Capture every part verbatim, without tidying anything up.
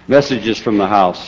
Messages from the House.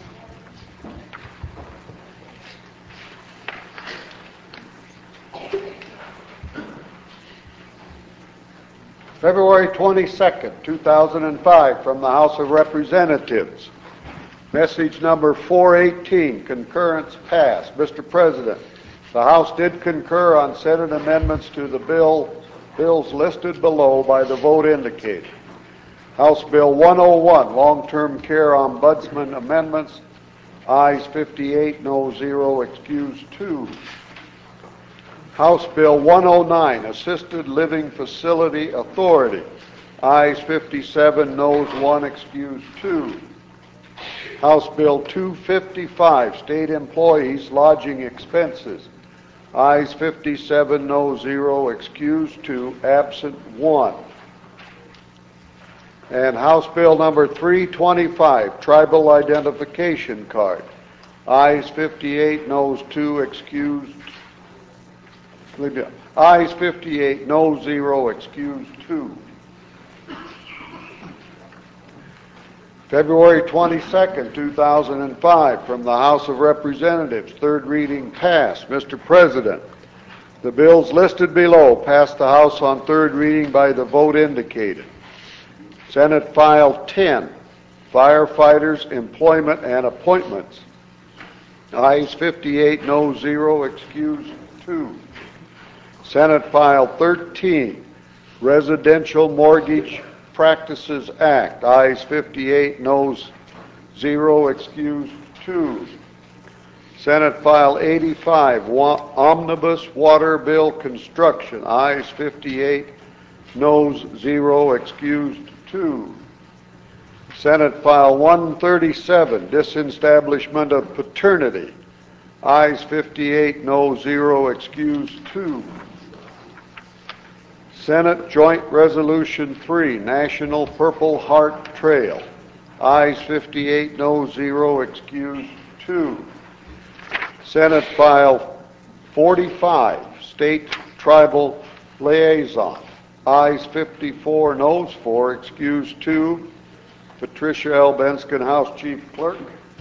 February twenty-second, two thousand five, from the House of Representatives. Message number four eighteen, concurrence passed. Mister President, the House did concur on Senate amendments to the bill, bills listed below by the vote indicated. House Bill one oh one, Long-Term Care Ombudsman Amendments, ayes fifty-eight, no zero, excused two. House Bill one oh nine, Assisted Living Facility Authority, ayes fifty-seven, noes one, excused two. House Bill two fifty-five, State Employees Lodging Expenses, ayes fifty-seven, no zero, excused two, absent one. And House Bill number three twenty-five, Tribal Identification Card, ayes fifty-eight, noes two, excused ayes fifty-eight, no zero, excused two. February twenty-second, two thousand five, from the House of Representatives, third reading passed. Mister President, the bills listed below passed the House on third reading by the vote indicated. Senate File ten, Firefighters, Employment and Appointments, ayes fifty-eight, no zero, excused two. Senate File thirteen, Residential Mortgage Practices Act, ayes fifty-eight, noes zero, excused two. Senate File eighty-five, Wa- Omnibus Water Bill Construction, ayes fifty-eight, noes zero, excused two. Senate File one thirty-seven, Disestablishment of Paternity, ayes fifty-eight, no zero, excused two. Senate Joint Resolution three, National Purple Heart Trail, ayes fifty-eight, no zero, excused two. Senate File forty-five, State Tribal Liaison, ayes fifty-four, noes four, excused two. Patricia L. Benskin, House Chief Clerk.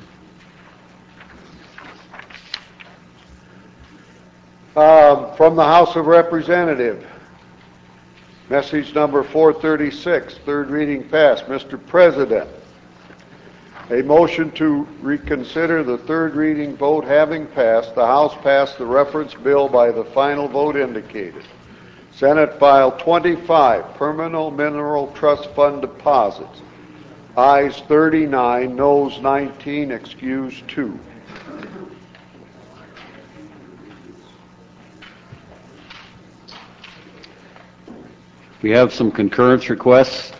Uh, from the House of Representatives, message number four thirty-six, third reading passed. Mister President, a motion to reconsider the third reading vote having passed, the House passed the reference bill by the final vote indicated. Senate File twenty-five, Permanent Mineral Trust Fund Deposits, ayes thirty-nine, noes nineteen, excused two. We have some concurrence requests.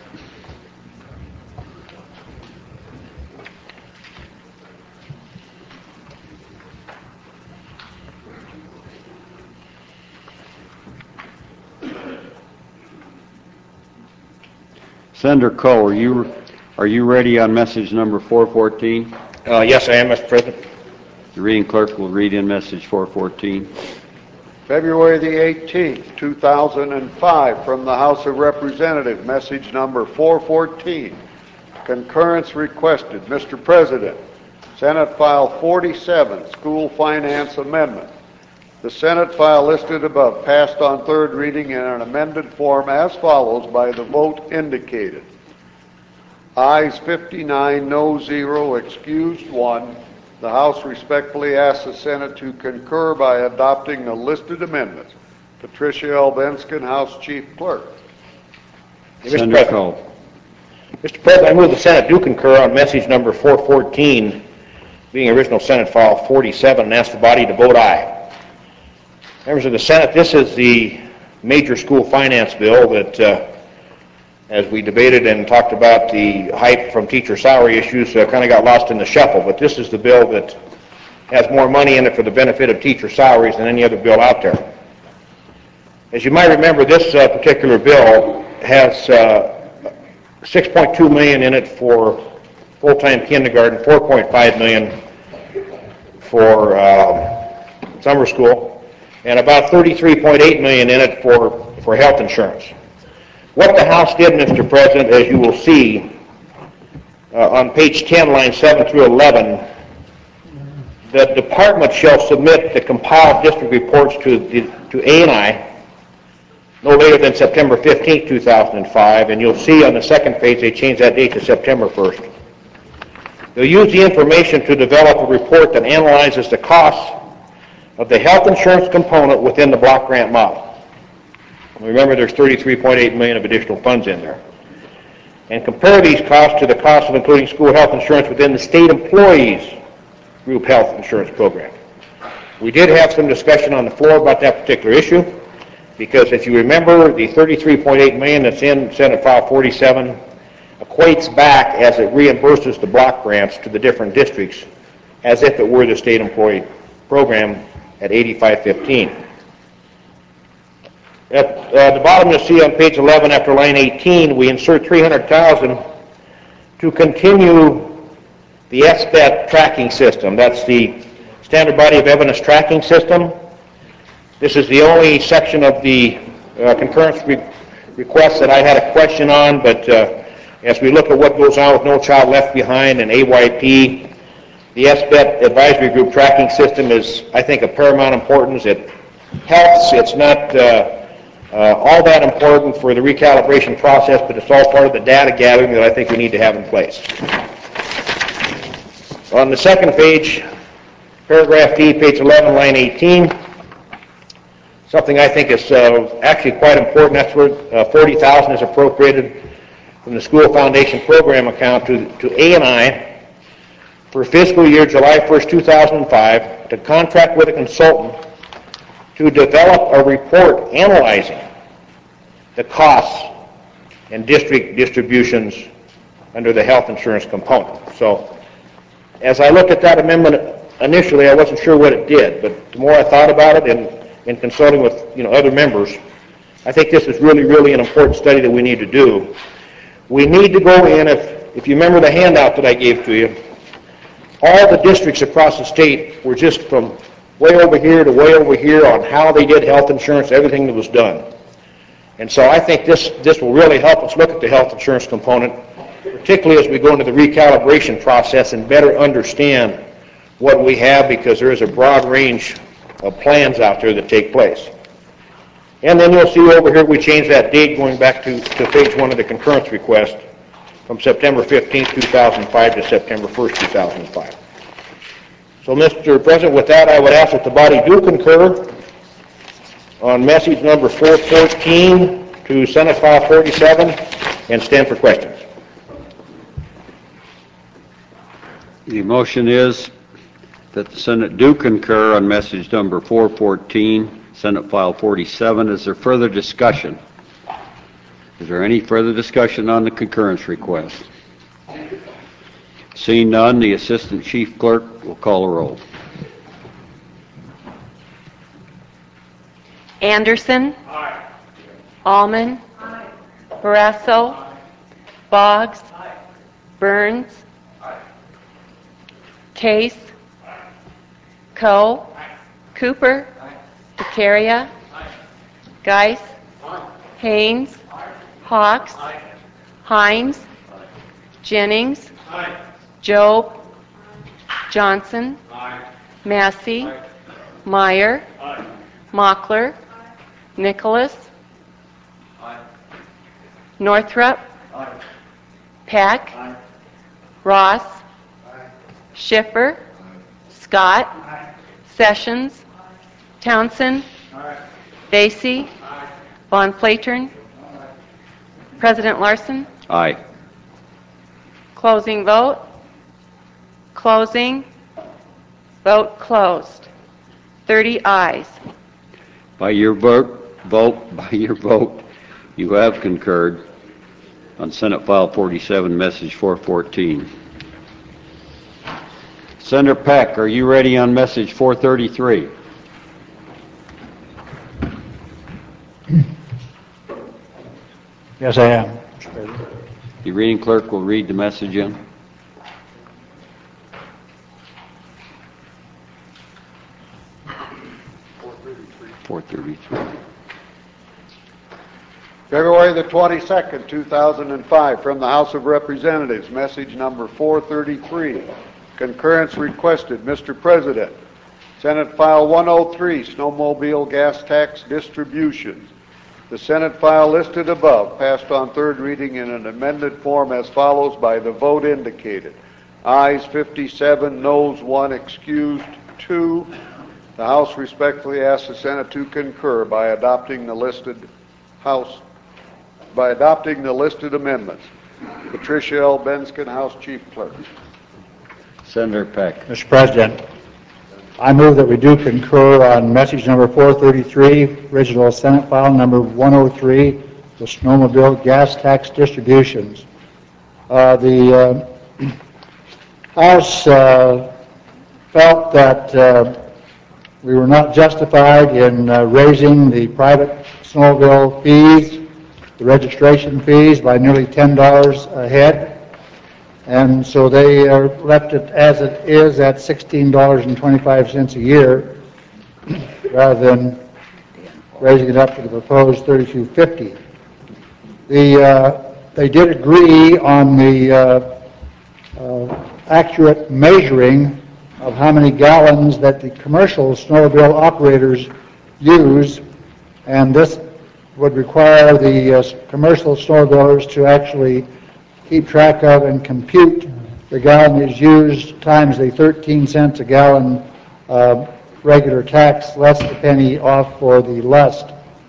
Senator Coe, are you are you ready on message number four fourteen? Uh, yes, I am, Mister President. The reading clerk will read in message four fourteen. February the eighteenth, two thousand five, from the House of Representatives, message number four fourteen, concurrence requested. Mister President, Senate File forty-seven, School Finance Amendment. The Senate file listed above passed on third reading in an amended form as follows by the vote indicated. Ayes fifty-nine, no zero, excused one. The House respectfully asks the Senate to concur by adopting the listed amendments. Patricia L. Benskin, House Chief Clerk. Mister Senator Coe. Mister President, I move the Senate do concur on message number four fourteen, being original Senate File forty-seven, and ask the body to vote aye. Members of the Senate, this is the major school finance bill that, uh, as we debated and talked about the hype from teacher salary issues, uh, kind of got lost in the shuffle. But this is the bill that has more money in it for the benefit of teacher salaries than any other bill out there. As you might remember, this uh, particular bill has uh, six point two million dollars in it for full-time kindergarten, four point five million dollars for uh, summer school, and about thirty-three point eight million dollars in it for, for health insurance. What the House did, Mister President, as you will see, uh, on page ten, line seven through eleven, the department shall submit the compiled district reports to, the, to A and I no later than September fifteenth, two thousand five, and you'll see on the second page they changed that date to September first. They'll use the information to develop a report that analyzes the costs of the health insurance component within the block grant model. Remember, there's thirty-three point eight million dollars of additional funds in there. And compare these costs to the cost of including school health insurance within the state employees group health insurance program. We did have some discussion on the floor about that particular issue, because if you remember, the thirty-three point eight million dollars that's in Senate File forty-seven equates back as it reimburses the block grants to the different districts as if it were the state employee program at eighty-five fifteen. At uh, the bottom, you'll see on page eleven, after line eighteen, we insert three hundred thousand dollars to continue the S B E T tracking system. That's the Standard Body of Evidence Tracking System. This is the only section of the uh, concurrence re request that I had a question on, but uh, as we look at what goes on with No Child Left Behind and A Y P, the S B E T Advisory Group Tracking System is, I think, of paramount importance. It helps. It's not uh, uh, all that important for the recalibration process, but it's all part of the data gathering that I think we need to have in place. On the second page, paragraph D, page eleven, line eighteen, something I think is uh, actually quite important. That's where uh, forty thousand dollars is appropriated from the School Foundation Program account to, to A and I for fiscal year July first, two thousand five, to contract with a consultant to develop a report analyzing the costs and district distributions under the health insurance component. So, as I looked at that amendment initially, I wasn't sure what it did, but the more I thought about it and in consulting with you know other members, I think this is really, really an important study that we need to do. We need to go in, if, if you remember the handout that I gave to you, all the districts across the state were just from way over here to way over here on how they did health insurance, everything that was done. And so I think this, this will really help us look at the health insurance component, particularly as we go into the recalibration process and better understand what we have, because there is a broad range of plans out there that take place. And then you'll see over here we changed that date going back to, to page one of the concurrence request from September fifteenth, two thousand five to September first, two thousand five. So, Mister President, with that, I would ask that the body do concur on message number four fourteen to Senate File forty-seven and stand for questions. The motion is that the Senate do concur on message number four fourteen, Senate File forty-seven. Is there further discussion? Is there any further discussion on the concurrence request? Seeing none, the Assistant Chief Clerk will call a roll. Anderson. Aye. Allman. Aye. Barrasso. Aye. Boggs. Aye. Burns. Aye. Case. Aye. Coe. Aye. Cooper. Aye. Beccaria. Aye. Geis. Aye. Haynes. Aye. Hawks. Aye. Hines. Aye. Jennings. Aye. Job. Johnson. Aye. Massey. Aye. Meyer. Aye. Mockler. Aye. Nicholas. Aye. Northrup. Aye. Peck. Aye. Ross. Aye. Schiffer. Aye. Scott. Aye. Sessions. Aye. Townsend. Aye. Basie. Aye. Von Platern. Aye. President Larson. Aye. Closing vote. Closing. Vote closed. thirty ayes. By your vote, vote, by your vote, you have concurred on Senate File forty-seven, message four fourteen. Senator Peck, are you ready on message four thirty-three? Yes, I am, Mister President. The reading clerk will read the message in. four thirty-three. February the twenty-second, two thousand five, from the House of Representatives, message number four thirty-three. Concurrence requested. Mister President, Senate File one oh three, snowmobile gas tax distributions. The Senate file listed above passed on third reading in an amended form as follows by the vote indicated. Ayes fifty-seven, noes one, excused two. The House respectfully asks the Senate to concur by adopting the listed House by adopting the listed amendments. Patricia L. Benskin, House Chief Clerk. Senator Peck. Mister President, I move that we do concur on message number four thirty-three, original Senate file number one oh three, the snowmobile gas tax distributions. Uh, the uh, House uh, felt that uh, we were not justified in uh, raising the private snowmobile fees, the registration fees, by nearly ten dollars a head, and so they uh, left it as it is at sixteen dollars and twenty-five cents a year, rather than raising it up to the proposed thirty-two fifty. The uh, they did agree on the uh, uh, accurate measuring of how many gallons that the commercial snowmobile operators use, and this would require the uh, commercial snowmobilers to actually keep track of and compute the gallon is used times the thirteen cents a gallon uh, regular tax, less the penny off for the lust.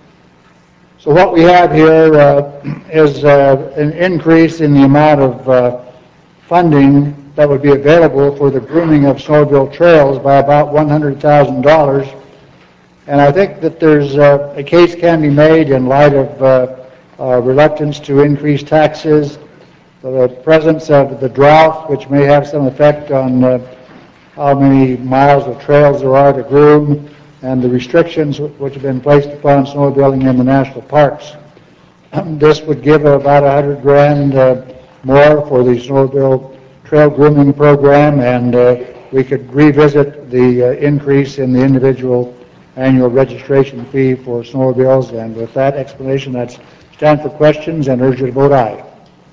So what we have here uh, is uh, an increase in the amount of uh, funding that would be available for the grooming of snowmobile trails by about one hundred thousand dollars. And I think that there's uh, a case can be made in light of uh, uh, reluctance to increase taxes, the presence of the drought, which may have some effect on uh, how many miles of trails there are to groom, and the restrictions which have been placed upon snowmobiling in the national parks. This would give about a hundred grand uh, more for the snowmobile trail grooming program, and uh, we could revisit the uh, increase in the individual annual registration fee for snowmobiles. And with that explanation, I stand for questions and urge you to vote aye.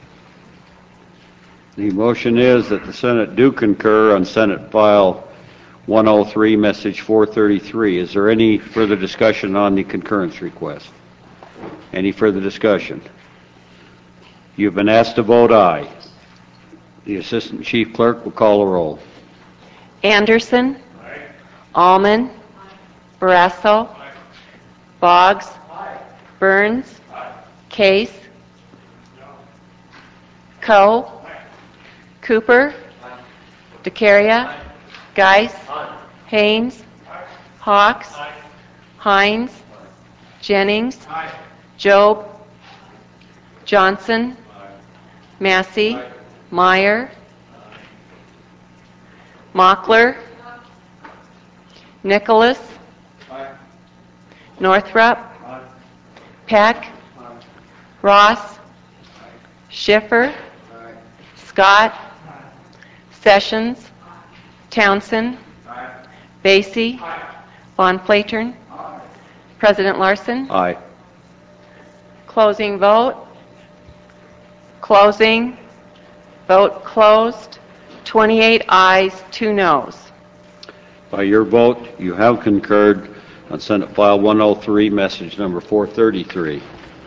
The motion is that the Senate do concur on Senate File one oh three, message four thirty-three. Is there any further discussion on the concurrence request? Any further discussion? You've been asked to vote aye. The Assistant Chief Clerk will call the roll. Anderson. Aye. Allman. Aye. Barrasso. Aye. Boggs. Aye. Burns. Aye. Case. No. Coe. Aye. Cooper. Aye. DeCaria. Aye. Geis. Aye. Haynes. Aye. Hawks. Aye. Hines. Aye. Jennings. Aye. Job. Johnson. Aye. Massey. Aye. Meyer. Aye. Mockler. Aye. Nicholas. Aye. Northrup. Aye. Peck. Aye. Ross. Aye. Schiffer. Aye. Scott. Aye. Sessions. Aye. Townsend. Aye. Basie. Aye. Von Flatern. Aye. President Larson. Aye. Closing vote. Closing. Vote closed. twenty-eight ayes, two noes. By your vote, you have concurred on Senate File one oh three, message number four thirty-three.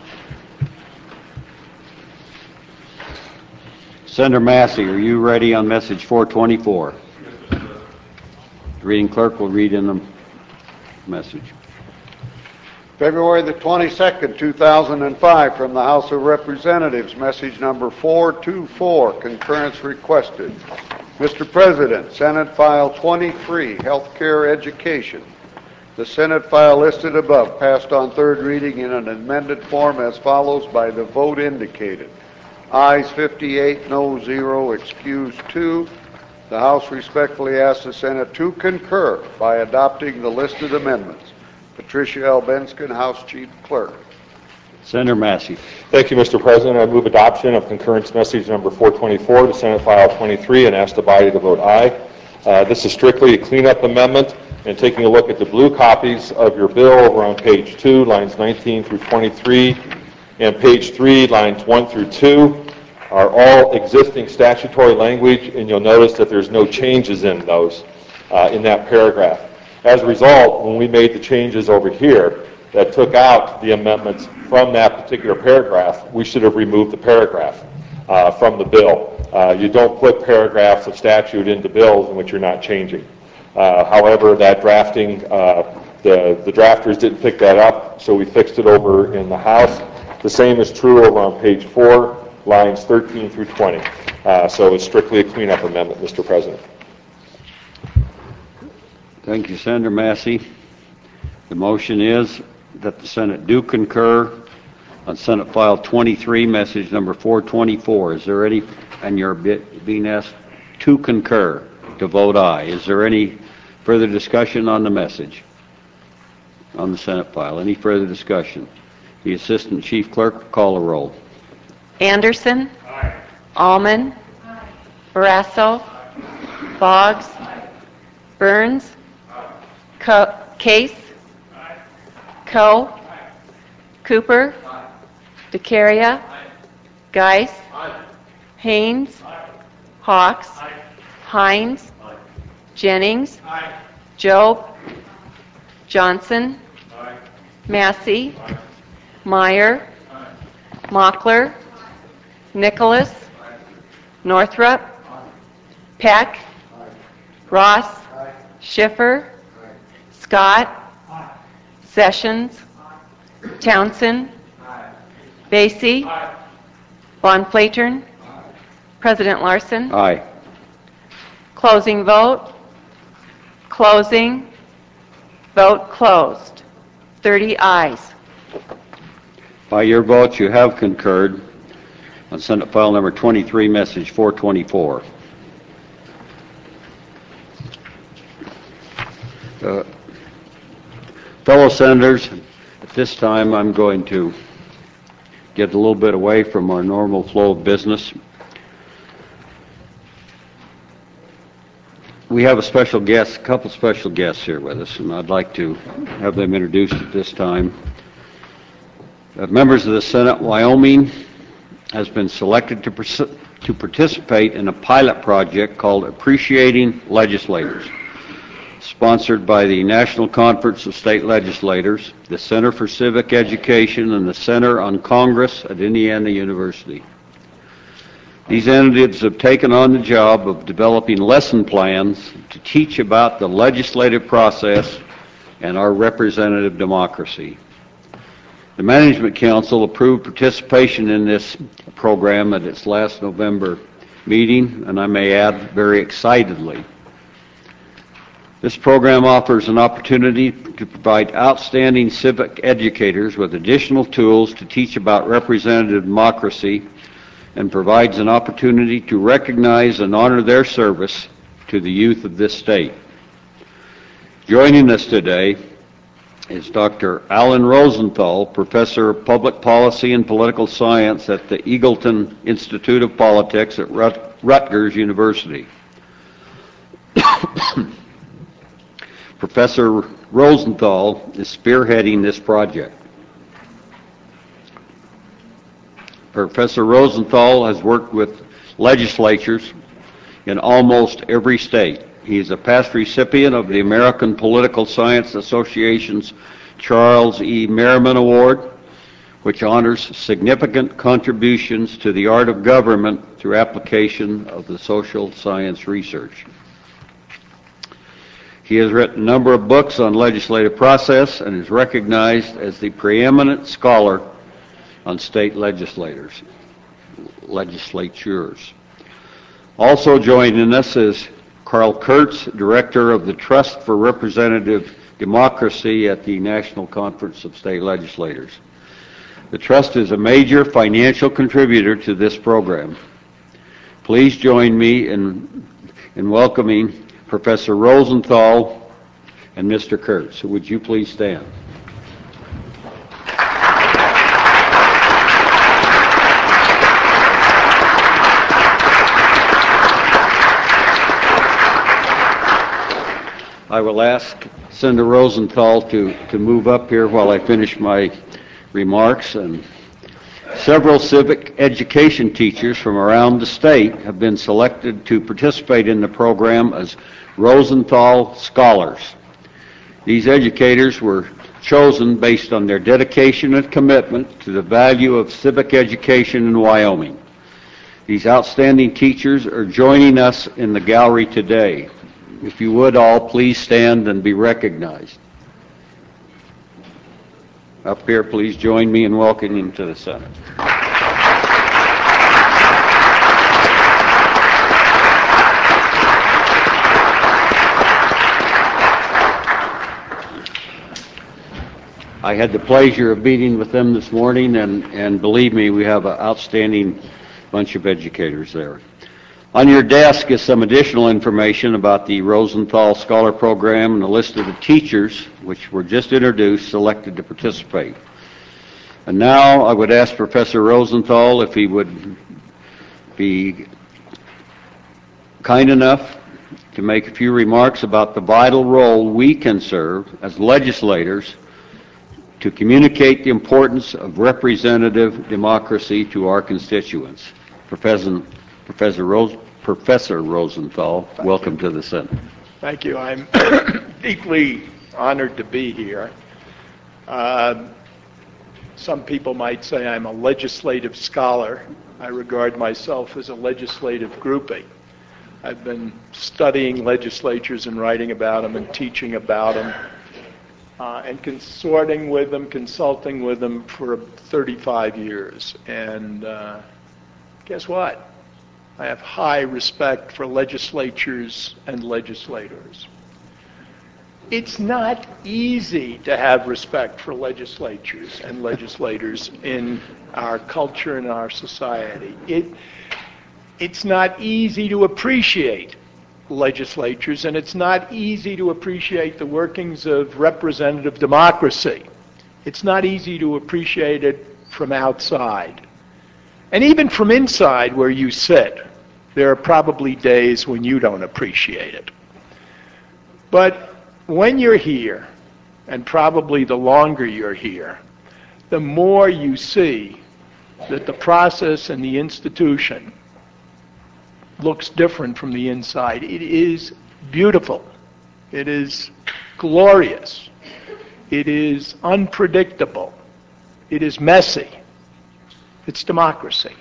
Senator Massey, are you ready on message four twenty-four? The reading clerk will read in the message. February the twenty-second, two thousand five, from the House of Representatives, message number four twenty-four, concurrence requested. Mister President, Senate File twenty-three, Healthcare Education. The Senate file listed above passed on third reading in an amended form as follows by the vote indicated. Ayes fifty-eight, no zero, excused two. The House respectfully asks the Senate to concur by adopting the listed amendments. Patricia L. Benskin, House Chief Clerk. Senator Massey. Thank you, Mister President. I move adoption of concurrence message number four twenty-four to Senate File twenty-three and ask the body to vote aye. Uh, this is strictly a cleanup amendment, and taking a look at the blue copies of your bill over on page two, lines nineteen through twenty-three, And page three, lines one through two, are all existing statutory language, and you'll notice that there's no changes in those, uh, in that paragraph. As a result, when we made the changes over here that took out the amendments from that particular paragraph, we should have removed the paragraph uh, from the bill. Uh, you don't put paragraphs of statute into bills in which you're not changing. Uh, however, that drafting, uh, the, the drafters didn't pick that up, so we fixed it over in the House. The same is true over on page four, lines thirteen through twenty. Uh, so it's strictly a cleanup amendment, Mister President. Thank you, Senator Massey. The motion is that the Senate do concur on Senate File twenty-three, message number four twenty-four. Is there any, and you're being asked to concur, to vote aye. Is there any further discussion on the message on the Senate file? Any further discussion? The Assistant Chief Clerk will call the roll. Anderson. Aye. Allman. Aye. Barrasso. Aye. Boggs. Aye. Burns. Aye. Co- Case. Aye. Coe. Aye. Cooper. Aye. DeCaria. Aye. Geis. Aye. Haynes. Aye. Hawks. Aye. Hines. Aye. Jennings. Aye. Jobe. Johnson. Aye. Massey. Aye. Meyer. Aye. Mockler. Aye. Nicholas. Aye. Northrup. Aye. Peck. Aye. Ross. Aye. Schiffer. Aye. Scott. Aye. Sessions. Aye. Townsend. Aye. Basie. Aye. Von Flatern. Aye. President Larson. Aye. Closing vote. Closing. Vote closed. thirty ayes. By your votes, you have concurred on Senate File number twenty-three, message four twenty-four. Uh, fellow senators, at this time I'm going to get a little bit away from our normal flow of business. We have a special guest, a couple special guests here with us, and I'd like to have them introduced at this time. Uh, members of the Senate, Wyoming has been selected to, pers- to participate in a pilot project called Appreciating Legislators, sponsored by the National Conference of State Legislators, the Center for Civic Education, and the Center on Congress at Indiana University. These entities have taken on the job of developing lesson plans to teach about the legislative process and our representative democracy. The Management Council approved participation in this program at its last November meeting, and I may add, very excitedly. This program offers an opportunity to provide outstanding civic educators with additional tools to teach about representative democracy, and provides an opportunity to recognize and honor their service to the youth of this state. Joining us today is Doctor Alan Rosenthal, Professor of Public Policy and Political Science at the Eagleton Institute of Politics at Rut- Rutgers University. Professor Rosenthal is spearheading this project. Professor Rosenthal has worked with legislatures in almost every state. He is a past recipient of the American Political Science Association's Charles E. Merriman Award, which honors significant contributions to the art of government through application of the social science research. He has written a number of books on legislative process and is recognized as the preeminent scholar on state legislators, legislatures. Also joining us is Carl Kurtz, Director of the Trust for Representative Democracy at the National Conference of State Legislators. The Trust is a major financial contributor to this program. Please join me in, in welcoming Professor Rosenthal and Mister Kurtz. Would you please stand? I will ask Senator Rosenthal to, to move up here while I finish my remarks, and Several civic education teachers from around the state have been selected to participate in the program as Rosenthal Scholars. These educators were chosen based on their dedication and commitment to the value of civic education in Wyoming. These outstanding teachers are joining us in the gallery today. If you would all please stand and be recognized. Up here, please join me in welcoming them to the Senate. I had the pleasure of meeting with them this morning, and, and believe me, we have an outstanding bunch of educators there. On your desk is some additional information about the Rosenthal Scholar Program and a list of the teachers, which were just introduced, selected to participate. And now I would ask Professor Rosenthal if he would be kind enough to make a few remarks about the vital role we can serve as legislators to communicate the importance of representative democracy to our constituents. Professor, Professor, Rose, Professor Rosenthal, Thank welcome you. To the Senate. Thank you. I'm deeply honored to be here. Uh, some people might say I'm a legislative scholar. I regard myself as a legislative groupie. I've been studying legislatures and writing about them and teaching about them. Uh, and consorting with them, consulting with them for thirty-five years. And uh, guess what? I have high respect for legislatures and legislators. It's not easy to have respect for legislatures and legislators in our culture and our society. It, it's not easy to appreciate legislatures, and it's not easy to appreciate the workings of representative democracy. It's not easy to appreciate it from outside. And even from inside where you sit, there are probably days when you don't appreciate it. But when you're here, and probably the longer you're here, the more you see that the process and the institution looks different from the inside. It is beautiful. It is glorious. It is unpredictable. It is messy. It's democracy.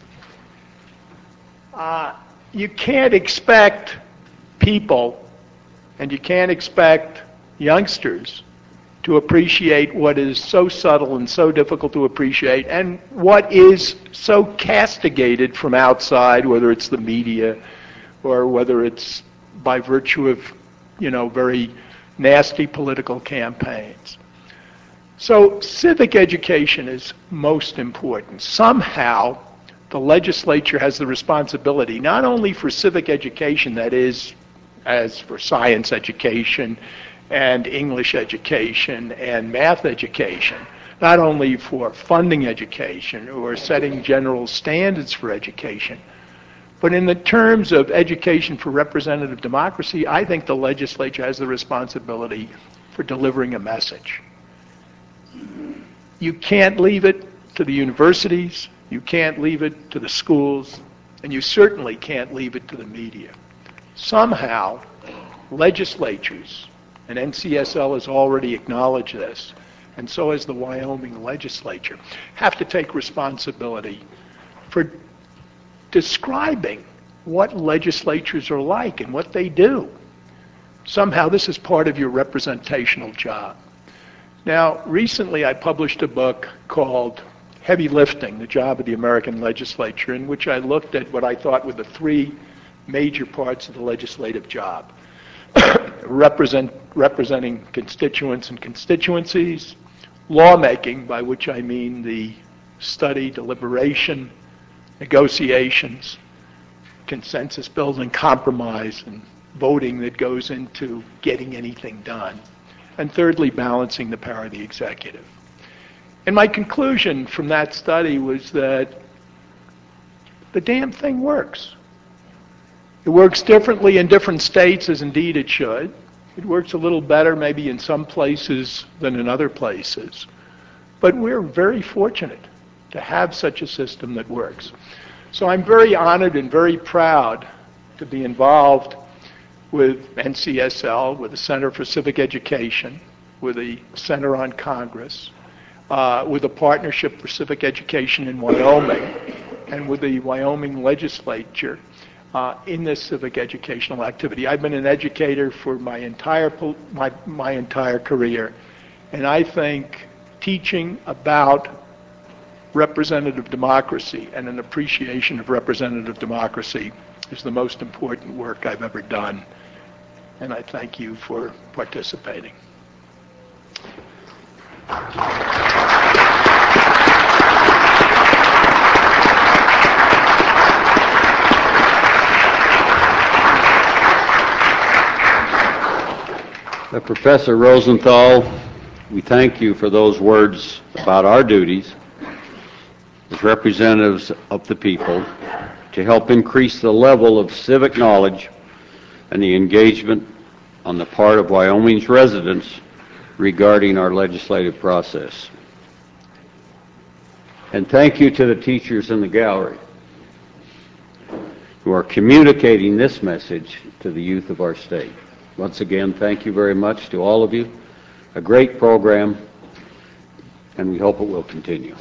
Uh, you can't expect people, and you can't expect youngsters to appreciate what is so subtle and so difficult to appreciate, and what is so castigated from outside, whether it's the media or whether it's by virtue of, you know, very nasty political campaigns. So civic education is most important. Somehow, the legislature has the responsibility not only for civic education, that is, as for science education, and English education and math education, not only for funding education or setting general standards for education, but in the terms of education for representative democracy, I think the legislature has the responsibility for delivering a message. You can't leave it to the universities, you can't leave it to the schools, and you certainly can't leave it to the media. Somehow, legislatures, and N C S L has already acknowledged this, and so has the Wyoming legislature, have to take responsibility for describing what legislatures are like and what they do. Somehow this is part of your representational job. Now, recently I published a book called Heavy Lifting, the Job of the American Legislature, in which I looked at what I thought were the three major parts of the legislative job. Represent, representing constituents and constituencies, lawmaking, by which I mean the study, deliberation, negotiations, consensus building, compromise, and voting that goes into getting anything done. And thirdly, balancing the power of the executive. And my conclusion from that study was that the damn thing works. It works differently in different states, as indeed it should. It works a little better maybe in some places than in other places. But we're very fortunate to have such a system that works. So I'm very honored and very proud to be involved with N C S L, with the Center for Civic Education, with the Center on Congress, uh, with the Partnership for Civic Education in Wyoming, and with the Wyoming legislature uh, in this civic educational activity. I've been an educator for my entire, my, my entire career, and I think teaching about representative democracy and an appreciation of representative democracy is the most important work I've ever done, and I thank you for participating. Uh, Professor Rosenthal, we thank you for those words about our duties as representatives of the people to help increase the level of civic knowledge and the engagement on the part of Wyoming's residents regarding our legislative process. And thank you to the teachers in the gallery who are communicating this message to the youth of our state. Once again, thank you very much to all of you. A great program, and we hope it will continue.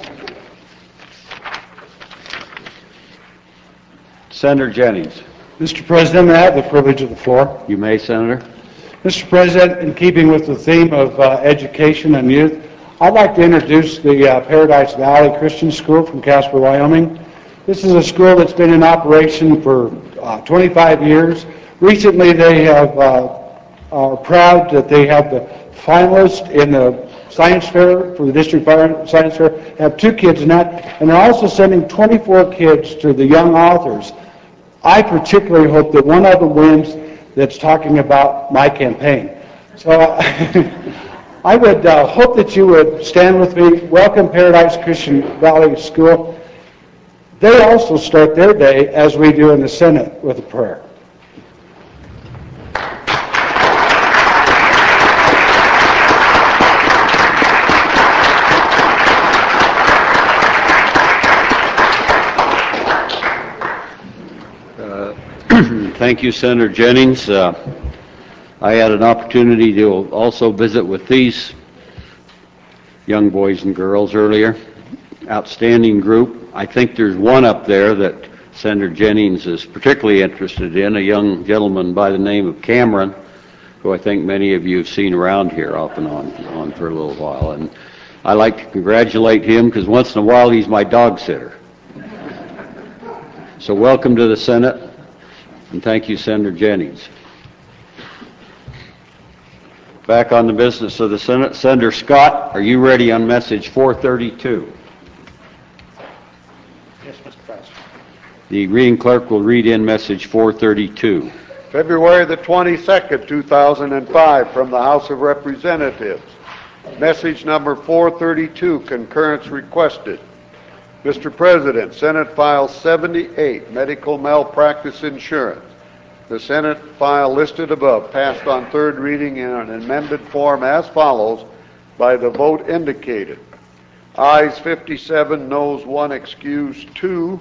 Senator Jennings. Mister President, I have the privilege of the floor. You may, Senator. Mister President, in keeping with the theme of uh, education and youth, I'd like to introduce the uh, Paradise Valley Christian School from Casper, Wyoming. This is a school that's been in operation for uh, twenty-five years. Recently, they have uh, are proud that they have the finalist in the science fair for the district science fair. Have two kids in that, and they're also sending twenty-four kids to the young authors. I particularly hope that one of them wins that's talking about my campaign. So I would uh, hope that you would stand with me. Welcome Paradise Christian Valley School. They also start their day, as we do in the Senate, with a prayer. Thank you, Senator Jennings. Uh, I had an opportunity to also visit with these young boys and girls earlier. Outstanding group. I think there's one up there that Senator Jennings is particularly interested in, a young gentleman by the name of Cameron, who I think many of you have seen around here off and on, on for a little while. And I like to congratulate him because once in a while he's my dog sitter. So welcome to the Senate. And thank you, Senator Jennings. Back on the business of the Senate, Senator Scott, are you ready on message four thirty-two? Yes, Mister President. The reading clerk will read in message four thirty-two. February the twenty-second, two thousand five, from the House of Representatives. Message number four thirty-two, concurrence requested. Mister President, Senate File seventy-eight, medical malpractice insurance. The Senate file listed above passed on third reading in an amended form as follows by the vote indicated. Ayes fifty-seven, noes one, excused two.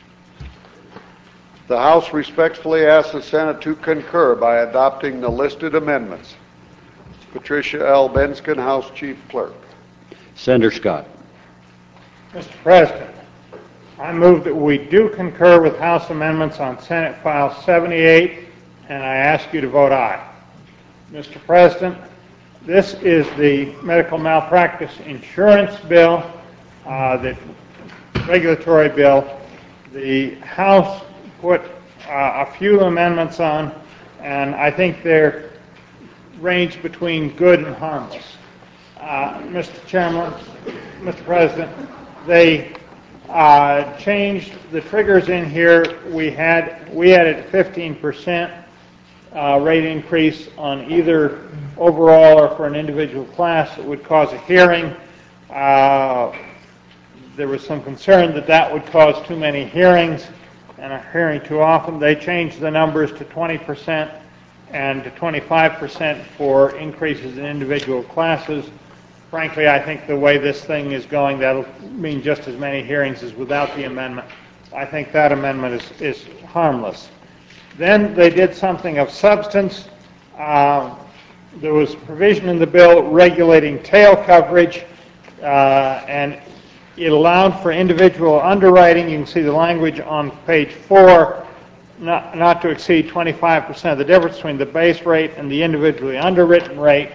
The House respectfully asks the Senate to concur by adopting the listed amendments. Patricia L. Benskin, House Chief Clerk. Senator Scott. Mister President, I move that we do concur with House amendments on Senate File seventy-eight, and I ask you to vote aye. Mister President, this is the medical malpractice insurance bill, uh, the regulatory bill. The House put uh, a few amendments on, and I think they're range between good and harmless. Uh, Mister Chairman, Mister President, they uh, changed the triggers in here. We had we had a fifteen percent uh, rate increase on either overall or for an individual class. It would cause a hearing. Uh, there was some concern that that would cause too many hearings and a hearing too often. They changed the numbers to twenty percent and to twenty-five percent for increases in individual classes. frankly, I think the way this thing is going, that'll mean just as many hearings as without the amendment. I think that amendment is, is harmless. Then they did something of substance. Uh, there was provision in the bill regulating tail coverage, uh, and it allowed for individual underwriting. You can see the language on page four, not, not to exceed twenty-five percent of the difference between the base rate and the individually underwritten rate.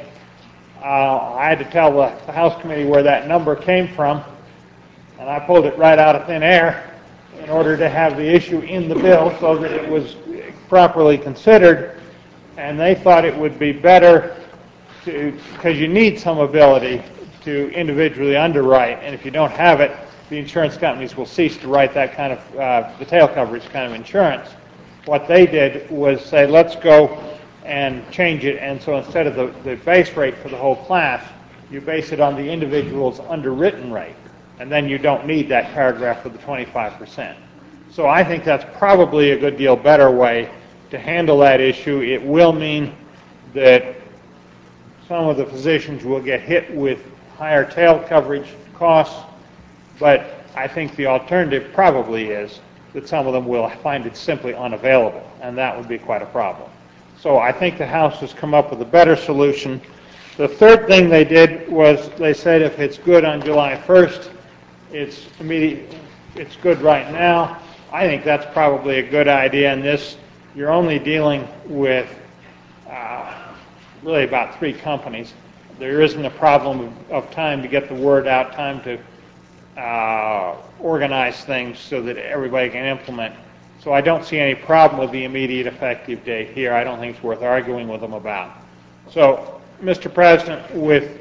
Uh, I had to tell the, the House committee where that number came from, and I pulled it right out of thin air in order to have the issue in the bill so that it was properly considered, and they thought it would be better to, because you need some ability to individually underwrite, and if you don't have it, the insurance companies will cease to write that kind of, uh, the tail coverage kind of insurance. What they did was say, let's go and change it, and so instead of the, the base rate for the whole class, you base it on the individual's underwritten rate, and then you don't need that paragraph for the twenty-five percent. So I think that's probably a good deal better way to handle that issue. It will mean that some of the physicians will get hit with higher tail coverage costs, but I think the alternative probably is that some of them will find it simply unavailable, and that would be quite a problem. So I think the House has come up with a better solution. The third thing they did was they said if it's good on July first, it's immediate, it's good right now. I think that's probably a good idea. In this, you're only dealing with uh, really about three companies. There isn't a problem of, of time to get the word out, time to uh, organize things so that everybody can implement. So I don't see any problem with the immediate effective date here. I don't think it's worth arguing with them about. So, Mister President, with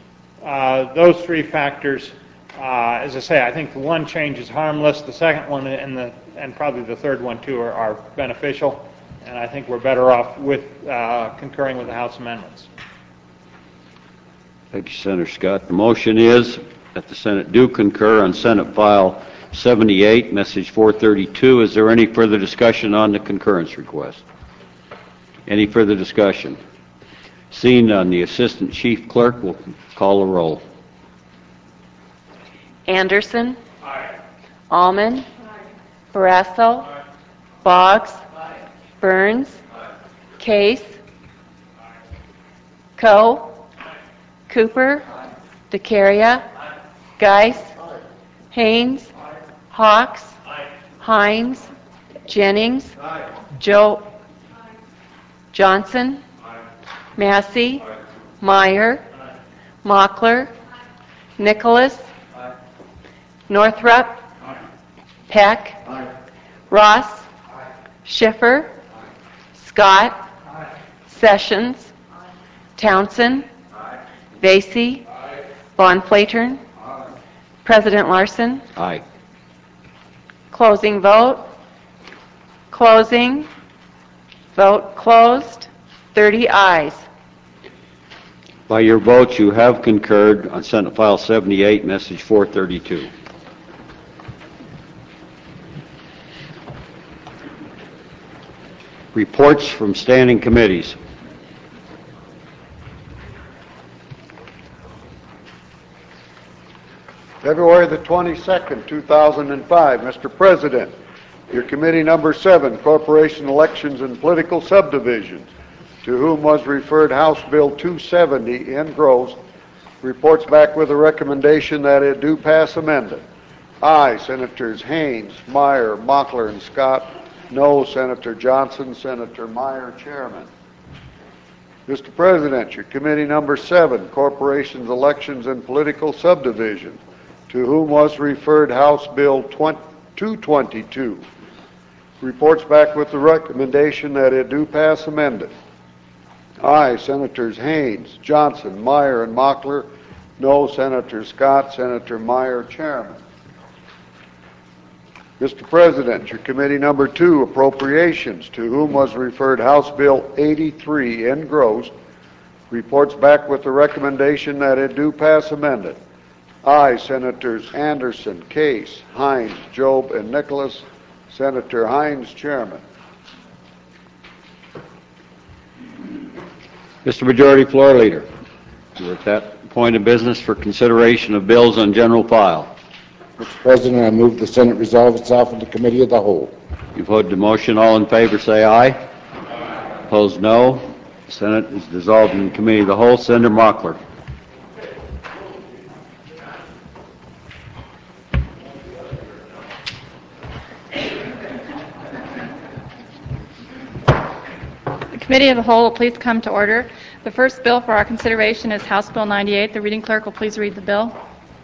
uh, those three factors, uh, as I say, I think the one change is harmless. The second one and the and probably the third one too are, are beneficial, and I think we're better off with uh, concurring with the House amendments. Thank you, Senator Scott. The motion is that the Senate do concur on Senate File seventy-eight, Message four thirty-two. Is there any further discussion on the concurrence request? Any further discussion? Seeing none, the Assistant Chief Clerk will call a roll. Anderson. Aye. Alman. Aye. Barrasso. Aye. Boggs. Aye. Burns. Aye. Case. Aye. Coe. Aye. Cooper. Aye. DeCaria. Aye. Geis. Aye. Haynes. Aye. Hawks. Aye. Hines. Jennings. Aye. Joe. Aye. Johnson. Aye. Massey. Aye. Meyer. Aye. Mockler. Aye. Nicholas. Aye. Northrup. Aye. Peck. Aye. Ross. Aye. Schiffer. Aye. Scott. Aye. Sessions. Aye. Townsend. Aye. Vasey. Aye. Von Flatern. Aye. President Larson. Aye. Closing vote. Closing. Vote closed. thirty ayes. By your votes, you have concurred on Senate File seventy-eight, Message four thirty-two. Reports from standing committees. February the twenty-second, two thousand five. Mister President, your committee number seven, Corporation Elections and Political Subdivisions, to whom was referred House Bill two seventy, engrossed, reports back with a recommendation that it do pass amended. Aye, Senators Haynes, Meyer, Mockler, and Scott. No, Senator Johnson, Senator Meyer, Chairman. Mister President, your committee number seven, Corporations, Elections, and Political Subdivisions, to whom was referred House Bill two twenty-two, reports back with the recommendation that it do pass amended. Aye, Senators Haynes, Johnson, Meyer, and Mockler. No, Senator Scott, Senator Meyer, Chairman. Mister President, your committee number two, Appropriations, to whom was referred House Bill eighty-three, engrossed, reports back with the recommendation that it do pass amended. Aye, Senators Anderson, Case, Hines, Job, and Nicholas. Senator Hines, Chairman. Mister Majority Floor Leader, with that Point of business for consideration of bills on general file. Mister President, I move the Senate resolve itself into committee of the whole. You've heard the motion. All in favor, say aye. Aye. Opposed, no. The Senate is dissolved in committee of the whole. Senator Mockler. The committee of the whole will please come to order. The first bill for our consideration is House Bill ninety-eight. The reading clerk will please read the bill.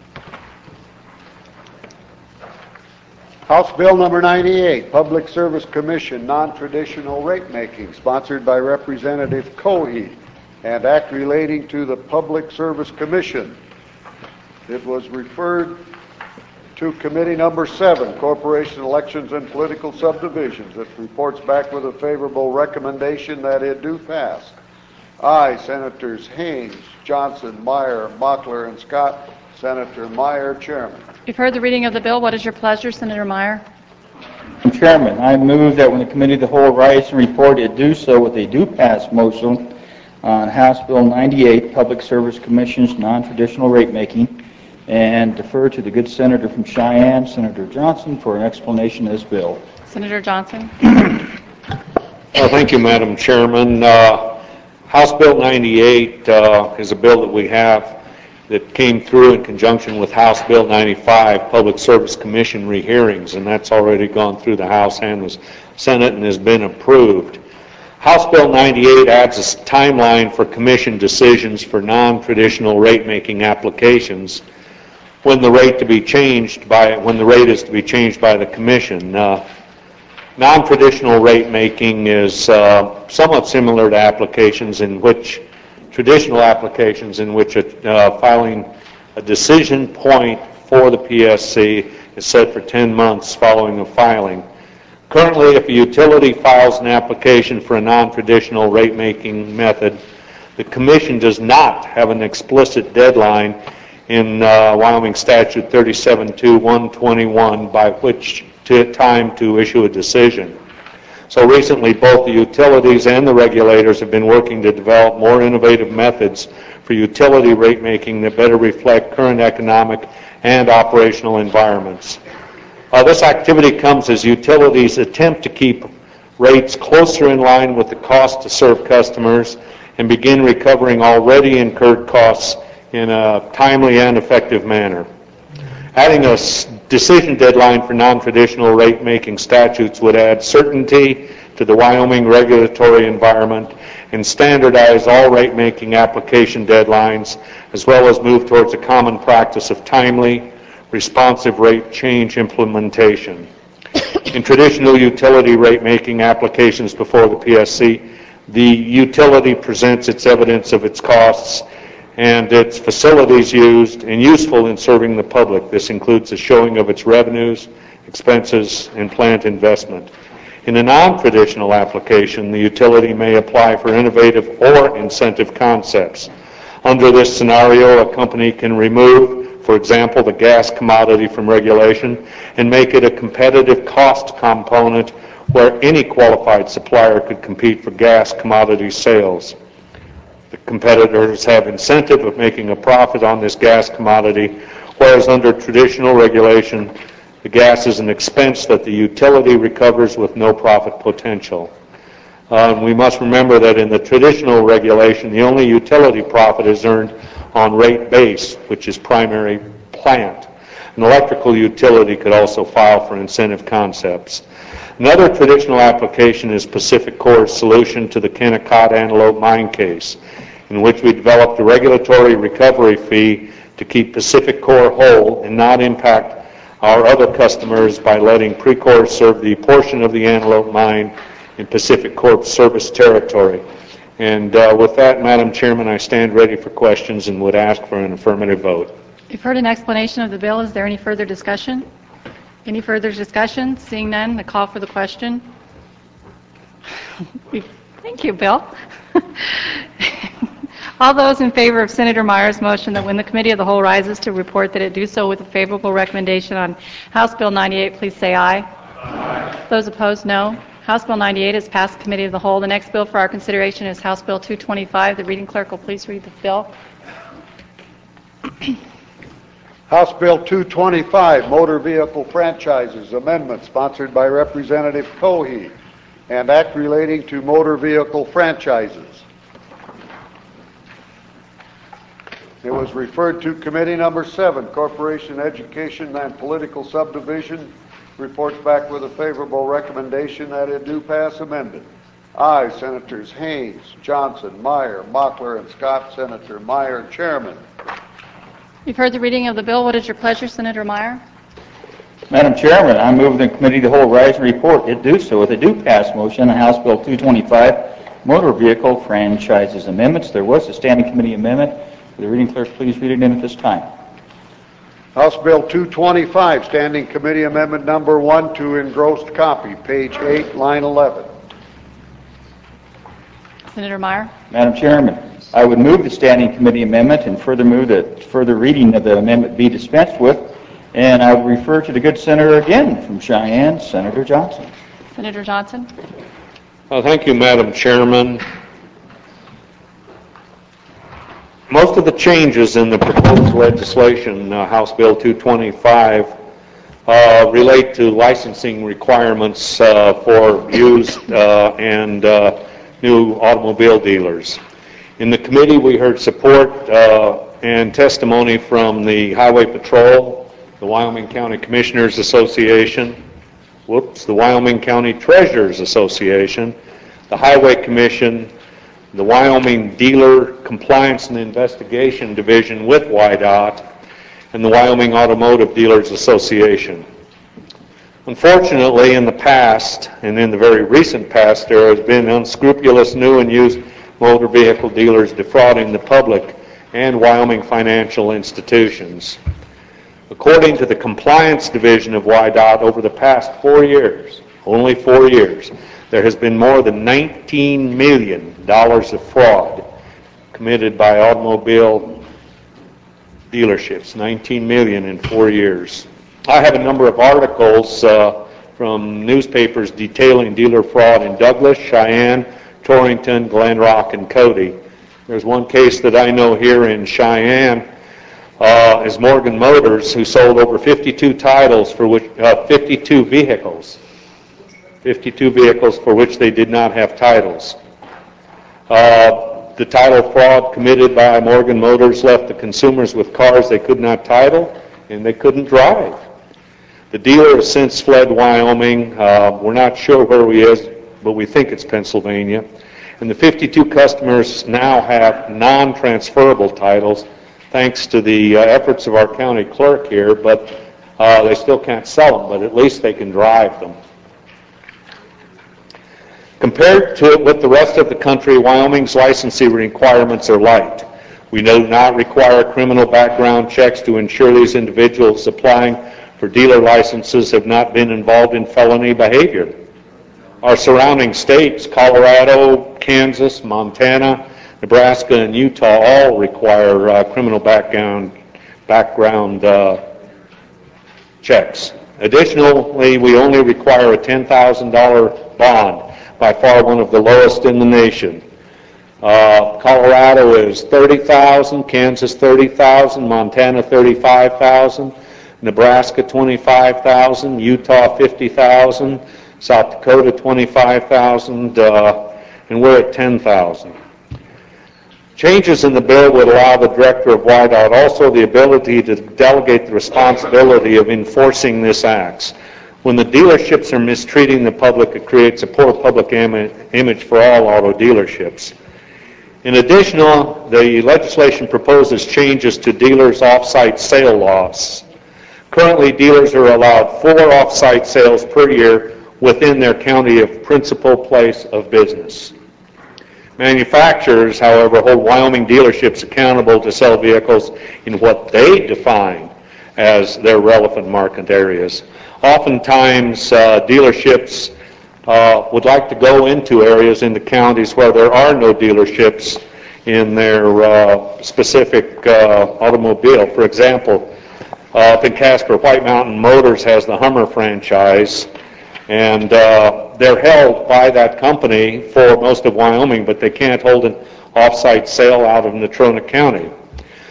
House Bill number ninety-eight, Public Service Commission Non-Traditional Rate Making, sponsored by Representative Cohe, and act relating to the Public Service Commission. It was referred to committee number seven, Corporation Elections and Political Subdivisions. It reports back with a favorable recommendation that it do pass. Aye, Senators Haynes, Johnson, Meyer, Mockler, and Scott. Senator Meyer, Chairman. You've heard the reading of the bill. What is your pleasure, Senator Meyer? Mister Chairman, I move that when the committee of the whole rise and report, it do so with a do-pass motion on House Bill ninety-eight, Public Service Commission's non-traditional rate making, and defer to the good senator from Cheyenne, Senator Johnson, for an explanation of this bill. Senator Johnson. Uh, thank you, Madam Chairman. Uh, House Bill ninety-eight uh, is a bill that we have that came through in conjunction with House Bill ninety-five, Public Service Commission rehearings, and that's already gone through the House and the Senate and has been approved. House Bill ninety-eight adds a timeline for Commission decisions for non-traditional rate-making applications when the rate to be changed by when the rate is to be changed by the Commission. Uh, non-traditional rate-making is uh, somewhat similar to applications in which traditional applications in which a, uh, filing a decision point for the P S C is set for ten months following the filing. Currently, if a utility files an application for a non-traditional rate-making method, the Commission does not have an explicit deadline in uh, Wyoming Statute thirty-seven two one twenty-one by which to, time to issue a decision. So recently, both the utilities and the regulators have been working to develop more innovative methods for utility rate making that better reflect current economic and operational environments. Uh, this activity comes as utilities attempt to keep rates closer in line with the cost to serve customers and begin recovering already incurred costs in a timely and effective manner. Adding a decision deadline for non-traditional rate-making statutes would add certainty to the Wyoming regulatory environment and standardize all rate-making application deadlines, as well as move towards a common practice of timely, responsive rate change implementation. In traditional utility rate-making applications before the P S C, the utility presents its evidence of its costs and its facilities used and useful in serving the public. This includes a showing of its revenues, expenses, and plant investment. In a non-traditional application, the utility may apply for innovative or incentive concepts. Under this scenario, a company can remove, for example, the gas commodity from regulation and make it a competitive cost component where any qualified supplier could compete for gas commodity sales. The competitors have incentive of making a profit on this gas commodity, whereas under traditional regulation, the gas is an expense that the utility recovers with no profit potential. Uh, we must remember that in the traditional regulation, the only utility profit is earned on rate base, which is primary plant. An electrical utility could also file for incentive concepts. Another traditional application is Pacific Corp's solution to the Kennecott Antelope mine case, in which we developed a regulatory recovery fee to keep Pacific Corp whole and not impact our other customers by letting Precor serve the portion of the Antelope mine in Pacific Corp's service territory. And uh, with that, Madam Chairman, I stand ready for questions and would ask for an affirmative vote. You've heard an explanation of the bill. Is there any further discussion? Any further discussion? Seeing none, the call for the question. Thank you, Bill. All those in favor of Senator Meyer's motion that when the committee of the whole rises to report that it do so with a favorable recommendation on House Bill ninety-eight, please say aye. Aye. Those opposed, no. House Bill ninety-eight is passed committee of the whole. The next bill for our consideration is House Bill two twenty-five. The reading clerk will please read the bill. House Bill two twenty-five, Motor Vehicle Franchises Amendment, sponsored by Representative Cohe, and act relating to motor vehicle franchises. It was referred to Committee Number seven, Corporation, Education, and Political Subdivision. Reports back with a favorable recommendation that it do pass amended. Aye, Senators Haynes, Johnson, Meyer, Mockler, and Scott. Senator Meyer, Chairman. You've heard the reading of the bill. What is your pleasure, Senator Meyer? Madam Chairman, I move the committee the whole rise and report it do so with a do pass motion on House Bill two twenty-five, Motor Vehicle Franchises Amendments. There was a standing committee amendment. Will the reading clerk please read it in at this time? House Bill two twenty-five, Standing Committee Amendment Number one to engrossed copy, page eight, line eleven. Senator Meyer? Madam Chairman, I would move the standing committee amendment and further move that further reading of the amendment be dispensed with. And I would refer to the good senator again from Cheyenne, Senator Johnson. Senator Johnson? Well, thank you, Madam Chairman. Most of the changes in the proposed legislation, uh, House Bill two twenty-five, uh, relate to licensing requirements uh, for used uh, and uh, new automobile dealers. In the committee, we heard support uh, and testimony from the Highway Patrol, the Wyoming County Commissioners Association, whoops, the Wyoming County Treasurers Association, the Highway Commission, the Wyoming Dealer Compliance and Investigation Division with Y DOT, and the Wyoming Automotive Dealers Association. Unfortunately, in the past, and in the very recent past, there has been unscrupulous new and used motor vehicle dealers defrauding the public and Wyoming financial institutions. According to the Compliance Division of Y DOT, over the past four years, only four years, there has been more than nineteen million dollars of fraud committed by automobile dealerships, nineteen million dollars in four years. I have a number of articles uh, from newspapers detailing dealer fraud in Douglas, Cheyenne, Torrington, Glen Rock, and Cody. There's one case that I know here in Cheyenne uh, is Morgan Motors, who sold over fifty-two titles for which, uh, fifty-two vehicles, fifty-two vehicles for which they did not have titles. Uh, the title fraud committed by Morgan Motors left the consumers with cars they could not title and they couldn't drive. The dealer has since fled Wyoming. Uh, we're not sure where he is, but we think it's Pennsylvania. And the fifty-two customers now have non-transferable titles thanks to the uh, efforts of our county clerk here, but uh, they still can't sell them, but at least they can drive them. Compared to it with the rest of the country, Wyoming's licensing requirements are light. We do not require criminal background checks to ensure these individuals applying for dealer licenses have not been involved in felony behavior. Our surrounding states, Colorado, Kansas, Montana, Nebraska, and Utah, all require uh, criminal background, background uh, checks. Additionally, we only require a ten thousand dollars bond, by far one of the lowest in the nation. Uh, Colorado is thirty thousand dollars, Kansas thirty thousand dollars, Montana thirty-five thousand dollars, Nebraska twenty-five thousand dollars, Utah fifty thousand dollars, South Dakota twenty-five thousand dollars, uh, and we're at ten thousand dollars. Changes in the bill would allow the director of Y DOT also the ability to delegate the responsibility of enforcing this act. When the dealerships are mistreating the public, it creates a poor public im- image for all auto dealerships. In addition, the legislation proposes changes to dealers' off-site sale laws. Currently, dealers are allowed four off-site sales per year within their county of principal place of business. Manufacturers, however, hold Wyoming dealerships accountable to sell vehicles in what they define as their relevant market areas. Oftentimes, uh, dealerships uh, would like to go into areas in the counties where there are no dealerships in their uh, specific uh, automobile. For example, uh, up in Casper, White Mountain Motors has the Hummer franchise, and uh, they're held by that company for most of Wyoming, but they can't hold an off-site sale out of Natrona County.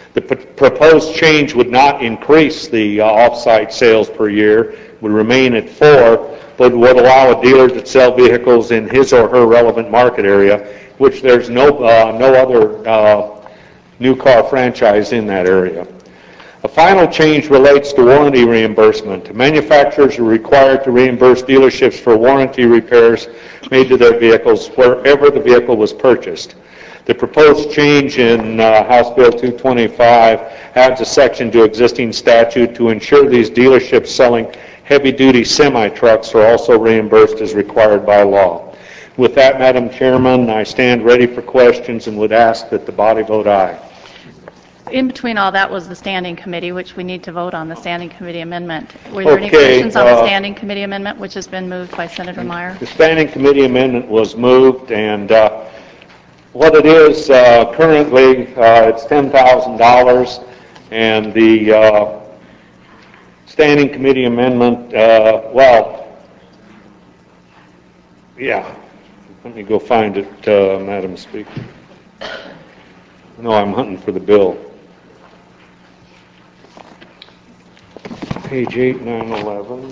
The p- proposed change would not increase the uh, off-site sales per year, would remain at four, but would allow a dealer to sell vehicles in his or her relevant market area, which there's no, uh, no other uh, new car franchise in that area. A final change relates to warranty reimbursement. Manufacturers are required to reimburse dealerships for warranty repairs made to their vehicles wherever the vehicle was purchased. The proposed change in uh, House Bill two twenty-five adds a section to existing statute to ensure these dealerships selling heavy-duty semi-trucks are also reimbursed as required by law. With that, Madam Chairman, I stand ready for questions and would ask that the body vote aye. In between all that was the standing committee, which we need to vote on the standing committee amendment. Were there any Okay, questions on the uh, standing committee amendment, which has been moved by Senator Meyer? The standing committee amendment was moved, and uh, what it is uh, currently, uh, it's ten thousand dollars, and the uh, standing committee amendment, uh, well, yeah, let me go find it, uh, Madam Speaker. No, I'm hunting for the bill. Page eight, nine, eleven.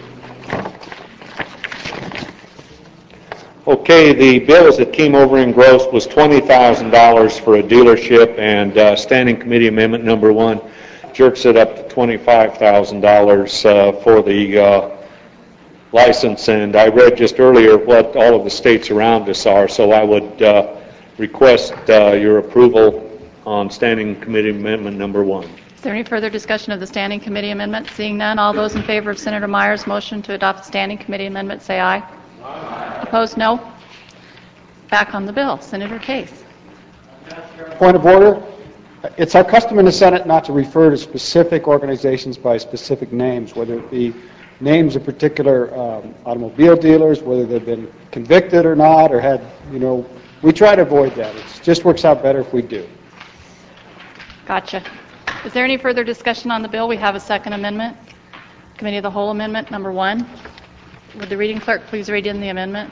Okay, the bills that came over in gross was twenty thousand dollars for a dealership, and uh, standing committee amendment number one jerks it up to twenty-five thousand dollars uh, for the uh, license. And I read just earlier what all of the states around us are, so I would uh, request uh, your approval on standing committee amendment number one. Is there any further discussion of the standing committee amendment? Seeing none, all those in favor of Senator Meyer's motion to adopt the standing committee amendment say aye. Aye. Opposed, no. Back on the bill. Senator Case. Point of order. It's our custom in the Senate not to refer to specific organizations by specific names, whether it be names of particular um, automobile dealers, whether they've been convicted or not, or had, you know, we try to avoid that. It just works out better if we do. Gotcha. Is there any further discussion on the bill? We have a second amendment. Committee of the Whole Amendment number one. Would the reading clerk please read in the amendment?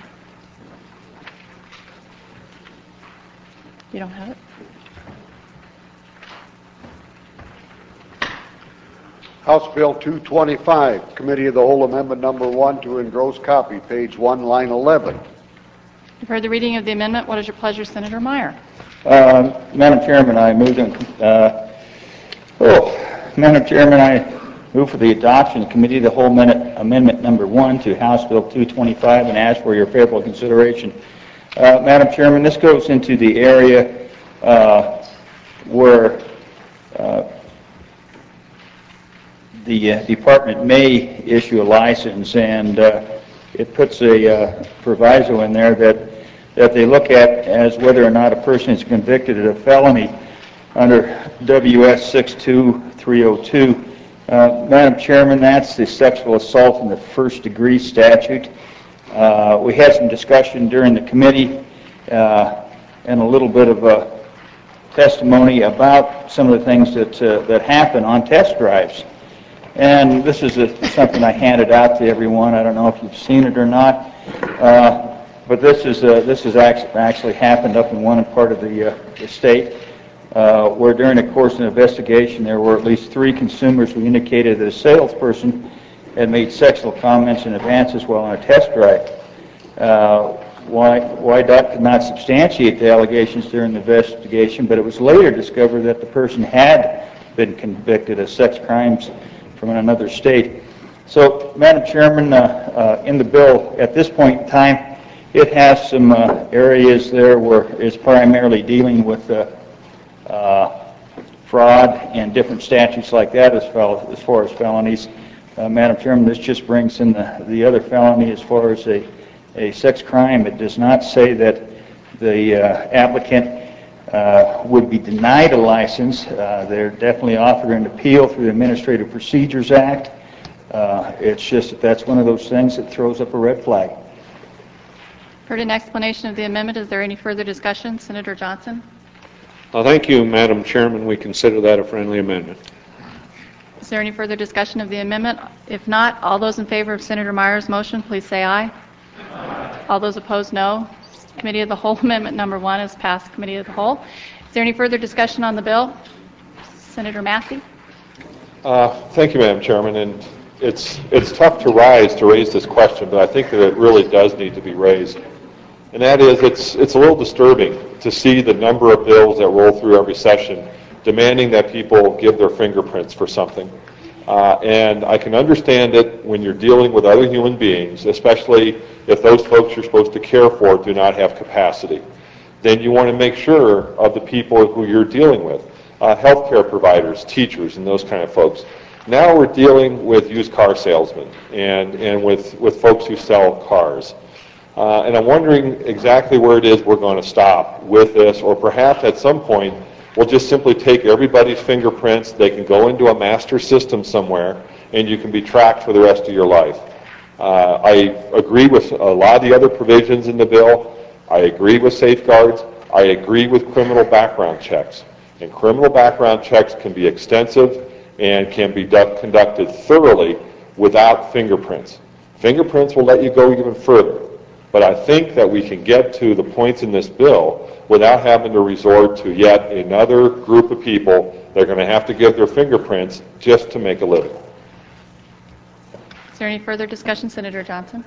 You don't have it? House Bill two twenty-five, Committee of the Whole Amendment Number one to engross copy, page one, line eleven. You've heard the reading of the amendment. What is your pleasure, Senator Meyer? Uh, Madam Chairman, I move to, uh, oh, Madam Chairman, I move for the adoption of Committee of the Whole Amendment, amendment Number one to House Bill two twenty-five and ask for your favorable consideration. Uh, Madam Chairman, this goes into the area uh, where uh, the uh, department may issue a license, and uh, it puts a uh, proviso in there that that they look at as whether or not a person is convicted of a felony under W S six two three oh two. Uh, Madam Chairman, that's the sexual assault in the first degree statute. Uh, we had some discussion during the committee uh, and a little bit of uh, testimony about some of the things that uh, that happen on test drives. And this is a, something I handed out to everyone. I don't know if you've seen it or not. Uh, But this is uh, this has actually, actually happened up in one part of the, uh, the state, uh, where during the course of the investigation there were at least three consumers who indicated that a salesperson had made sexual comments and advances while on a test drive. Uh, why why D O T could not substantiate the allegations during the investigation, but it was later discovered that the person had been convicted of sex crimes from another state. So, Madam Chairman, uh, uh, in the bill at this point in time, it has some uh, areas there where it's primarily dealing with uh, uh, fraud and different statutes like that as, fel- as far as felonies. Uh, Madam Chairman, this just brings in the, the other felony as far as a, a sex crime. It does not say that the uh, applicant uh, would be denied a license. Uh, they're definitely offered an appeal through the Administrative Procedures Act. Uh, it's just that that's one of those things that throws up a red flag. Heard an explanation of the amendment. Is there any further discussion? Senator Johnson? Well, thank you, Madam Chairman. We consider that a friendly amendment. Is there any further discussion of the amendment? If not, all those in favor of Senator Meyer's motion, please say aye. Aye. All those opposed, no. Committee of the Whole Amendment Number one is passed. Committee of the Whole. Is there any further discussion on the bill? Senator Massey. Uh, Thank you, Madam Chairman, and it's, it's tough to rise to raise this question, but I think that it really does need to be raised. And that is, it's, it's a little disturbing to see the number of bills that roll through every session demanding that people give their fingerprints for something. Uh, and I can understand it when you're dealing with other human beings, especially if those folks you're supposed to care for do not have capacity. Then you want to make sure of the people who you're dealing with, uh, healthcare providers, teachers, and those kind of folks. Now we're dealing with used car salesmen and, and with, with folks who sell cars. Uh, and I'm wondering exactly where it is we're going to stop with this, or perhaps at some point we'll just simply take everybody's fingerprints, they can go into a master system somewhere, and you can be tracked for the rest of your life. Uh, I agree with a lot of the other provisions in the bill. I agree with safeguards. I agree with criminal background checks. And criminal background checks can be extensive and can be du- conducted thoroughly without fingerprints. Fingerprints will let you go even further. But I think that we can get to the points in this bill without having to resort to yet another group of people that are going to have to give their fingerprints just to make a living. Is there any further discussion, Senator Johnson?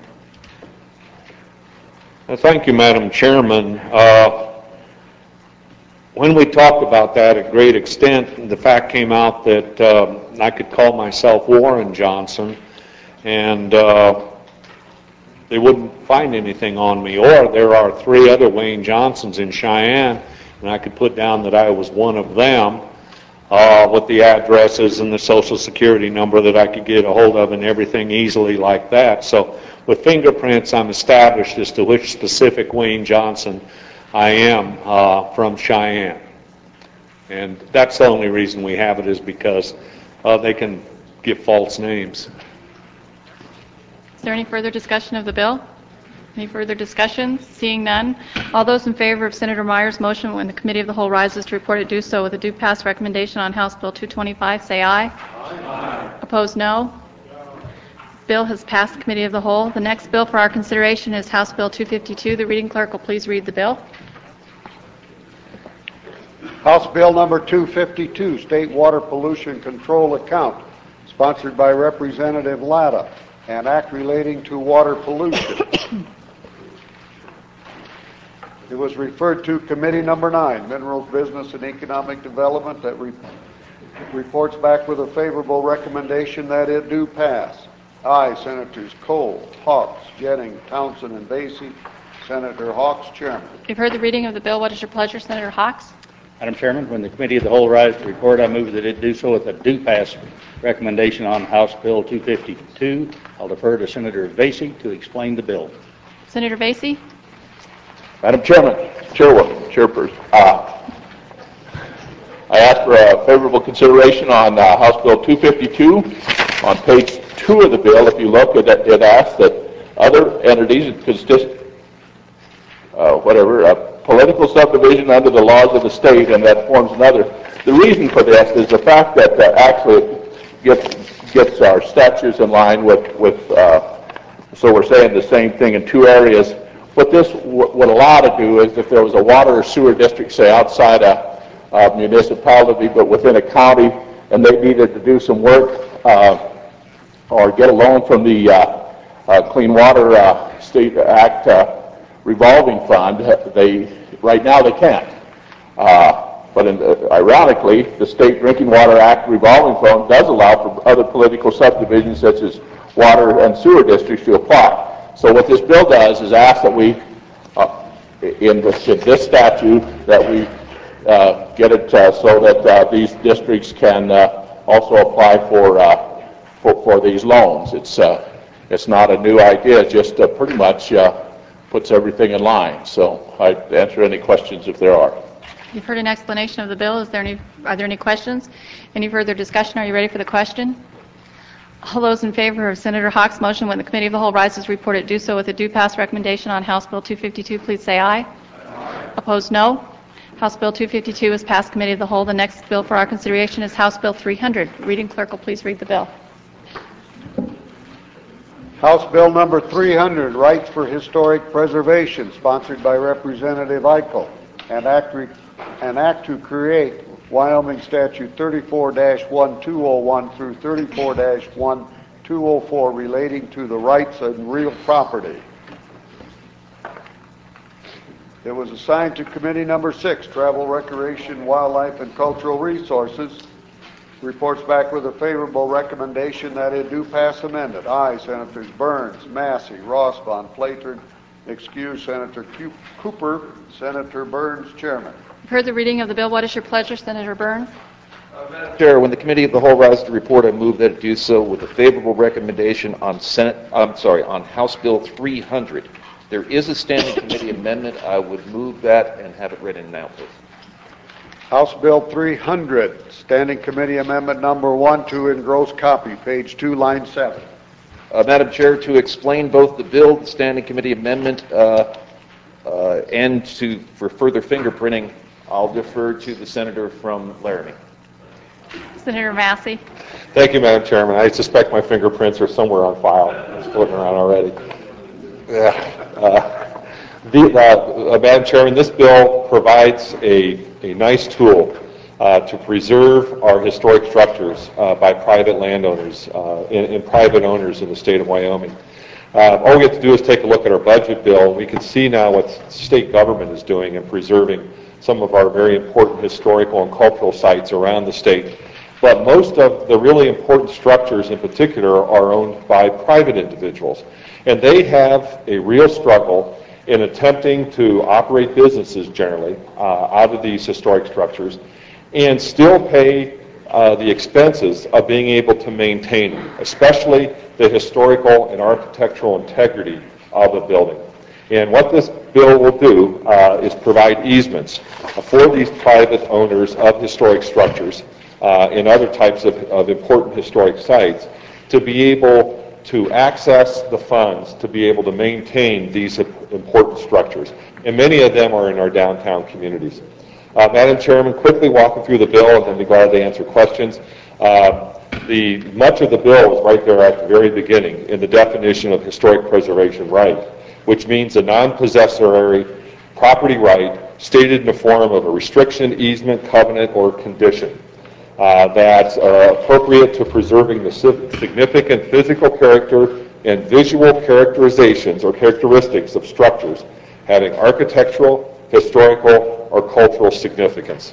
Uh, Thank you, Madam Chairman. Uh, when we talked about that at great extent, the fact came out that uh, I could call myself Warren Johnson, and uh, they wouldn't find anything on me. Or there are three other Wayne Johnsons in Cheyenne, and I could put down that I was one of them uh, with the addresses and the social security number that I could get a hold of and everything easily like that. So with fingerprints, I'm established as to which specific Wayne Johnson I am uh, from Cheyenne. And that's the only reason we have it, is because uh, they can give false names. Is there any further discussion of the bill? Any further discussion? Seeing none. All those in favor of Senator Myers' motion when the Committee of the Whole rises to report it, do so with a due pass recommendation on House Bill two twenty-five, say aye. Aye. Opposed, no. Bill has passed the Committee of the Whole. The next bill for our consideration is House Bill two fifty-two. The reading clerk will please read the bill. House Bill number two fifty-two, State Water Pollution Control Account, sponsored by Representative Latta, an act relating to water pollution. It was referred to Committee number nine, Minerals, Business, and Economic Development, that re- reports back with a favorable recommendation that it do pass. Aye, Senators Cole, Hawks, Jennings, Townsend, and Basie. Senator Hawks, Chairman. You've heard the reading of the bill. What is your pleasure, Senator Hawks? Madam Chairman, when the Committee of the Whole rises to report, I move that it do so with a due pass recommendation on House Bill two fifty-two. I'll defer to Senator Basie to explain the bill. Senator Basie? Madam Chairman, Chairwoman, Chairperson, uh, I ask for a favorable consideration on uh, House Bill two fifty-two. On page two of the bill, if you look, it, it asks that other entities, consist, uh, whatever, uh, political subdivision under the laws of the state, and that forms another. The reason for this is the fact that uh, actually it gets, gets our statutes in line with, with uh, so we're saying the same thing in two areas. What this w- would allow to do is if there was a water or sewer district, say outside a, a municipality but within a county, and they needed to do some work uh, or get a loan from the uh, uh, Clean Water uh, State Act uh, revolving fund, they right now they can't. Uh, but in, uh, ironically, the State Drinking Water Act revolving fund does allow for other political subdivisions such as water and sewer districts to apply. So what this bill does is ask that we, uh, in, this, in this statute, that we uh, get it uh, so that uh, these districts can uh, also apply for, uh, for for these loans. It's uh, it's not a new idea. It just uh, pretty much uh, puts everything in line. So I'd answer any questions if there are. You've heard an explanation of the bill. Is there any? Are there any questions? Any further discussion? Are you ready for the question? All those in favor of Senator Hawks' motion when the Committee of the Whole rises report it, do so with a due pass recommendation on House Bill two fifty-two. Please say aye. Aye. Opposed, no. House Bill two fifty-two is passed Committee of the Whole. The next bill for our consideration is House Bill three hundred. Reading clerk will please read the bill. House Bill number three hundred, Rights for Historic Preservation, sponsored by Representative Eichel, an act, re- an act to create Wyoming Statute thirty-four dash one two oh one through thirty-four dash one two oh four relating to the rights of real property. It was assigned to Committee Number Six, Travel, Recreation, Wildlife, and Cultural Resources. Reports back with a favorable recommendation that it do pass amended. Aye, Senators Burns, Massey, Rossbaum, Plater, excuse Senator Cooper. Senator Burns, Chairman. You've heard the reading of the bill. What is your pleasure, Senator Burns? Chair, when the Committee of the Whole rises to report, I move that it do so with a favorable recommendation on Senate, I'm sorry, on House Bill three hundred. There is a standing committee amendment. I would move that and have it written now, please. House Bill three hundred, Standing Committee Amendment Number One, to engross copy, page two, line seven. Uh, Madam Chair, to explain both the bill, the Standing Committee Amendment, uh, uh, and to for further fingerprinting, I'll defer to the senator from Laramie. Senator Massey. Thank you, Madam Chairman. I suspect my fingerprints are somewhere on file. It's floating around already. Yeah. Uh, the, uh, uh, Madam Chairman, this bill provides a, a nice tool uh, to preserve our historic structures uh, by private landowners uh, and, and private owners in the state of Wyoming. Uh, all we have to do is take a look at our budget bill, and we can see now what state government is doing in preserving some of our very important historical and cultural sites around the state. But most of the really important structures in particular are owned by private individuals. And they have a real struggle in attempting to operate businesses generally uh, out of these historic structures and still pay uh, the expenses of being able to maintain them, especially the historical and architectural integrity of a building. And what this bill will do uh, is provide easements for these private owners of historic structures uh, and other types of, of important historic sites to be able to access the funds to be able to maintain these important structures. And many of them are in our downtown communities. Uh, Madam Chairman, quickly walking through the bill and then be glad to answer questions. Uh, the, much of the bill is right there at the very beginning in the definition of historic preservation right, which means a non-possessory property right stated in the form of a restriction, easement, covenant, or condition. Uh, that's uh, appropriate to preserving the significant physical character and visual characterizations or characteristics of structures having architectural, historical, or cultural significance.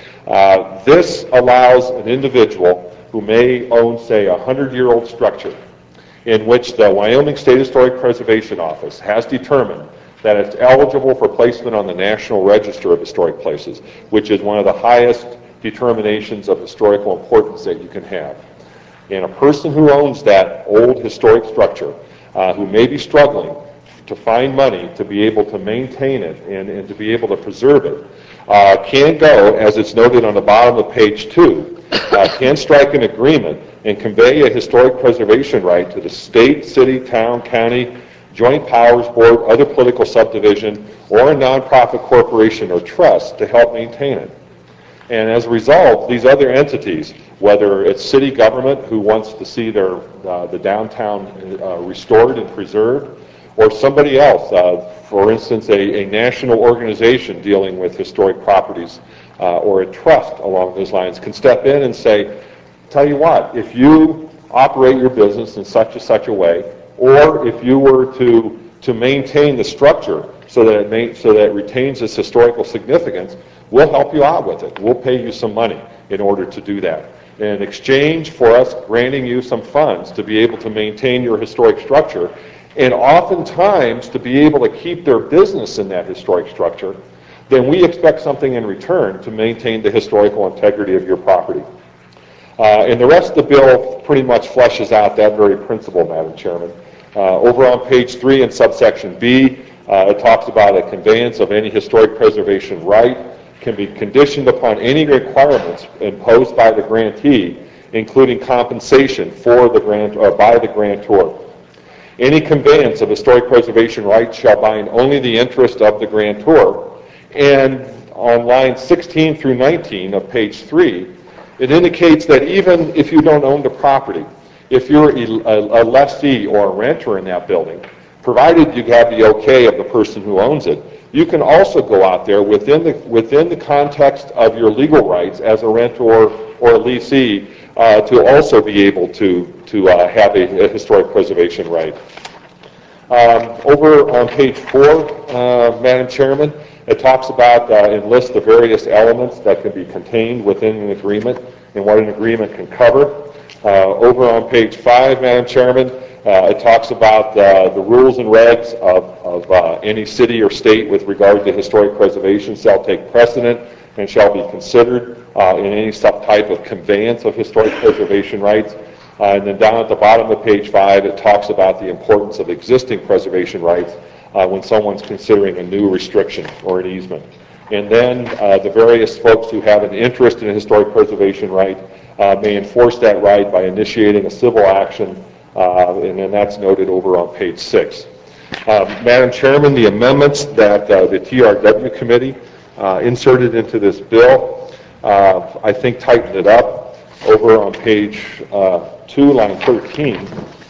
Uh, this allows an individual who may own, say, a hundred-year-old structure in which the Wyoming State Historic Preservation Office has determined that it's eligible for placement on the National Register of Historic Places, which is one of the highest determinations of historical importance that you can have. And a person who owns that old historic structure, uh, who may be struggling to find money to be able to maintain it and, and to be able to preserve it, uh, can go, as it's noted on the bottom of page two, uh, can strike an agreement and convey a historic preservation right to the state, city, town, county, joint powers board, other political subdivision, or a nonprofit corporation or trust to help maintain it. And as a result, these other entities, whether it's city government who wants to see their uh, the downtown uh, restored and preserved, or somebody else, uh, for instance, a, a national organization dealing with historic properties, uh, or a trust along those lines, can step in and say, tell you what, if you operate your business in such and such a way, or if you were to to maintain the structure so that it may, so that it retains its historical significance, we'll help you out with it. We'll pay you some money in order to do that. In exchange for us granting you some funds to be able to maintain your historic structure, and oftentimes to be able to keep their business in that historic structure, then we expect something in return to maintain the historical integrity of your property. Uh, and the rest of the bill pretty much fleshes out that very principle, Madam Chairman. Uh, over on page three in subsection B, uh, it talks about a conveyance of any historic preservation right can be conditioned upon any requirements imposed by the grantee, including compensation for the grant or by the grantor. Any conveyance of historic preservation rights shall bind only the interest of the grantor. And on lines sixteen through nineteen of page three, it indicates that even if you don't own the property, if you're a, a lessee or a renter in that building, provided you have the okay of the person who owns it, You can also go out there within the within the context of your legal rights as a rentor or a leasee uh, to also be able to to uh, have a, a historic preservation right. Um, over on page four, uh, Madam Chairman, it talks about uh, and lists the various elements that can be contained within an agreement and what an agreement can cover. Uh, over on page five, Madam Chairman, uh, it talks about uh, the rules and regs of, of uh, any city or state with regard to historic preservation shall take precedent and shall be considered uh, in any some type of conveyance of historic preservation rights. Uh, and then down at the bottom of page five, it talks about the importance of existing preservation rights uh, when someone's considering a new restriction or an easement. And then uh, the various folks who have an interest in a historic preservation right uh, may enforce that right by initiating a civil action, uh, and then that's noted over on page six. Uh, Madam Chairman, the amendments that uh, the T R W Committee uh, inserted into this bill, uh, I think tightened it up. Over on page uh, two, line thirteen,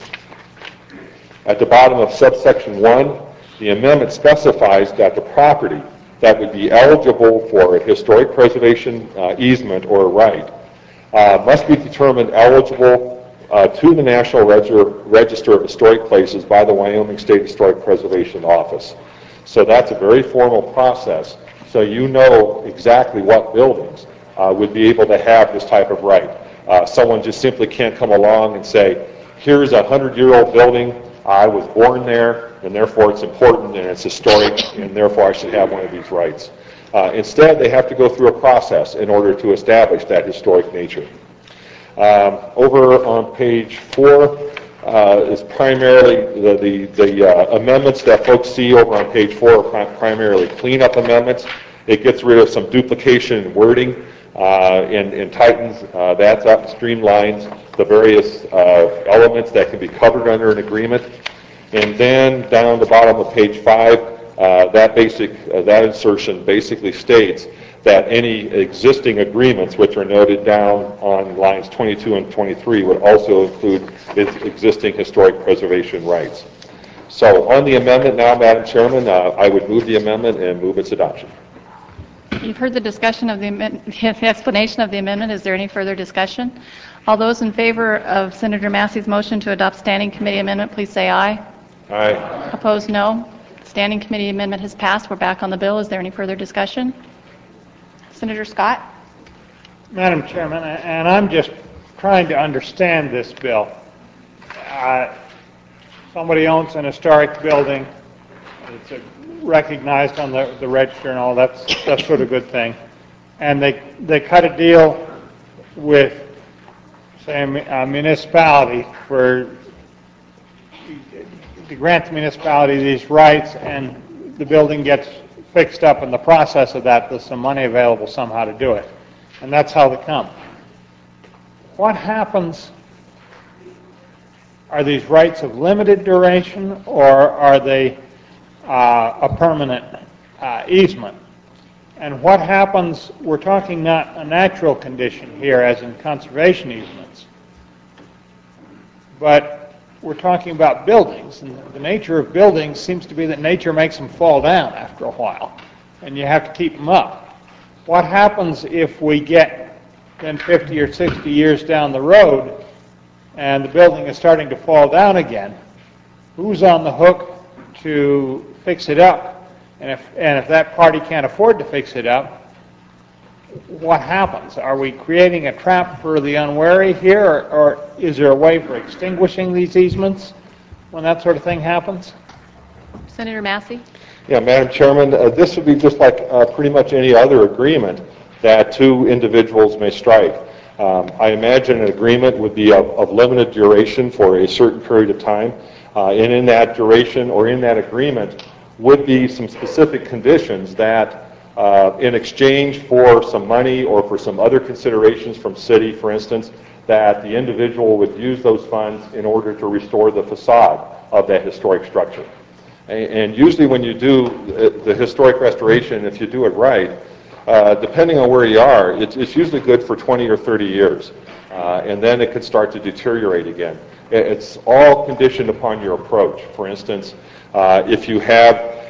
at the bottom of subsection one, the amendment specifies that the property that would be eligible for a historic preservation uh, easement or a right uh, must be determined eligible uh, to the National Register, Register of Historic Places by the Wyoming State Historic Preservation Office. So that's a very formal process. So you know exactly what buildings uh, would be able to have this type of right. Uh, someone just simply can't come along and say, here's a hundred-year-old building, I was born there, and therefore it's important and it's historic, and therefore I should have one of these rights. Uh, instead, they have to go through a process in order to establish that historic nature. Um, over on page four uh, is primarily the, the, the uh, amendments that folks see over on page four are pri- primarily cleanup amendments. It gets rid of some duplication in wording. Uh, and, and tightens uh, that up, streamlines the various uh, elements that can be covered under an agreement. And then down the bottom of page five, uh, that basic uh, that insertion basically states that any existing agreements, which are noted down on lines twenty-two and twenty-three, would also include its existing historic preservation rights. So on the amendment now, Madam Chairman, uh, I would move the amendment and move its adoption. You've heard the discussion of the, amend- the explanation of the amendment. Is there any further discussion? All those in favor of Senator Massey's motion to adopt standing committee amendment, please say aye. Aye. Opposed, no. Standing committee amendment has passed. We're back on the bill. Is there any further discussion? Senator Scott? Madam Chairman, and I'm just trying to understand this bill. Uh, somebody owns an historic building. It's a recognized on the, the register and all, that's that's sort of a good thing. And they they cut a deal with, say, a municipality for to grant the municipality these rights, and the building gets fixed up in the process of that. There's some money available somehow to do it, and that's how they come. What happens? Are these rights of limited duration, or are they Uh, a permanent uh, easement? And what happens, we're talking not a natural condition here as in conservation easements, but we're talking about buildings, and the nature of buildings seems to be that nature makes them fall down after a while, and you have to keep them up. What happens if we get then fifty or sixty years down the road and the building is starting to fall down again? Who's on the hook to fix it up? And if and if that party can't afford to fix it up, what happens? Are we creating a trap for the unwary here, or, or is there a way for extinguishing these easements when that sort of thing happens? Senator Massey? Yeah, Madam Chairman, uh, this would be just like uh, pretty much any other agreement that two individuals may strike. Um, I imagine an agreement would be of, of limited duration for a certain period of time. Uh, and in that duration or in that agreement would be some specific conditions that uh, in exchange for some money or for some other considerations from city, for instance, that the individual would use those funds in order to restore the facade of that historic structure. And, and usually when you do the historic restoration, if you do it right, uh, depending on where you are, it's, it's usually good for twenty or thirty years. Uh, and then it could start to deteriorate again. It's all conditioned upon your approach. For instance, uh, if you have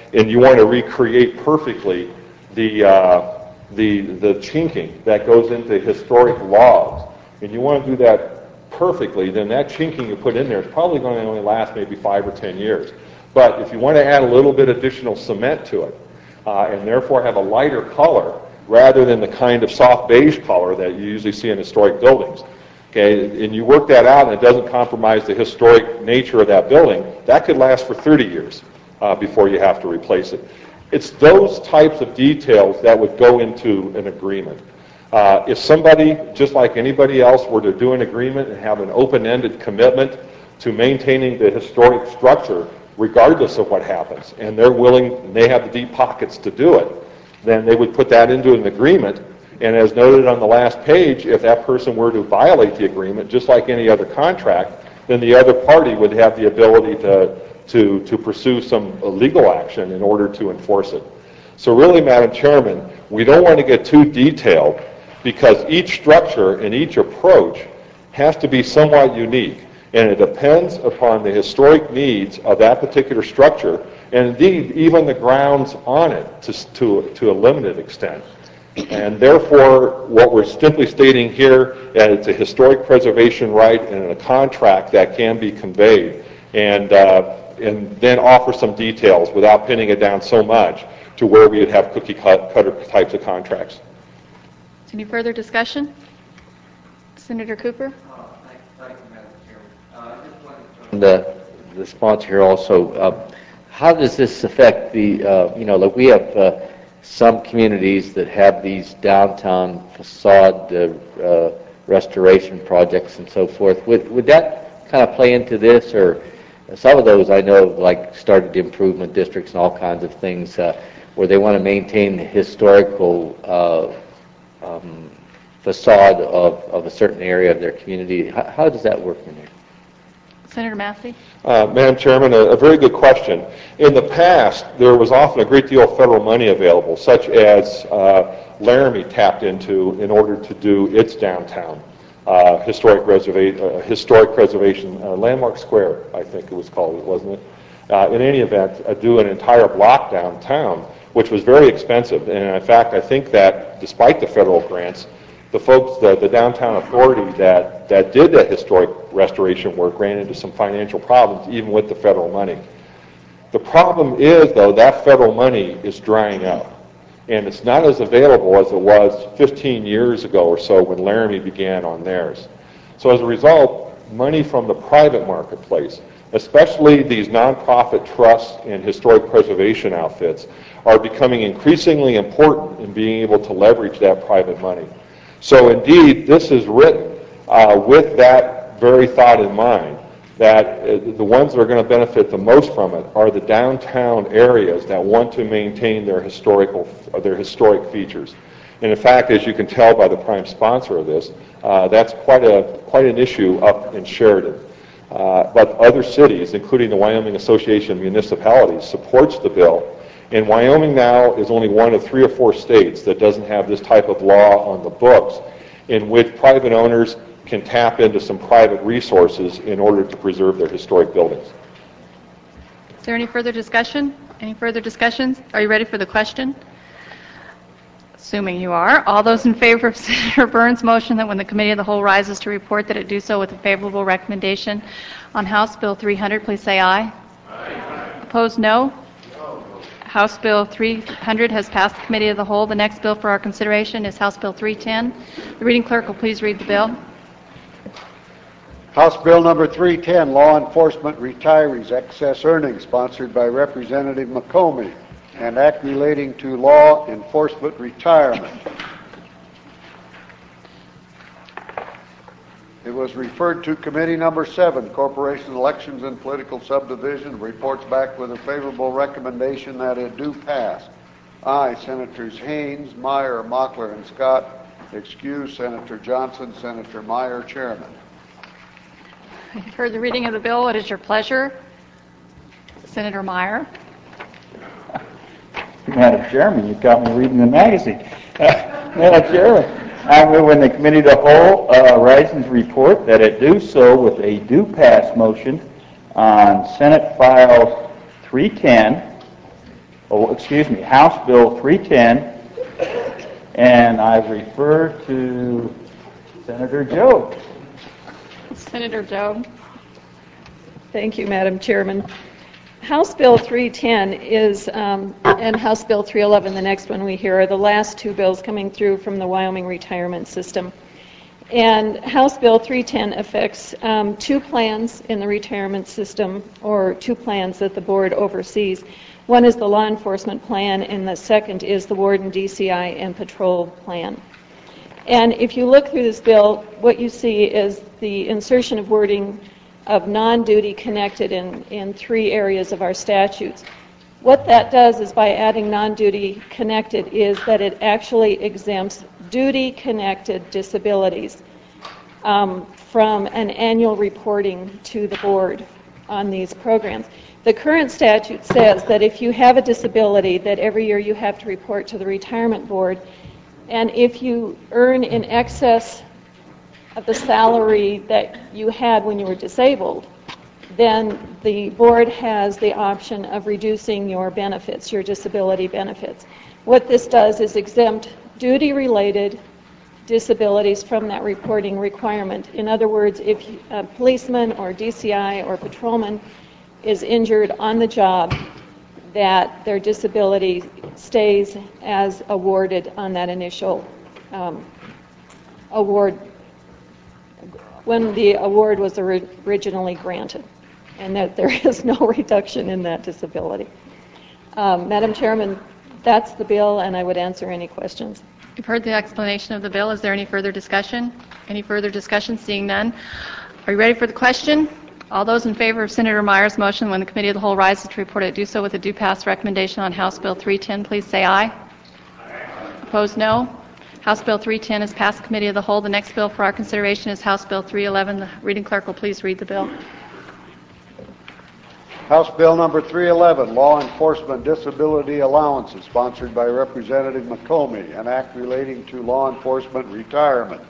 and you want to recreate perfectly the, uh, the, the chinking that goes into historic logs, and you want to do that perfectly, then that chinking you put in there is probably going to only last maybe five or ten years. But if you want to add a little bit additional cement to it, uh, and therefore have a lighter color, rather than the kind of soft beige color that you usually see in historic buildings, okay, and you work that out and it doesn't compromise the historic nature of that building, that could last for thirty years uh, before you have to replace it. It's those types of details that would go into an agreement. Uh, if somebody, just like anybody else, were to do an agreement and have an open-ended commitment to maintaining the historic structure, regardless of what happens, and they're willing, and they have the deep pockets to do it, then they would put that into an agreement. And as noted on the last page, if that person were to violate the agreement, just like any other contract, then the other party would have the ability to, to, to pursue some legal action in order to enforce it. So really, Madam Chairman, we don't want to get too detailed, because each structure and each approach has to be somewhat unique, and it depends upon the historic needs of that particular structure, and indeed even the grounds on it to, to, to a limited extent. And therefore, what we're simply stating here is it's a historic preservation right and a contract that can be conveyed, and, uh, and then offer some details without pinning it down so much to where we would have cookie cut, cutter types of contracts. Any further discussion? Senator Cooper? The, the sponsor here also, uh, how does this affect the, uh, you know, like we have uh, some communities that have these downtown facade uh, uh, restoration projects and so forth. Would, would that kind of play into this, or some of those I know like started improvement districts and all kinds of things uh, where they want to maintain the historical uh, um, facade of, of a certain area of their community. How, how does that work in there? Senator Massey? Uh, Madam Chairman, a, a very good question. In the past, there was often a great deal of federal money available, such as uh, Laramie tapped into in order to do its downtown uh, historic, reserva- uh, historic preservation, uh, Landmark Square, I think it was called, wasn't it? Uh, in any event, uh, do an entire block downtown, which was very expensive. And in fact, I think that despite the federal grants, the folks, the, the downtown authority that, that did that historic restoration work ran into some financial problems, even with the federal money. The problem is, though, that federal money is drying up, and it's not as available as it was fifteen years ago or so when Laramie began on theirs. So as a result, money from the private marketplace, especially these nonprofit trusts and historic preservation outfits, are becoming increasingly important in being able to leverage that private money. So indeed, this is written uh, with that very thought in mind, that uh, the ones that are going to benefit the most from it are the downtown areas that want to maintain their historical, uh, their historic features. And in fact, as you can tell by the prime sponsor of this, uh, that's quite a quite an issue up in Sheridan. Uh, but other cities, including the Wyoming Association of Municipalities, supports the bill. And Wyoming now is only one of three or four states that doesn't have this type of law on the books, in which private owners can tap into some private resources in order to preserve their historic buildings. Is there any further discussion? Any further discussions? Are you ready for the question? Assuming you are. All those in favor of Senator Burns' motion that when the Committee of the Whole rises to report that it do so with a favorable recommendation on House Bill three hundred, please say aye. Aye. Opposed, no. House Bill three hundred has passed the Committee of the Whole. The next bill for our consideration is House Bill three ten. The reading clerk will please read the bill. House Bill number three ten, Law Enforcement Retirees Excess Earnings, sponsored by Representative McComey, and act relating to law enforcement retirement. It was referred to Committee number seven, Corporation Elections and Political Subdivision, reports back with a favorable recommendation that it do pass. Aye, Senators Haynes, Meyer, Mockler, and Scott. Excuse, Senator Johnson, Senator Meyer, Chairman. You've heard the reading of the bill. What is your pleasure? Senator Meyer. Madam Chairman, you got me reading the magazine. Uh, Madam Chairman, I move when the Committee of the Whole uh, rises to report that it do so with a do pass motion on Senate File three ten, oh, excuse me, House Bill three ten, and I refer to Senator Joe. Senator Joe. Thank you, Madam Chairman. House Bill three ten is, um, and House Bill three eleven, the next one we hear, are the last two bills coming through from the Wyoming retirement system. And House Bill three ten affects um, two plans in the retirement system, or two plans that the board oversees. One is the law enforcement plan, and the second is the warden, D C I, and patrol plan. And if you look through this bill, what you see is the insertion of wording of non-duty connected in, in three areas of our statutes. What that does is, by adding non-duty connected, is that it actually exempts duty-connected disabilities um, from an annual reporting to the board on these programs. The current statute says that if you have a disability, that every year you have to report to the retirement board, and if you earn in excess of the salary that you had when you were disabled, then the board has the option of reducing your benefits, your disability benefits. What this does is exempt duty-related disabilities from that reporting requirement. In other words, if a policeman or D C I or patrolman is injured on the job, that their disability stays as awarded on that initial um, award, when the award was ori- originally granted, and that there is no reduction in that disability. Um, Madam Chairman, that's the bill, and I would answer any questions. You've heard the explanation of the bill. Is there any further discussion? Any further discussion? Seeing none. Are you ready for the question? All those in favor of Senator Myers' motion, when the Committee of the Whole rises to report it, do so with a due pass recommendation on House Bill three ten, please say aye. Aye. Opposed, no. House Bill three ten is passed Committee of the Whole. The next bill for our consideration is House Bill three eleven. The reading clerk will please read the bill. House Bill number three eleven, Law Enforcement Disability Allowances, sponsored by Representative McComey, an act relating to law enforcement retirement.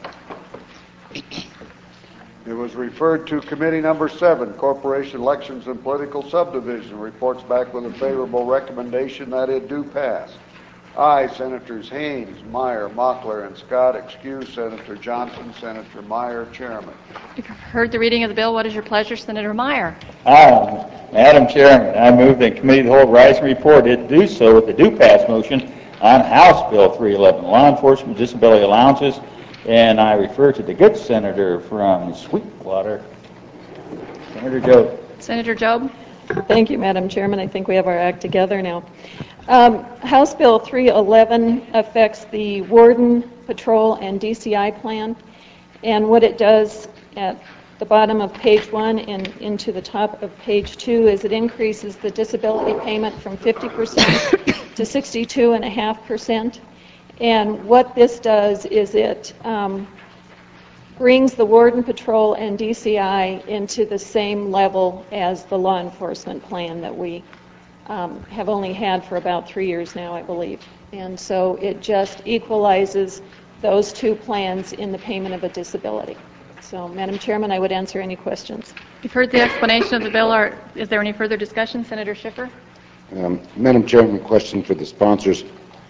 It was referred to Committee number seven, Corporation Elections and Political Subdivision, reports back with a favorable recommendation that it do pass. Aye, Senators Haynes, Meyer, Mockler, and Scott. Excuse Senator Johnson. Senator Meyer, Chairman. You've heard the reading of the bill. What is your pleasure, Senator Meyer? Aye. Madam Chairman, I move that Committee of the Whole rise and report it do so with the due pass motion on House Bill three eleven, Law Enforcement Disability Allowances, and I refer to the good senator from Sweetwater, Senator Jobe. Senator Jobe. Thank you, Madam Chairman. I think we have our act together now. Um, House Bill three eleven affects the Warden, Patrol, and D C I plan, and what it does at the bottom of page one and into the top of page two is it increases the disability payment from fifty percent to sixty-two point five percent. And what this does is it um, brings the Warden, Patrol, and D C I into the same level as the law enforcement plan that we um, have only had for about three years now, I believe. And so it just equalizes those two plans in the payment of a disability. So, Madam Chairman, I would answer any questions. You've heard the explanation of the bill. Are, is there any further discussion? Senator Schiffer? Um, Madam Chairman, question for the sponsors.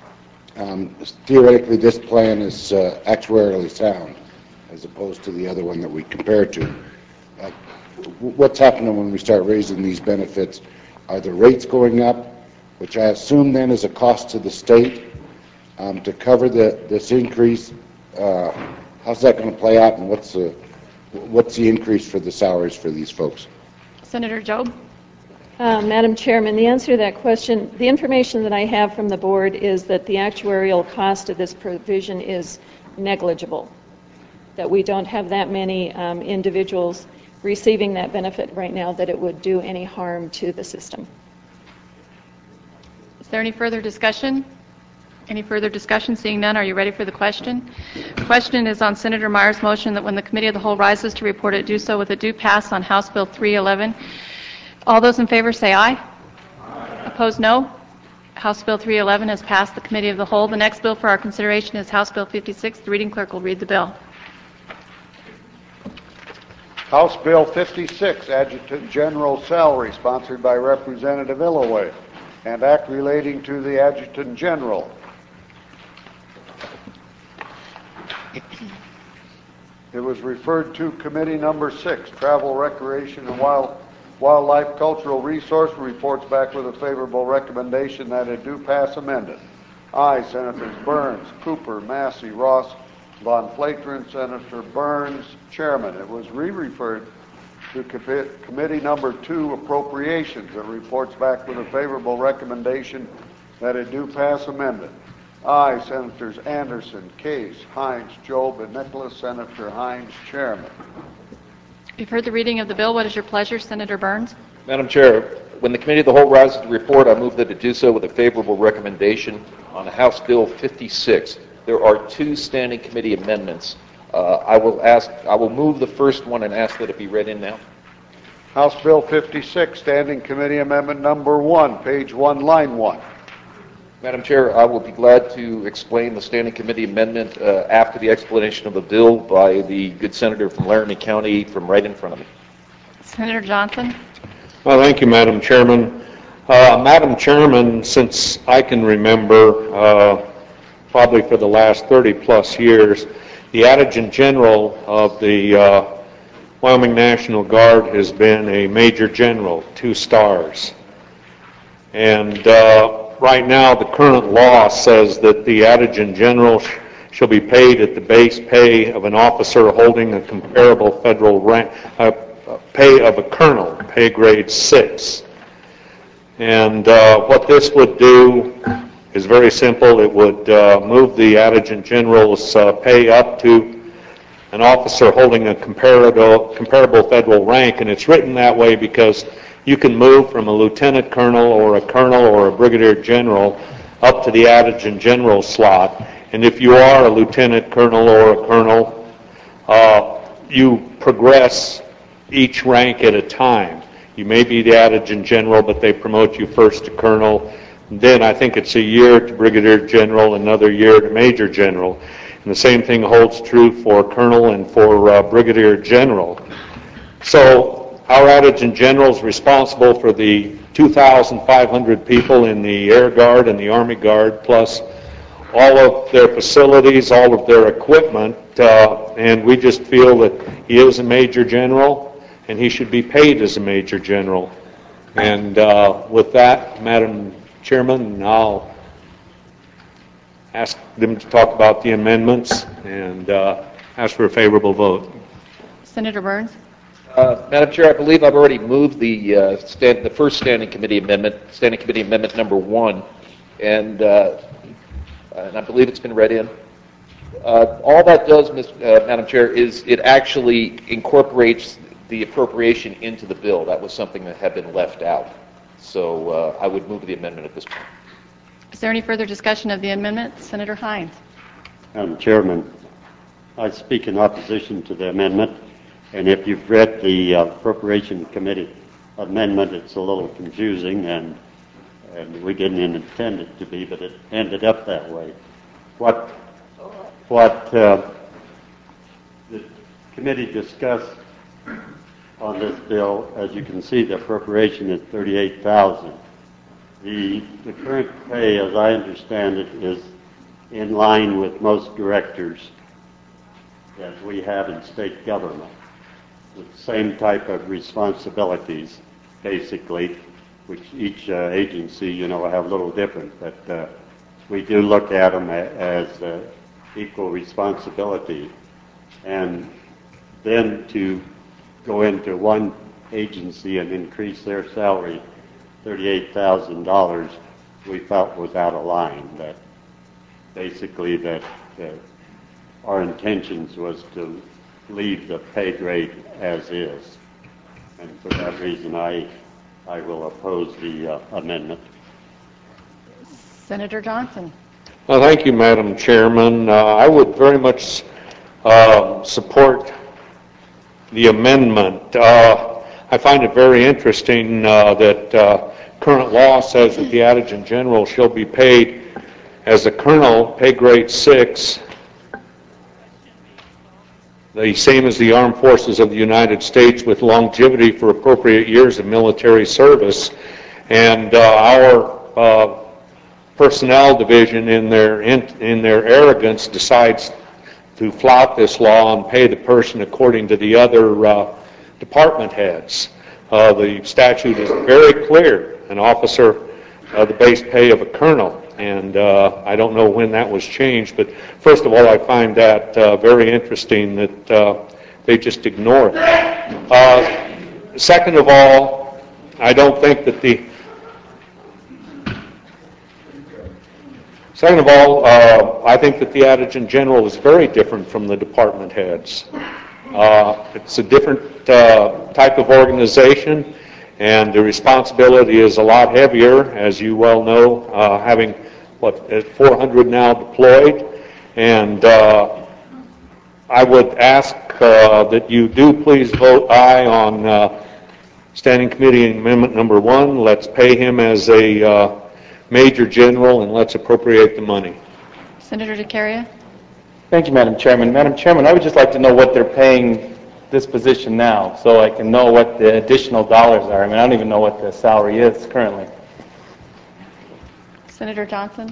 Um, theoretically, this plan is uh, actuarially sound, as opposed to the other one that we compare to. Uh, what's happening when we start raising these benefits? Are the rates going up, which I assume then is a cost to the state um, to cover the, this increase? Uh, how's that going to play out, and what's the what's the increase for the salaries for these folks? Senator Jobe? Uh, Madam Chairman, the answer to that question, the information that I have from the board is that the actuarial cost of this provision is negligible, that we don't have that many um, individuals receiving that benefit right now that it would do any harm to the system. Is there any further discussion? Any further discussion? Seeing none, are you ready for the question? The question is on Senator Myers' motion that when the Committee of the Whole rises to report it, do so with a due pass on House Bill three eleven. All those in favor say aye. Aye. Opposed, no. House Bill three eleven has passed the Committee of the Whole. The next bill for our consideration is House Bill fifty-six. The reading clerk will read the bill. House Bill fifty-six, Adjutant General Salary, sponsored by Representative Illoway. and act relating to the Adjutant General. It was referred to Committee Number Six, Travel, Recreation, and Wild, Wildlife Cultural Resource, reports back with a favorable recommendation that it do pass amended. Aye, Senators Burns, Cooper, Massey, Ross, Von Flateren, Senator Burns, Chairman. It was re-referred to Com- Committee Number Two, Appropriations. It reports back with a favorable recommendation that it do pass amended. Aye, Senators Anderson, Case, Hines, Job, and Nicholas. Senator Hines, Chairman. You've heard the reading of the bill. What is your pleasure, Senator Burns? Madam Chair, when the Committee of the Whole rises to report, I move that it do so with a favorable recommendation on House Bill fifty-six. There are two standing committee amendments. Uh, I will ask, I will move the first one and ask that it be read in now. House Bill fifty-six, Standing Committee Amendment Number One, page one, line one. Madam Chair, I will be glad to explain the Standing Committee amendment uh, after the explanation of the bill by the good senator from Laramie County from right in front of me. Senator Johnson? Well, thank you, Madam Chairman. Uh, Madam Chairman, since I can remember, uh, probably for the last thirty plus years, the Adjutant General of the uh, Wyoming National Guard has been a Major General, two stars. And uh, right now, the current law says that the Adjutant General sh- shall be paid at the base pay of an officer holding a comparable federal rank, uh, pay of a colonel, pay grade six. And uh, what this would do is very simple. It would uh, move the Adjutant General's uh, pay up to an officer holding a comparable, comparable federal rank, and it's written that way because you can move from a lieutenant colonel or a colonel or a brigadier general up to the Adjutant General slot. And if you are a lieutenant colonel or a colonel, uh, you progress each rank at a time. You may be the Adjutant General, but they promote you first to colonel. Then I think it's a year to brigadier general, another year to major general. And the same thing holds true for colonel and for uh, brigadier general. So our Adjutant General is responsible for the two thousand five hundred people in the Air Guard and the Army Guard, plus all of their facilities, all of their equipment, uh, and we just feel that he is a Major General, and he should be paid as a Major General. And uh, with that, Madam Chairman, I'll ask them to talk about the amendments and uh, ask for a favorable vote. Senator Burns? Uh, Madam Chair, I believe I've already moved the uh, stand, the first Standing Committee amendment, Standing Committee Amendment Number One, and uh, and I believe it's been read in. Uh, all that does, Miz Uh, Madam Chair, is it actually incorporates the appropriation into the bill. That was something that had been left out. So uh, I would move the amendment at this point. Is there any further discussion of the amendment? Senator Hines? Madam Chairman, I speak in opposition to the amendment, and if you've read the uh, Appropriation Committee amendment, it's a little confusing, and and we didn't intend it to be, but it ended up that way. What what uh, the committee discussed on this bill, as you can see, the appropriation is thirty-eight thousand dollars. The, the current pay, as I understand it, is in line with most directors that we have in state government, with the same type of responsibilities, basically, which each uh, agency, you know, have a little different, but uh, we do look at them as uh, equal responsibility. And then to go into one agency and increase their salary thirty-eight thousand dollars, we felt was out of line. That basically that uh, our intentions was to leave the pay grade as is. And for that reason, I I will oppose the uh, amendment. Senator Johnson? Well, thank you, Madam Chairman. Uh, I would very much uh, support the amendment. Uh, I find it very interesting uh, that uh, current law says that the Adjutant General shall be paid as a colonel, pay grade six, the same as the Armed Forces of the United States, with longevity for appropriate years of military service. And uh, our uh, Personnel Division, in their in, in their arrogance, decides to flout this law and pay the person according to the other uh, department heads. Uh, the statute is very clear. An officer, uh, the base pay of a colonel, and uh, I don't know when that was changed, but first of all, I find that uh, very interesting that uh, they just ignore it. Uh, second of all, I don't think that the Second of all, uh, I think that the Adjutant General is very different from the department heads. Uh, it's a different uh, type of organization, and the responsibility is a lot heavier, as you well know, uh, having, what, four hundred now deployed. And uh, I would ask uh, that you do please vote aye on uh, Standing Committee Amendment Number One. Let's pay him as a uh, Major General, and let's appropriate the money. Senator DeCaria? Thank you, Madam Chairman. Madam Chairman, I would just like to know what they're paying this position now, so I can know what the additional dollars are. I mean, I don't even know what the salary is currently. Senator Johnson?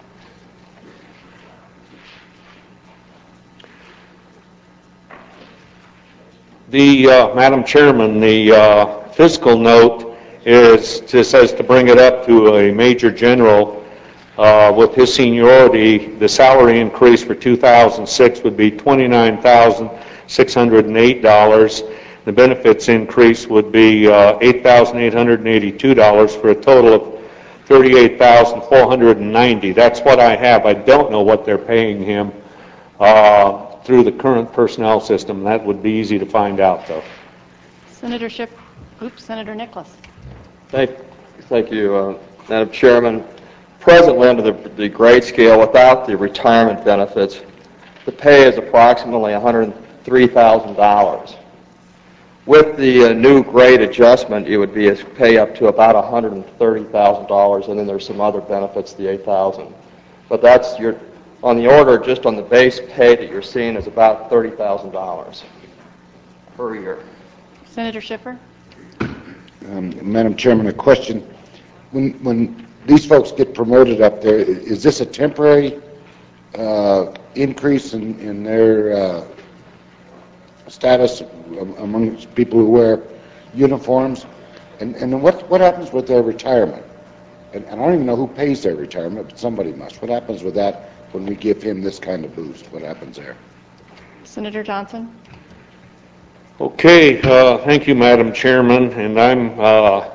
The, uh, Madam Chairman, the uh, fiscal note is, it says to bring it up to a Major General uh, with his seniority. The salary increase for two thousand six would be twenty-nine thousand six hundred eight dollars. The benefits increase would be uh, eight thousand eight hundred eighty-two dollars for a total of thirty-eight thousand four hundred ninety dollars. That's what I have. I don't know what they're paying him uh, through the current personnel system. That would be easy to find out, though. Senator Schiff, oops, Senator Nicholas. Thank, thank you, uh, Madam Chairman. Presently, under the, the grade scale, without the retirement benefits, the pay is approximately one hundred three thousand dollars. With the uh, new grade adjustment, it would be a pay up to about one hundred thirty thousand dollars, and then there's some other benefits, the eight thousand dollars. But that's your, on the order, just on the base pay that you're seeing is about thirty thousand dollars per year. Senator Schiffer? Um, Madam Chairman, a question. When, when these folks get promoted up there, i- is this a temporary uh, increase in, in their uh, status am- among people who wear uniforms? And, and then what, what happens with their retirement? And, and I don't even know who pays their retirement, but somebody must. What happens with that when we give him this kind of boost? What happens there? Senator Johnson? Okay, uh, thank you, Madam Chairman, and I'm uh,